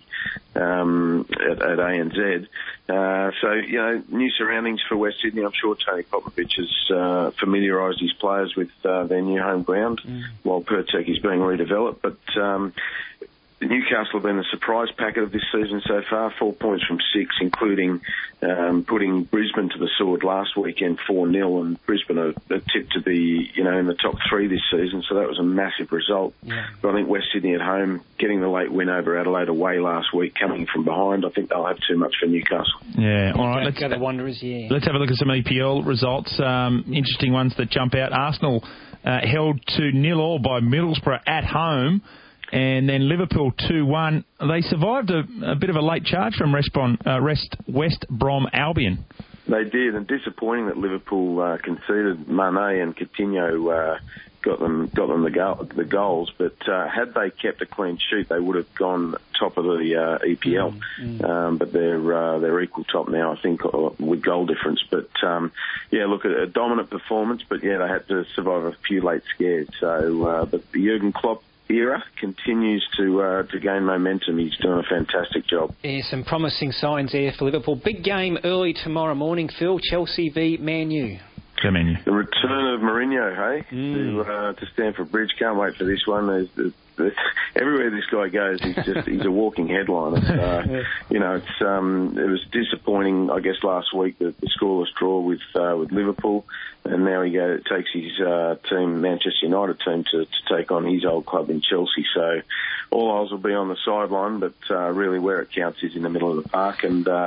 um, at, at A N Z. Uh, so, you know, new surroundings for West Sydney. I'm sure Tony Popovich has uh, familiarised his players with uh, their new home ground mm. while Pertek is being redeveloped. But... Um, Newcastle have been the surprise packet of this season so far, four points from six, including um, putting Brisbane to the sword last weekend four nil, and Brisbane are, are tipped to be, you know, in the top three this season, so that was a massive result. Yeah. But I think West Sydney at home, getting the late win over Adelaide away last week, coming from behind, I think they'll have too much for Newcastle. Yeah, all right. Let's go the Wanderers, yeah. Let's have a look at some E P L results. Um, interesting ones that jump out. Arsenal uh, held to nil all by Middlesbrough at home. And then Liverpool two one. They survived a, a bit of a late charge from West Brom, uh, West, West Brom Albion. They did, and disappointing that Liverpool uh, conceded. Mane and Coutinho uh, got them got them the, goal, the goals, but uh, had they kept a clean sheet, they would have gone top of the uh, E P L. Mm-hmm. Um, but they're uh, they're equal top now, I think, with goal difference. But um, yeah, look, a, a dominant performance, but yeah, they had to survive a few late scares. So, uh, but the Jurgen Klopp era continues to uh, to gain momentum. He's doing a fantastic job. Yeah, some promising signs there for Liverpool. Big game early tomorrow morning, Phil. Chelsea v Man U. The return of Mourinho, hey, mm. to, uh, to Stamford Bridge. Can't wait for this one. There's, there's, there's, everywhere this guy goes, he's just he's a walking headline. It's, uh, yeah. You know, it's um, it was disappointing, I guess, last week the, the scoreless draw with uh, with Liverpool, and now he go, takes his uh, team, Manchester United team, to, to take on his old club in Chelsea. So all eyes will be on the sideline, but uh, really where it counts is in the middle of the park, and uh,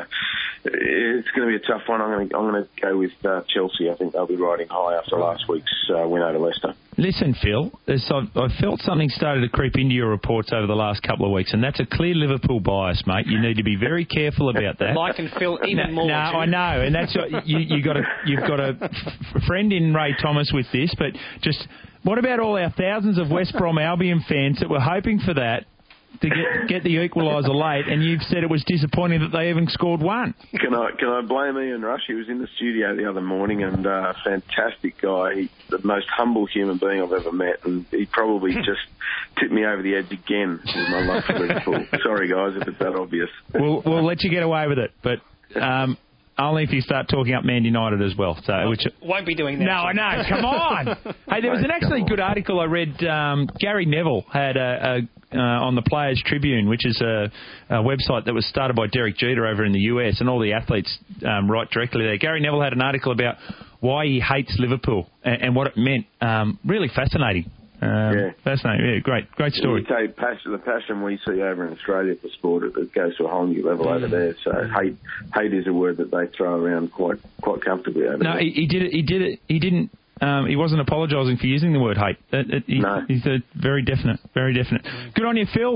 it's going to be a tough one. I'm going to I'm going to go with uh, Chelsea. I think they'll be riding high after last week's uh, win over Leicester. Listen, Phil, I've, I've felt something started to creep into your reports over the last couple of weeks, and that's a clear Liverpool bias, mate. You need to be very careful about that. Like and Phil even no, more. No, I know, and that's what, you, you got a, you've got a f- friend in Ray Thomas with this, but just what about all our thousands of West Brom Albion fans that were hoping for that to get get the equaliser late, and you've said it was disappointing that they even scored one. Can I can I blame Ian Rush? He was in the studio the other morning, and uh, fantastic guy. He, the most humble human being I've ever met, and he probably just tipped me over the edge again with my love for Liverpool. Sorry, guys, if it's that obvious. We'll, we'll let you get away with it, but... Um, only if you start talking up Man United as well. So, which won't be doing that. No, I know. Come on. Hey, there was an actually good article I read. Um, Gary Neville had a, a uh, on the Players Tribune, which is a, a website that was started by Derek Jeter over in the U S, and all the athletes um, write directly there. Gary Neville had an article about why he hates Liverpool and, and what it meant. Um, really fascinating. Um, yeah. Fascinating. Yeah, great, great story. You take passion, the passion we see over in Australia for sport, it, it goes to a whole new level mm. over there. So hate, hate is a word that they throw around quite, quite comfortably over no, there. No, he, he did it. He did it. He didn't. Um, he wasn't apologising for using the word hate. It, it, he, no. He's a very definite, very definite. Good on you, Phil.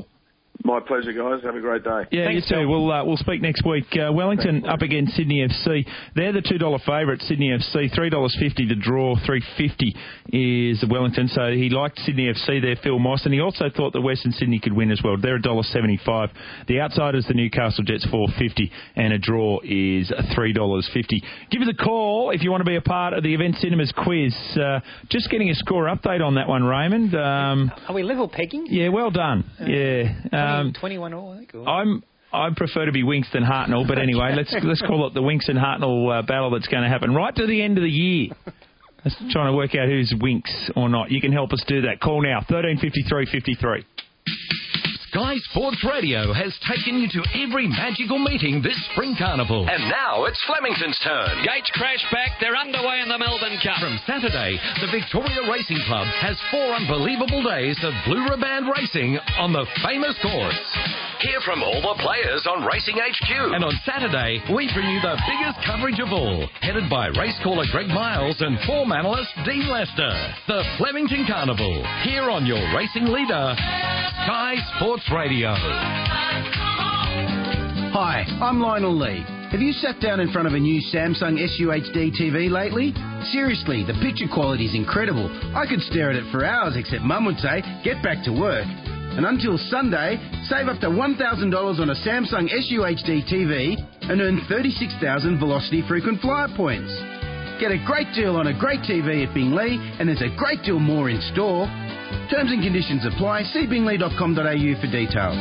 My pleasure, guys. Have a great day. Yeah, Thanks, you too. Tom. We'll uh, we'll speak next week. Uh, Wellington up against Sydney F C. They're the two dollar favourites. Sydney F C three dollars fifty to draw. Three fifty is Wellington. So he liked Sydney F C there. Phil Moss, and he also thought that Western Sydney could win as well. They're a dollar seventy five. The outsiders, the Newcastle Jets, four fifty, and a draw is three dollars fifty. Give us a call if you want to be a part of the Event Cinemas quiz. Uh, just getting a score update on that one, Raymond. Um, Are we level pegging? yeah, well done. Uh, yeah. Um, twenty-one all, I think. Or... I'm. I prefer to be Winks than Hartnell, but anyway, let's let's call it the Winks and Hartnell uh, battle that's going to happen right to the end of the year. Let's trying to work out who's Winks or not. You can help us do that. Call now, thirteen fifty-three fifty-three. Sky Sports Radio has taken you to every magical meeting this spring carnival. And now it's Flemington's turn. Gates crash back. They're underway in the Melbourne Cup. From Saturday, the Victoria Racing Club has four unbelievable days of Blue Riband racing on the famous course. Hear from all the players on Racing H Q. And on Saturday, we bring you the biggest coverage of all, headed by race caller Greg Miles and form analyst Dean Lester. The Flemington Carnival, here on your racing leader, Sky Sports Radio. Hi, I'm Lionel Lee. Have you sat down in front of a new Samsung S U H D T V lately? Seriously, the picture quality is incredible. I could stare at it for hours, except Mum would say, get back to work. And until Sunday, save up to one thousand dollars on a Samsung S U H D T V and earn thirty-six thousand Velocity Frequent Flyer points. Get a great deal on a great T V at Bingley, and there's a great deal more in store. Terms and conditions apply. See bingley dot com dot a u for details.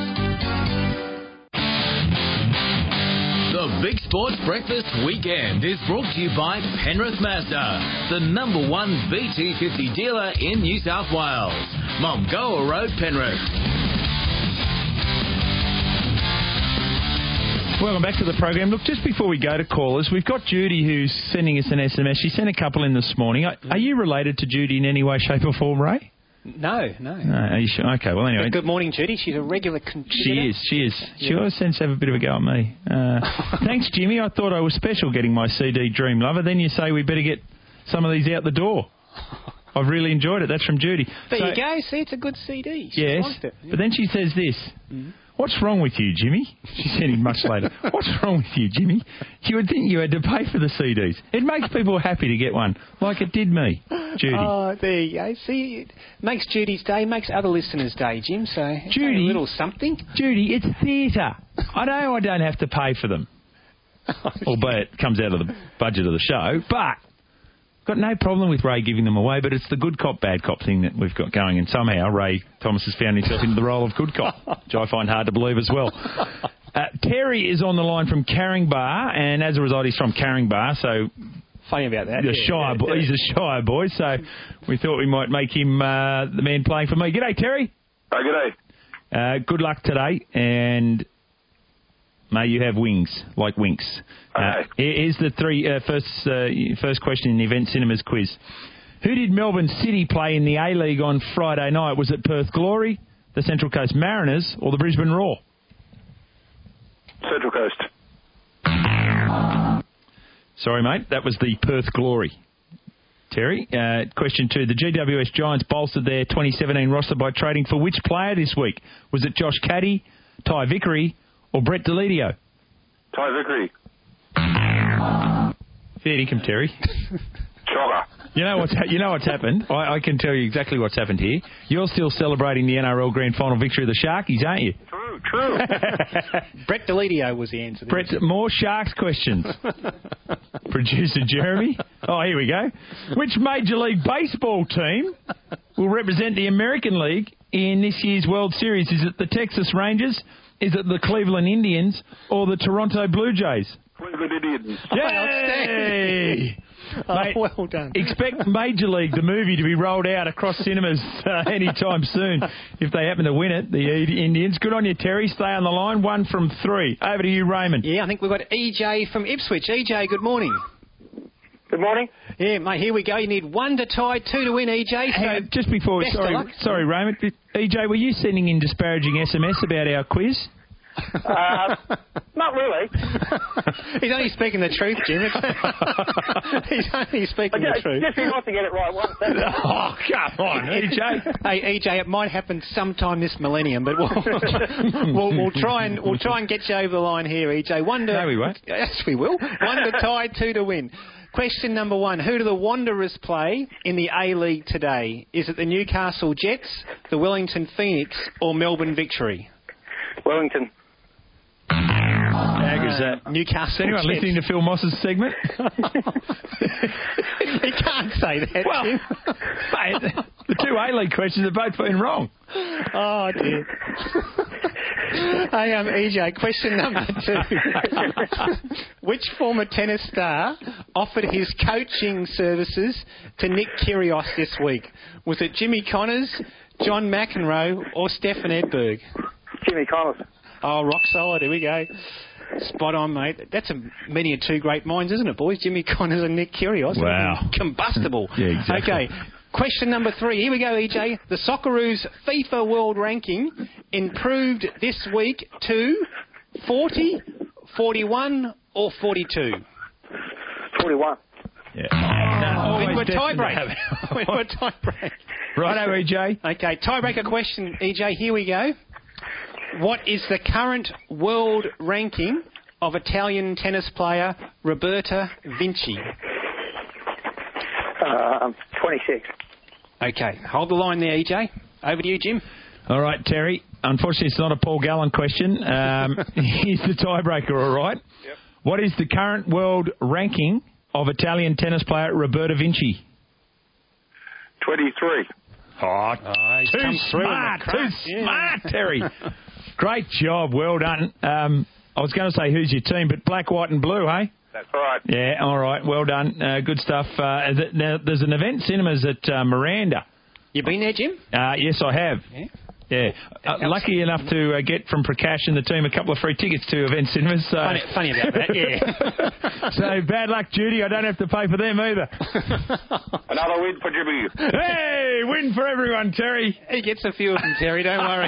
The Big Sports Breakfast Weekend is brought to you by Penrith Mazda, the number one B T fifty dealer in New South Wales. Mulgoa Road, Penrith. Welcome back to the program. Look, just before we go to callers, we've got Judy who's sending us an S M S. She sent a couple in this morning. Are, are you related to Judy in any way, shape or form, Ray? No, no. No, are you sure? Okay, well, anyway. But good morning, Judy. She's a regular contributor. She is, she is. She Yeah. always tends to have a bit of a go at me. Uh, thanks, Jimmy. I thought I was special getting my C D Dream Lover. Then you say we better get some of these out the door. I've really enjoyed it. That's from Judy. There So- you go. See, it's a good C D. She Yes, liked it. but then she says this. Mm-hmm. What's wrong with you, Jimmy? She said it much later. What's wrong with you, Jimmy? You would think you had to pay for the C Ds. It makes people happy to get one, like it did me, Judy. Oh, there you go. See, it makes Judy's day, makes other listeners' day, Jim. So it's Judy, only a little something. Judy, it's theatre. I know I don't have to pay for them, albeit it comes out of the budget of the show, but got no problem with Ray giving them away, but it's the good cop, bad cop thing that we've got going, and somehow Ray Thomas has found himself into the role of good cop, which I find hard to believe as well. Uh, Terry is on the line from Carringbar, and as a result, he's from Carringbar, so... Funny about that. He's a, yeah, shy yeah, boy, yeah. he's a shy boy, so we thought we might make him uh, the man playing for me. G'day, Terry. Oh, g'day. Uh, good luck today, and may you have wings, like Winks. Uh, here's the three uh, first uh, first question in the Event Cinemas quiz. Who did Melbourne City play in the A-League on Friday night? Was it Perth Glory, the Central Coast Mariners, or the Brisbane Roar? Central Coast. Sorry, mate, that was the Perth Glory. Terry, uh, question two. The G W S Giants bolstered their twenty seventeen roster by trading for which player this week? Was it Josh Caddy, Ty Vickery, or Brett Deledio? Ty Vickery. Fair dinkum, Terry. Chogger. You know what's ha- you know what's happened? I, I can tell you exactly what's happened here. You're still celebrating the N R L Grand Final victory of the Sharkies, aren't you? True, true. Brett Deledio was the answer. Brett, more Sharks questions. Producer Jeremy. Oh, here we go. Which Major League Baseball team will represent the American League in this year's World Series? Is it the Texas Rangers? Is it the Cleveland Indians? Or the Toronto Blue Jays? Cleveland Indians. Yay! Oh, Mate, well done. Expect Major League, the movie, to be rolled out across cinemas uh, anytime soon if they happen to win it, the Indians. Good on you, Terry. Stay on the line. One from three. Over to you, Raymond. Yeah, I think we've got E J from Ipswich. E J, good morning. Good morning. Yeah, mate, here we go. You need one to tie, two to win, E J. So Hang on, just before, best of sorry, luck. sorry, Raymond. E J, were you sending in disparaging S M S about our quiz? Uh, not really. He's only speaking the truth, Jim. He's only speaking Just, the truth. just be nice to get it right once. That's Oh, come on, E J. Hey, E J, it might happen sometime this millennium, but we'll, we'll, we'll try and we'll try and get you over the line here, E J. One to, No, we won't. Yes, we will. One to tie, two to win. Question number one: who do the Wanderers play in the A League today? Is it the Newcastle Jets, the Wellington Phoenix, or Melbourne Victory? Wellington. How good's that? Newcastle. Is anyone Jets. listening to Phil Moss's segment? You can't say that. Well, Jim. mate, the two A-League questions have both been wrong. Oh, dear. Hey, um, E J, question number two. Which former tennis star offered his coaching services to Nick Kyrgios this week? Was it Jimmy Connors, John McEnroe, or Stefan Edberg? Jimmy Connors. Oh, rock solid. Here we go. Spot on, mate. That's a meeting of two great minds, isn't it, boys? Jimmy Connors and Nick Kyrgios. Wow. Combustible. Yeah, exactly. Okay. Question number three. Here we go, E J. The Socceroos FIFA World Ranking improved this week to forty, forty-one, or forty-two? forty-one. Yeah. Oh, Always we're destined to tiebreak. have it. We're tiebreak. Righto, E J. Okay, tiebreaker question, E J. Here we go. What is the current world ranking of Italian tennis player Roberta Vinci? Um, twenty-six. Okay, hold the line there, E J. Over to you, Jim. All right, Terry. Unfortunately, it's not a Paul Gallen question. Um, here's the tiebreaker, all right? Yep. What is the current world ranking of Italian tennis player Roberta Vinci? twenty-three. Oh, Oh, he's too come through in the smart, crack. too Yeah. smart, Terry. Great job, well done. Um, I was going to say who's your team, but black, white and blue, hey? That's right. Yeah, all right, well done. Uh, good stuff. Uh, th- now, there's an event cinemas at uh, Miranda. You been there, Jim? Uh, yes, I have. Yeah. Yeah. Uh, lucky enough to uh, get from Prakash and the team a couple of free tickets to event cinemas. So. Funny, funny about that, yeah. So bad luck, Judy. I don't have to pay for them either. Another win for Jimmy. Hey, win for everyone, Terry. He gets a few of them, Terry, don't worry.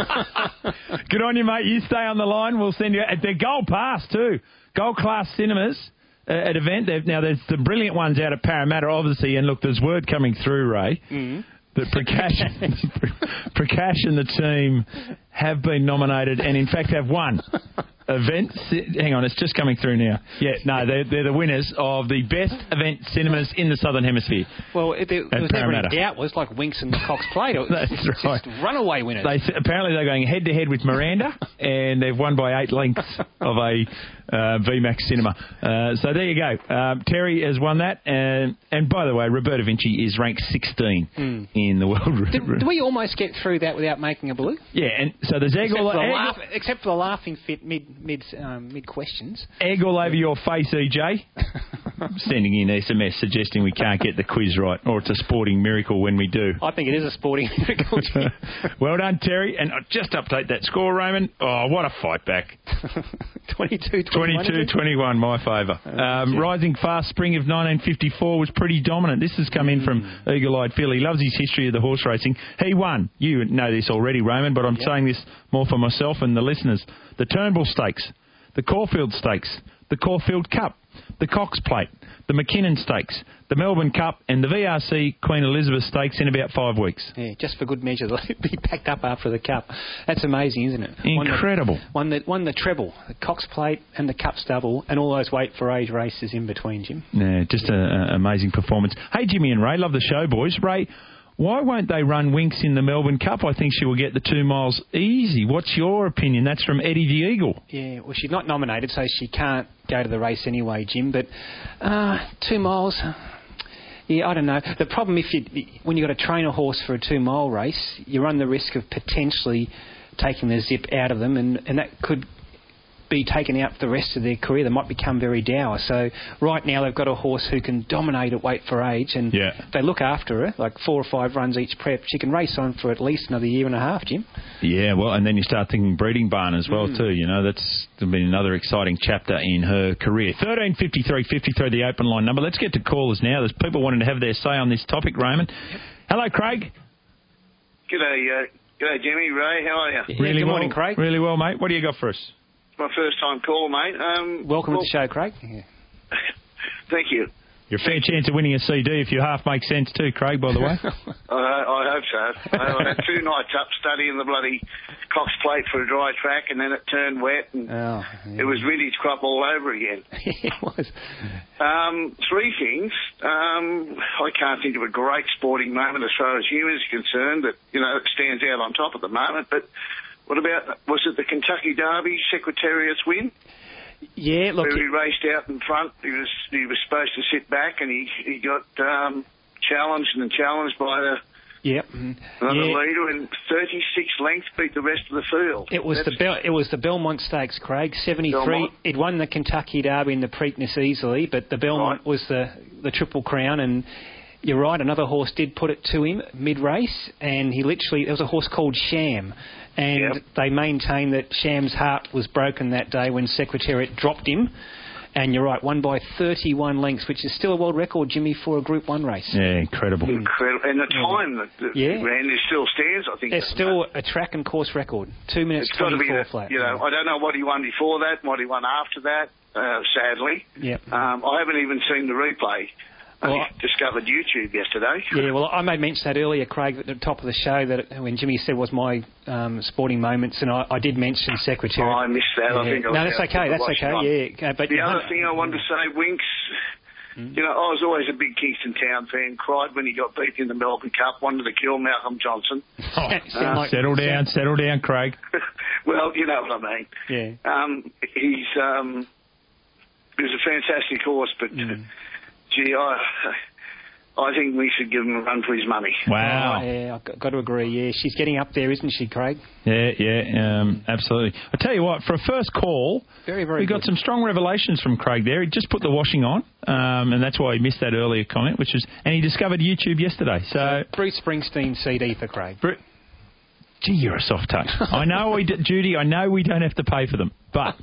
Good on you, mate. You stay on the line. We'll send you... They're gold pass, too. Gold class cinemas uh, at event. They've, now, there's some brilliant ones out at Parramatta, obviously. And, look, there's word coming through, Ray, mm-hmm. that Prakash, Prakash and the team have been nominated and, in fact, have won. Event, hang on, it's just coming through now. Yeah, no, they're, they're the winners of the best event cinemas in the Southern Hemisphere. Well, it, there, there was never any doubt. It was like Winks and the Cox Plate. It was That's just, right. just runaway winners. They, apparently they're going head-to-head with Miranda, and they've won by eight lengths of a uh, V MAX cinema. Uh, so there you go. Um, Terry has won that. And, and by the way, Roberta Vinci is ranked sixteen mm. in the world. Did, do we almost get through that without making a blue? Yeah, and so there's egg except all, for the egg, laugh, except for the laughing fit mid mid um, mid questions. Egg all over your face, E J. Sending in S M S suggesting we can't get the quiz right, or it's a sporting miracle when we do. I think it is a sporting miracle. Well done, Terry. And I'll just update that score, Raymond. Oh, what a fight back. twenty-two twenty-one. twenty-two twenty-one, my favour. Um, rising fast spring of nineteen fifty-four was pretty dominant. This has come in from Eagle-Eyed Phil. He loves his history of the horse racing. He won. You know this already, Raymond, but I'm yep. saying this more for myself and the listeners. The Turnbull Stakes, the Caulfield Stakes, the Caulfield Cup, the Cox Plate, the McKinnon Stakes, the Melbourne Cup, and the V R C Queen Elizabeth Stakes in about five weeks. Yeah, just for good measure. They'll be packed up after the Cup. That's amazing, isn't it? Incredible. One that won the treble, the Cox Plate and the Cup Stubble, and all those wait for age races in between, Jim. Yeah, just an amazing performance. Hey, Jimmy and Ray, love the show, boys. Ray, why won't they run Winks in the Melbourne Cup? I think she will get the two miles easy. What's your opinion? That's from Eddie the Eagle. Yeah, well, she's not nominated, so she can't go to the race anyway, Jim. But uh, two miles, yeah, I don't know. The problem if you when you've got to train a horse for a two-mile race, you run the risk of potentially taking the zip out of them, and, and that could be taken out for the rest of their career. They might become very dour. So right now they've got a horse who can dominate at weight for age, and yeah. if they look after her, like four or five runs each prep, she can race on for at least another year and a half, Jim. Yeah, well, and then you start thinking breeding barn as well, mm. too. You know, that's been another exciting chapter in her career. thirteen fifty-three fifty-three, the open line number. Let's get to callers now. There's people wanting to have their say on this topic, Raymond. Yep. Hello, Craig. G'day, uh, G'day, Jimmy. Ray, how are you? Yeah, really good well, morning, Craig. Really well, mate. What do you got for us? It's my first time call, mate. Um, Welcome well, to the show, Craig. Yeah. Thank you. You're a fair chance of winning a C D if you half make sense too, Craig, by the way. I, I hope so. I, I had two nights up studying the bloody Cox Plate for a dry track, and then it turned wet, and oh, yeah. it was vintage crop all over again. It was. Um, three things. Um, I can't think of a great sporting moment as far as humour is concerned that, you know, stands out on top at the moment, but what about, was it the Kentucky Derby Secretariat's win? Yeah, look. Where he raced out in front. He was he was supposed to sit back, and he he got um, challenged and challenged by the yep. another yeah. leader, and thirty-six lengths beat the rest of the field. It was That's, the Bel- it was the Belmont Stakes, Craig. seventy-three. Belmont. It won the Kentucky Derby and the Preakness easily, but the Belmont right. was the the Triple Crown, and you're right. Another horse did put it to him mid race, and he literally there was a horse called Sham. And yep. they maintain that Sham's heart was broken that day when Secretariat dropped him. And you're right, won by thirty-one lengths, which is still a world record, Jimmy, for a Group one race. Yeah, incredible. Incredible. And the time that the yeah. ran there still stands, I think. It's still a track and course record. Two minutes it's twenty-four got to be flat. flat. You know, I don't know what he won before that, what he won after that, uh, sadly. Yep. Um, I haven't even seen the replay. Well, I discovered YouTube yesterday. Yeah, well, I made mention that earlier, Craig, at the top of the show, that it, when Jimmy said was my um, sporting moments, and I, I did mention Secretary. Oh, I missed that. Yeah. I think I no, was that's okay. That's okay. Yeah, but the other thing I wanted to say, Winks. Mm. You know, I was always a big Kingston Town fan. Cried when he got beat in the Melbourne Cup. Wanted to kill Malcolm Johnson. Oh, uh, like settle down, settle down, Craig. Well, you know what I mean. Yeah. Um, he's um, he was a fantastic horse, but mm. gee, I. I think we should give him a run for his money. Wow. Oh, yeah, I've got to agree. Yeah, she's getting up there, isn't she, Craig? Yeah, yeah, um, absolutely. I tell you what, for a first call, very, very we got good. some strong revelations from Craig there. He just put the washing on, um, and that's why he missed that earlier comment, which was, and he discovered YouTube yesterday. So Bruce Springsteen C D for Craig. Bru- Gee, you're a soft touch. I know, we d- Judy. I know we don't have to pay for them, but.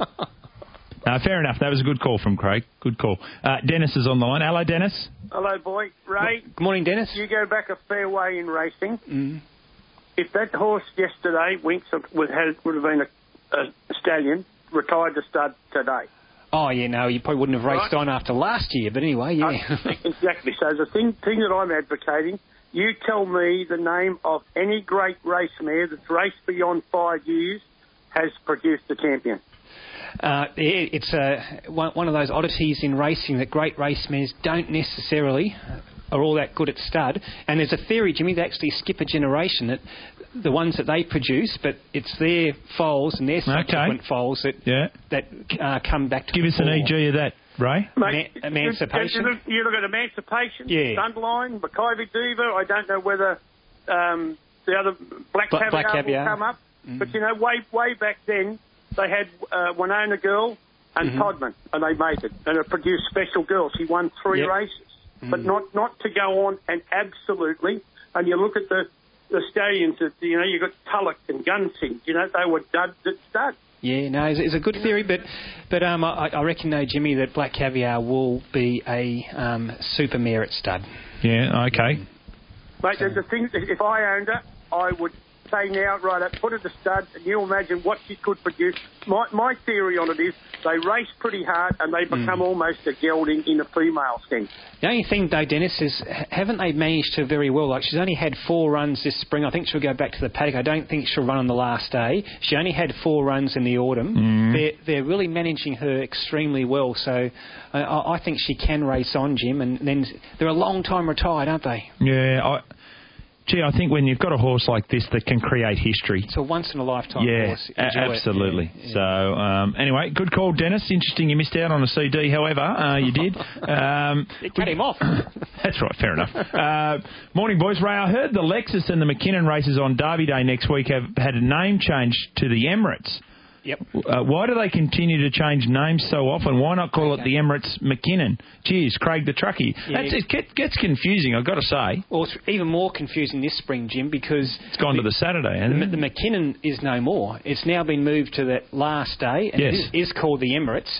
Uh, fair enough. That was a good call from Craig. Good call. Uh, Dennis is on the line. Hello, Dennis. Hello, boy. Ray. Good morning, Dennis. You go back a fair way in racing. Mm. If that horse yesterday, Winks, would have, would have been a, a stallion, retired to stud today. Oh, yeah, no, you probably wouldn't have raced right. on after last year, but anyway, yeah. Uh, exactly. So the thing, thing that I'm advocating, you tell me the name of any great race mare that's raced beyond five years has produced a champion. Uh, it, it's uh, one, one of those oddities in racing that great race mares don't necessarily are all that good at stud. And there's a theory, Jimmy, they actually skip a generation, that the ones that they produce, but it's their foals and their subsequent okay. foals that yeah. that uh, come back to Give us an E G of that, Ray. Mate, Eman- Emancipation. You look, you look at Emancipation, yeah. Sunderline, Mackay Diva. I don't know whether um, the other Black Bla- Caviar, Black Caviar will come up. Mm. But, you know, way way back then, they had uh, Winona Girl and mm-hmm. Todman, and they made it. And it produced special girls. He won three yep. races. Mm. But not, not to go on and absolutely, and you look at the, the stallions, that you know, you got Tulloch and Gunsing, you know, they were duds at stud. Yeah, no, it's, it's a good theory, but but um, I, I reckon, though, Jimmy, that Black Caviar will be a um, super mare at stud. Yeah, okay. Mate, so. the thing, if I owned her, I would say now, right up, put her to stud, and you imagine what she could produce. My, my theory on it is they race pretty hard and they become mm. almost a gelding in a female sense. The only thing, though, Dennis, is haven't they managed her very well? Like, she's only had four runs this spring. I think she'll go back to the paddock. I don't think she'll run on the last day. She only had four runs in the autumn. Mm. They're, they're really managing her extremely well. So uh, I, I think she can race on, Jim. And then they're a long time retired, aren't they? Yeah, I... Gee, I think when you've got a horse like this that can create history... It's a once-in-a-lifetime yeah, horse. A- absolutely. Yeah, yeah. So, um, anyway, good call, Dennis. Interesting you missed out on a C D, however. Uh, you did. Um, it cut him off. That's right, fair enough. Uh, morning, boys. Ray, I heard the Lexus and the McKinnon races on Derby Day next week have had a name change to the Emirates. Yep. Uh, why do they continue to change names so often? Why not call okay. it the Emirates McKinnon? Cheers, Craig the Truckie. Yeah. That's, it get, gets confusing, I've got to say. Well, it's even more confusing this spring, Jim, because... It's gone the, to the Saturday, hasn't the, it? The McKinnon is no more. It's now been moved to that last day, and yes. it is, is called the Emirates.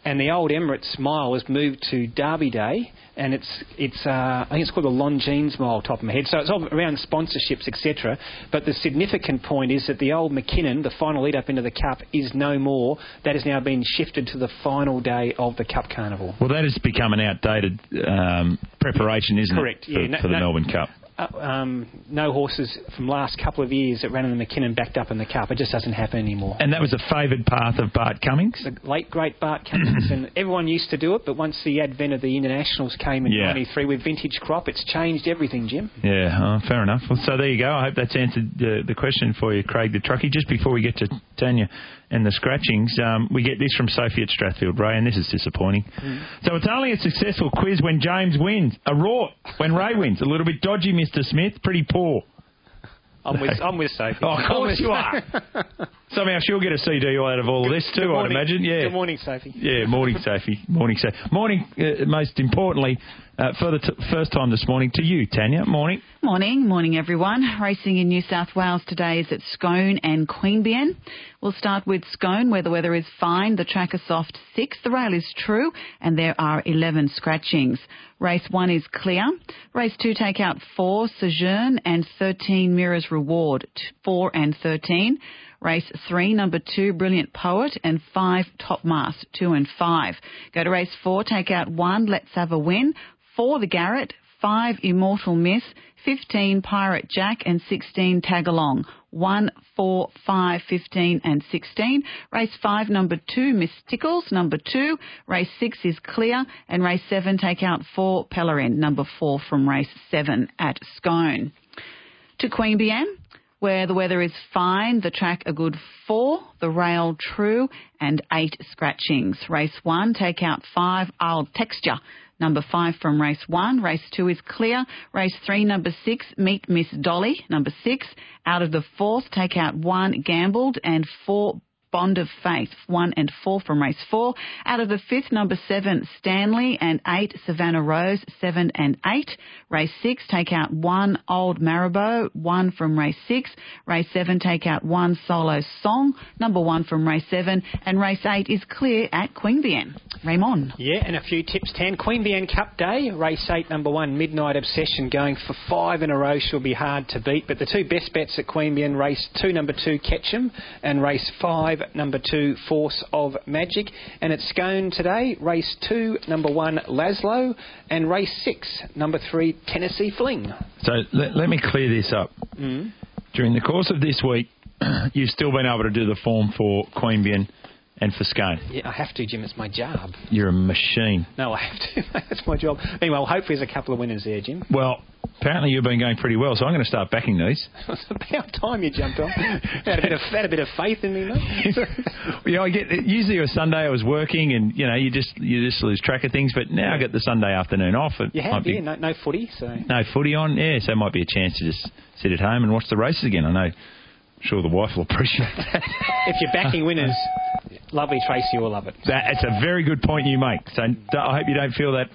and the old Emirates Mile has moved to Derby Day, and it's it's uh, I think it's called the Longines Mile, top of my head. So it's all around sponsorships, et cetera. But the significant point is that the old McKinnon, the final lead up into the Cup, is no more. That has now been shifted to the final day of the Cup Carnival. Well, that has become an outdated um, preparation, isn't Correct, it? Correct, yeah. No, for the no, Melbourne Cup. Uh, um, no horses from last couple of years that ran in the McKinnon backed up in the Cup. It just doesn't happen anymore. And that was a favoured path of Bart Cummings? The late, great Bart Cummings. And everyone used to do it, but once the advent of the internationals came in yeah. ninety-three with Vintage Crop, it's changed everything, Jim. Yeah, oh, fair enough. Well, so there you go. I hope that's answered uh, the question for you, Craig the Truckie. Just before we get to Tanya and the scratchings, um, we get this from Sophie at Strathfield, Ray, and this is disappointing. Mm. So it's only a successful quiz when James wins. A rort when Ray wins. A little bit dodgy, Mister Smith. Pretty poor. I'm with, I'm with Sophie. Oh, of course you are. Somehow she'll get a C D out of all of this too, Good morning. I'd imagine. Yeah. Good morning, Sophie. Yeah, morning, Sophie. Morning, Sophie. Morning, uh, most importantly, uh, for the t- first time this morning, to you, Tanya. Morning. Morning. Morning, everyone. Racing in New South Wales today is at Scone and Queanbeyan. We'll start with Scone, where the weather is fine. The track is soft six. The rail is true, and there are eleven scratchings. Race one is clear. Race two, take out four, Sojourn, and thirteen, Mirrors Reward, four and thirteen. Race three, number two, Brilliant Poet, and five, Topmast, two and five. Go to race four, take out one, Let's Have a Win, four, The Garrett, five, Immortal Miss, fifteen, Pirate Jack, and sixteen, Tag Along. one, four, five, fifteen and sixteen. Race five, number two, Miss Tickles, number two. Race six is clear. And race seven, take out four, Pellerin, number four from race seven at Scone. To Queanbeyan, where the weather is fine, the track a good four, the rail true, and eight scratchings. Race one, take out five, I'll Texture. Number five from race one. Race two is clear. Race three, number six, Meet Miss Dolly. Number six. Out of the fourth, take out one, Gambled, and four, Bond of Faith. One and four from race four. Out of the fifth, number seven, Stanley, and eight, Savannah Rose. Seven and eight. Race six, take out one, Old Marabou. One from race six. Race seven, take out one, Solo Song. Number one from race seven. And race eight is clear at Queanbeyan. Raymond. Yeah, and a few tips, Tan. Queanbeyan Cup Day, race eight, number one, Midnight Obsession, going for five in a row. She'll be hard to beat. But the two best bets at Queanbeyan, race two, number two, Ketchum, and race five, number two, Force of Magic. And at Scone today, race two, number one, Laszlo, and race six, number three, Tennessee Fling. So let, let me clear this up. Mm. During the course of this week, you've still been able to do the form for Queanbeyan and for Scone. Yeah, I have to, Jim. It's my job. You're a machine. No, I have to. That's my job. Anyway, well, hopefully there's a couple of winners there, Jim. Well, apparently you've been going pretty well, so I'm going to start backing these. It's about time you jumped on. had, a bit of, had a bit of faith in me, mate. You know, I get usually a Sunday I was working, and you know, you just you just lose track of things. But now I get the Sunday afternoon off. It you have, be, yeah, no, no footy, so no footy on. Yeah, so it might be a chance to just sit at home and watch the races again. I know. I'm sure the wife will appreciate that. If you're backing winners, lovely Tracy will love it. That, it's a very good point you make. So I hope you don't feel that